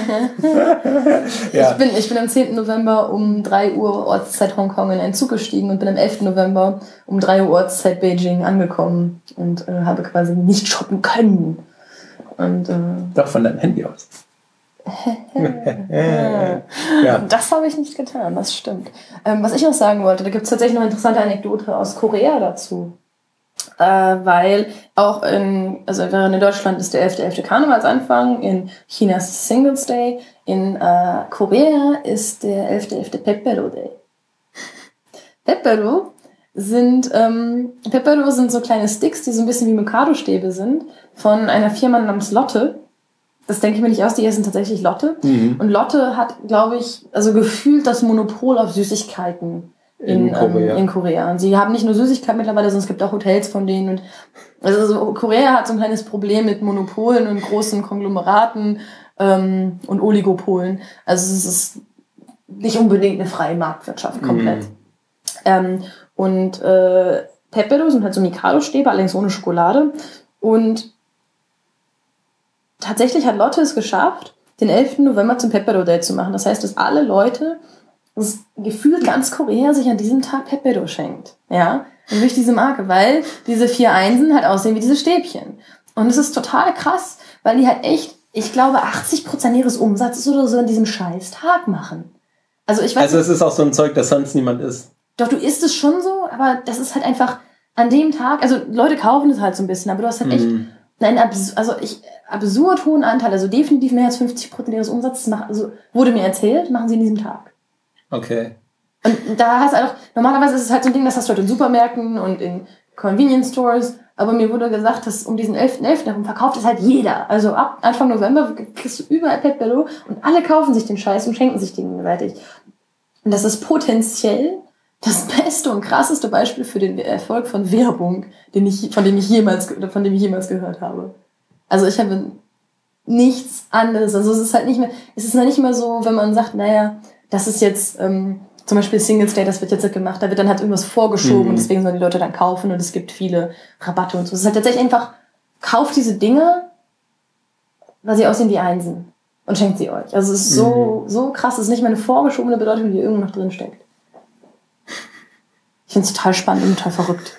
Ja. Ich bin am 10. November um 3 Uhr Ortszeit Hongkong in einen Zug gestiegen und bin am 11. November um 3 Uhr Ortszeit Beijing angekommen und habe quasi nicht shoppen können. Und, doch von deinem Handy aus. Ja. Das habe ich nicht getan, das stimmt. Was ich noch sagen wollte, da gibt es tatsächlich noch eine interessante Anekdote aus Korea dazu. Weil auch während in Deutschland ist der 11.11. Karnevalsanfang, in China ist Singles Day, in Korea ist der 11.11. Pepero Day. Pepero sind so kleine Sticks, die so ein bisschen wie Mikado-Stäbe sind, von einer Firma namens Lotte. Das denke ich mir nicht aus, die essen tatsächlich Lotte. Und Lotte hat, glaube ich, also gefühlt das Monopol auf Süßigkeiten in Korea. Und sie haben nicht nur Süßigkeiten mittlerweile, sondern es gibt auch Hotels von denen. Und also Korea hat so ein kleines Problem mit Monopolen und großen Konglomeraten und Oligopolen. Also es ist nicht unbedingt eine freie Marktwirtschaft komplett. Pepero sind halt so Mikado-Stäbe, allerdings ohne Schokolade. Und tatsächlich hat Lotte es geschafft, den 11. November zum Pepero Day zu machen. Das heißt, dass alle Leute, das gefühlt ganz Korea, sich an diesem Tag Pepero schenkt. Ja, und durch diese Marke, weil diese 4 Einsen halt aussehen wie diese Stäbchen. Und es ist total krass, weil die halt echt, ich glaube, 80% ihres Umsatzes oder so an diesem scheiß Tag machen. Also ich weiß Also es ist auch so ein Zeug, das sonst niemand isst. Doch, du isst es schon so, aber das ist halt einfach an dem Tag, also Leute kaufen es halt so ein bisschen, aber du hast halt echt einen absurd hohen Anteil, also definitiv mehr als 50% ihres Umsatzes, wurde mir erzählt, machen sie in diesem Tag. Okay. Und da hast du halt auch, normalerweise ist es halt so ein Ding, das hast du halt in Supermärkten und in Convenience Stores, aber mir wurde gesagt, dass um diesen 11.11. herum verkauft es halt jeder. Also ab Anfang November kriegst du überall Pepero und alle kaufen sich den Scheiß und schenken sich den gegenseitig. Und das ist potenziell das beste und krasseste Beispiel für den Erfolg von Werbung, von dem ich jemals gehört habe. Also ich habe nichts anderes. Also es ist halt nicht mehr so, wenn man sagt, naja, das ist jetzt zum Beispiel Singles Day, das wird jetzt gemacht, da wird dann halt irgendwas vorgeschoben und deswegen sollen die Leute dann kaufen und es gibt viele Rabatte und so. Es ist halt tatsächlich einfach, kauft diese Dinge, weil sie aussehen wie Einsen und schenkt sie euch. Also es ist so krass, es ist nicht mehr eine vorgeschobene Bedeutung, die irgendwo noch drin steckt. Ich finde es total spannend und total verrückt.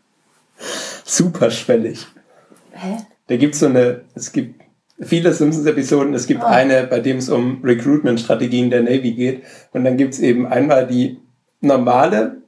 Superschwellig. Hä? Da gibt's es gibt viele Simpsons-Episoden, es gibt eine, bei dem es um Recruitment-Strategien der Navy geht und dann gibt's eben einmal die normale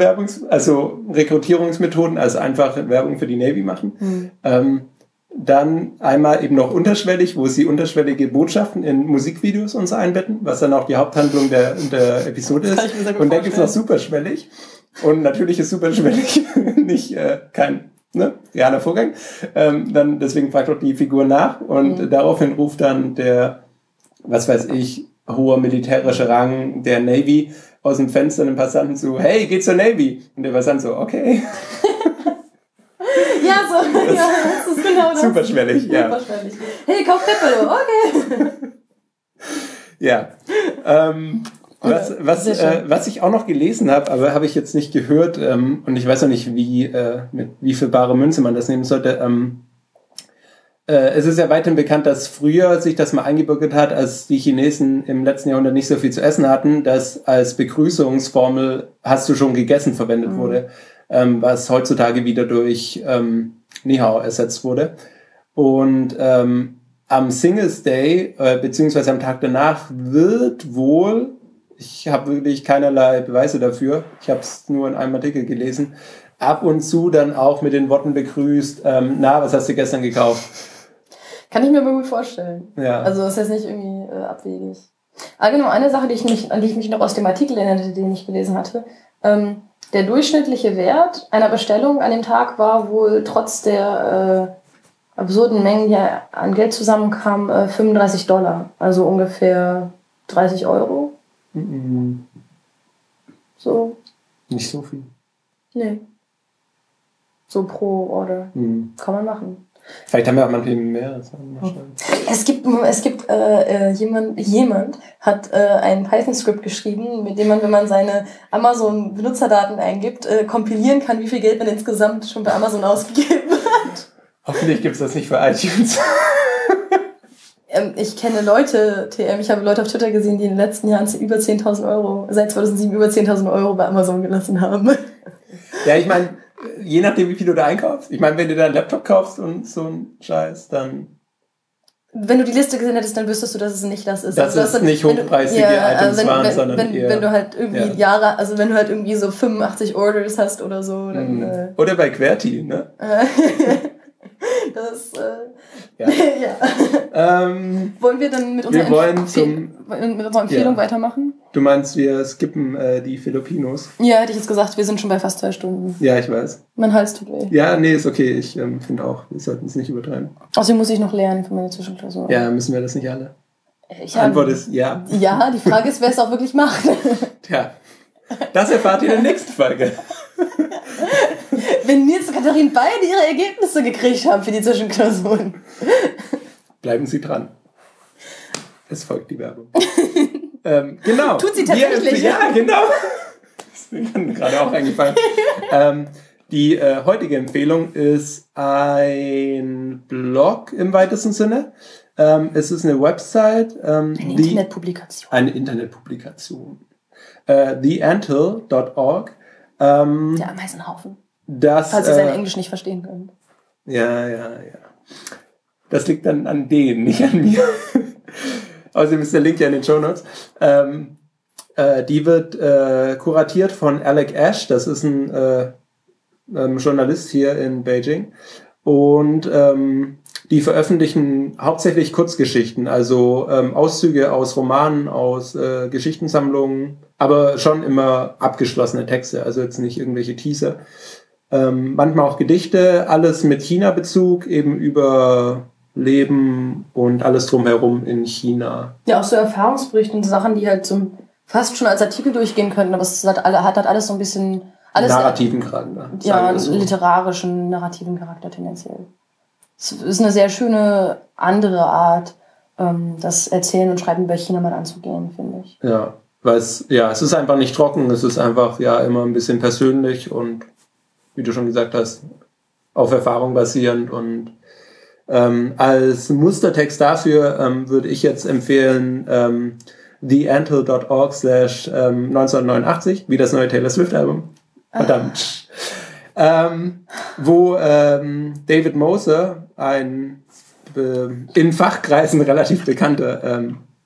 Rekrutierungsmethoden, also einfach Werbung für die Navy machen. Dann einmal eben noch unterschwellig, wo sie unterschwellige Botschaften in Musikvideos uns einbetten, was dann auch die Haupthandlung der Episode ist. Und dann gibt's noch superschwellig. Und natürlich ist superschwellig nicht kein realer Vorgang. Dann deswegen fragt auch die Figur nach und daraufhin ruft dann der, was weiß ich, hoher militärische Rang der Navy aus dem Fenster einem Passanten zu, hey, geh zur Navy. Und der Passant so, okay. Das ist genau das. Superschwellig, ja. Superschwellig. Hey, kauf Pepero, okay. Ja. Was ich auch noch gelesen habe, aber habe ich jetzt nicht gehört, und ich weiß noch nicht, mit wie viel bare Münze man das nehmen sollte. Es ist ja weiterhin bekannt, dass früher sich das mal eingebürgert hat, als die Chinesen im letzten Jahrhundert nicht so viel zu essen hatten, dass als Begrüßungsformel hast du schon gegessen verwendet wurde, was heutzutage wieder durch Ni Hao ersetzt wurde. Und am Singles Day, beziehungsweise am Tag danach, wird wohl, ich habe wirklich keinerlei Beweise dafür, ich habe es nur in einem Artikel gelesen, ab und zu dann auch mit den Worten begrüßt, was hast du gestern gekauft? Kann ich mir aber gut vorstellen. Ja. Also das ist jetzt nicht irgendwie abwegig. Aber genau, eine Sache, an die ich mich noch aus dem Artikel erinnerte, den ich gelesen hatte. Der durchschnittliche Wert einer Bestellung an dem Tag war wohl trotz der absurden Mengen, die an Geld zusammenkamen, $35. Also ungefähr 30 Euro. Mhm. So. Nicht so viel. Nee. So pro Order. Mhm. Kann man machen. Vielleicht haben wir auch manche mehr. Es gibt jemand hat ein Python-Skript geschrieben, mit dem man, wenn man seine Amazon-Benutzerdaten eingibt, kompilieren kann, wie viel Geld man insgesamt schon bei Amazon ausgegeben hat. Hoffentlich gibt es das nicht für iTunes. Ich kenne Leute, ich habe Leute auf Twitter gesehen, die in den letzten Jahren seit 2007 über 10.000 Euro bei Amazon gelassen haben. Ja, ich meine, je nachdem, wie viel du da einkaufst. Ich meine, wenn du da einen Laptop kaufst und so einen Scheiß, dann... Wenn du die Liste gesehen hättest, dann wüsstest du, dass es nicht das ist. Das ist dann, nicht hochpreisige Items waren, sondern eher... Wenn du halt irgendwie wenn du halt irgendwie so 85 Orders hast oder so, dann... Oder bei QWERTY, ne? Das, ja. Wollen wir dann mit unserer Empfehlung weitermachen? Du meinst, wir skippen die Filipinos? Ja, hätte ich jetzt gesagt, wir sind schon bei fast 2 Stunden. Ja, ich weiß. Mein Hals tut weh. Ja, nee, ist okay. Ich finde auch, wir sollten es nicht übertreiben. Außerdem muss ich noch lernen für meine Zwischenklausur. Ja, müssen wir das nicht alle? Antwort ist ja. Ja, die Frage ist, wer es auch wirklich macht. Tja, das erfahrt ihr in der nächsten Folge. Wenn Nils und Katharin beide ihre Ergebnisse gekriegt haben für die Zwischenklausuren. Bleiben Sie dran. Es folgt die Werbung. Genau. Tut sie tatsächlich. Ja, genau. Das ist mir gerade auch eingefallen. Die heutige Empfehlung ist ein Blog im weitesten Sinne. Es ist eine Website. Internetpublikation. Eine Internetpublikation. theantle.org. Der Ameisenhaufen. Falls Sie sein Englisch nicht verstehen können. Ja. Das liegt dann an denen, nicht an mir. Außerdem ist der Link ja in den Shownotes. Die wird kuratiert von Alec Ash. Das ist ein Journalist hier in Beijing. Und die veröffentlichen hauptsächlich Kurzgeschichten, also Auszüge aus Romanen, aus Geschichtensammlungen, aber schon immer abgeschlossene Texte, also jetzt nicht irgendwelche Teaser. Manchmal auch Gedichte, alles mit China-Bezug, eben über Leben und alles drumherum in China. Ja, auch so Erfahrungsberichte und Sachen, die halt so fast schon als Artikel durchgehen könnten, aber es hat alles so ein bisschen... narrativen Charakter. Ja, literarischen, narrativen Charakter tendenziell. Es ist eine sehr schöne andere Art, das Erzählen und Schreiben über China mal anzugehen, finde ich. Ja, weil es ist einfach nicht trocken, es ist einfach immer ein bisschen persönlich und wie du schon gesagt hast, auf Erfahrung basierend und als Mustertext dafür würde ich jetzt empfehlen theantle.org/1989, wie das neue Taylor Swift Album. Verdammt. Wo David Moser, ein in Fachkreisen relativ bekannter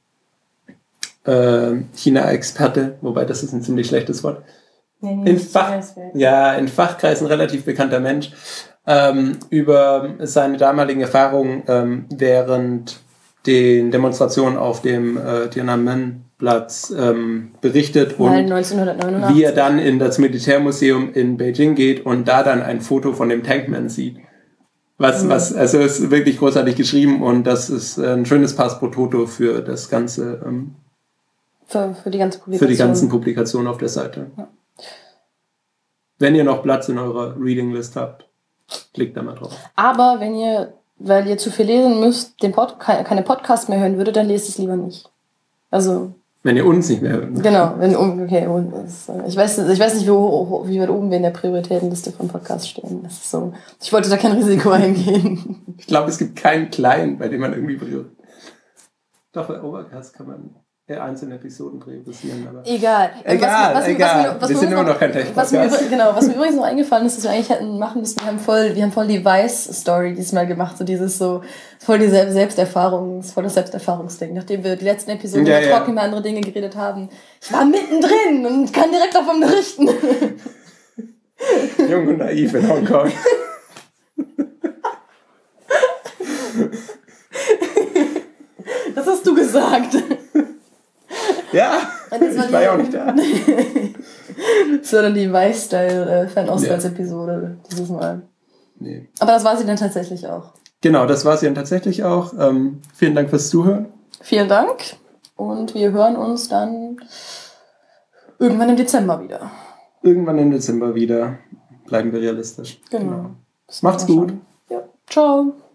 China-Experte, wobei das ist ein ziemlich schlechtes Wort, in Fachkreisen relativ bekannter Mensch, über seine damaligen Erfahrungen während den Demonstrationen auf dem Tiananmen-Platz berichtet und 1989. wie er dann in das Militärmuseum in Beijing geht und da dann ein Foto von dem Tankman sieht. Also ist wirklich großartig geschrieben und das ist ein schönes Pass pro Toto für das ganze für die ganze Publikation. Für die ganzen Publikationen auf der Seite. Ja. Wenn ihr noch Platz in eurer Reading List habt, klickt da mal drauf. Aber weil ihr zu viel lesen müsst, keine Podcasts mehr hören würdet, dann lest es lieber nicht. Also... Wenn ihr uns nicht mehr hören. Genau, ich weiß nicht, wie weit oben wir in der Prioritätenliste von Podcasts stehen. Das ist so. Ich wollte da kein Risiko eingehen. Ich glaube, es gibt keinen kleinen, bei dem man irgendwie Doch, bei Overcast kann man einzelne Episoden priorisieren. Aber egal. Wir sind immer noch kein Tech-Podcast. Was mir übrigens noch eingefallen ist, dass wir eigentlich hätten machen müssen, wir haben voll die Vice-Story diesmal gemacht, so dieses so, voll die voll das Selbsterfahrungsding. Nachdem wir die letzten Episoden trocken über andere Dinge geredet haben. Ich war mittendrin und kann direkt davon berichten. Jung und naiv in Hongkong. Das hast du gesagt. Ja, ich war ja auch nicht da. Das war dann die Weißstyle-Fan-Auswärts-Episode dieses Mal. Nee. Aber das war sie dann tatsächlich auch. Genau, das war sie dann tatsächlich auch. Vielen Dank fürs Zuhören. Vielen Dank und wir hören uns dann irgendwann im Dezember wieder. Irgendwann im Dezember wieder. Bleiben wir realistisch. Genau. Macht's gut. Ja. Ciao.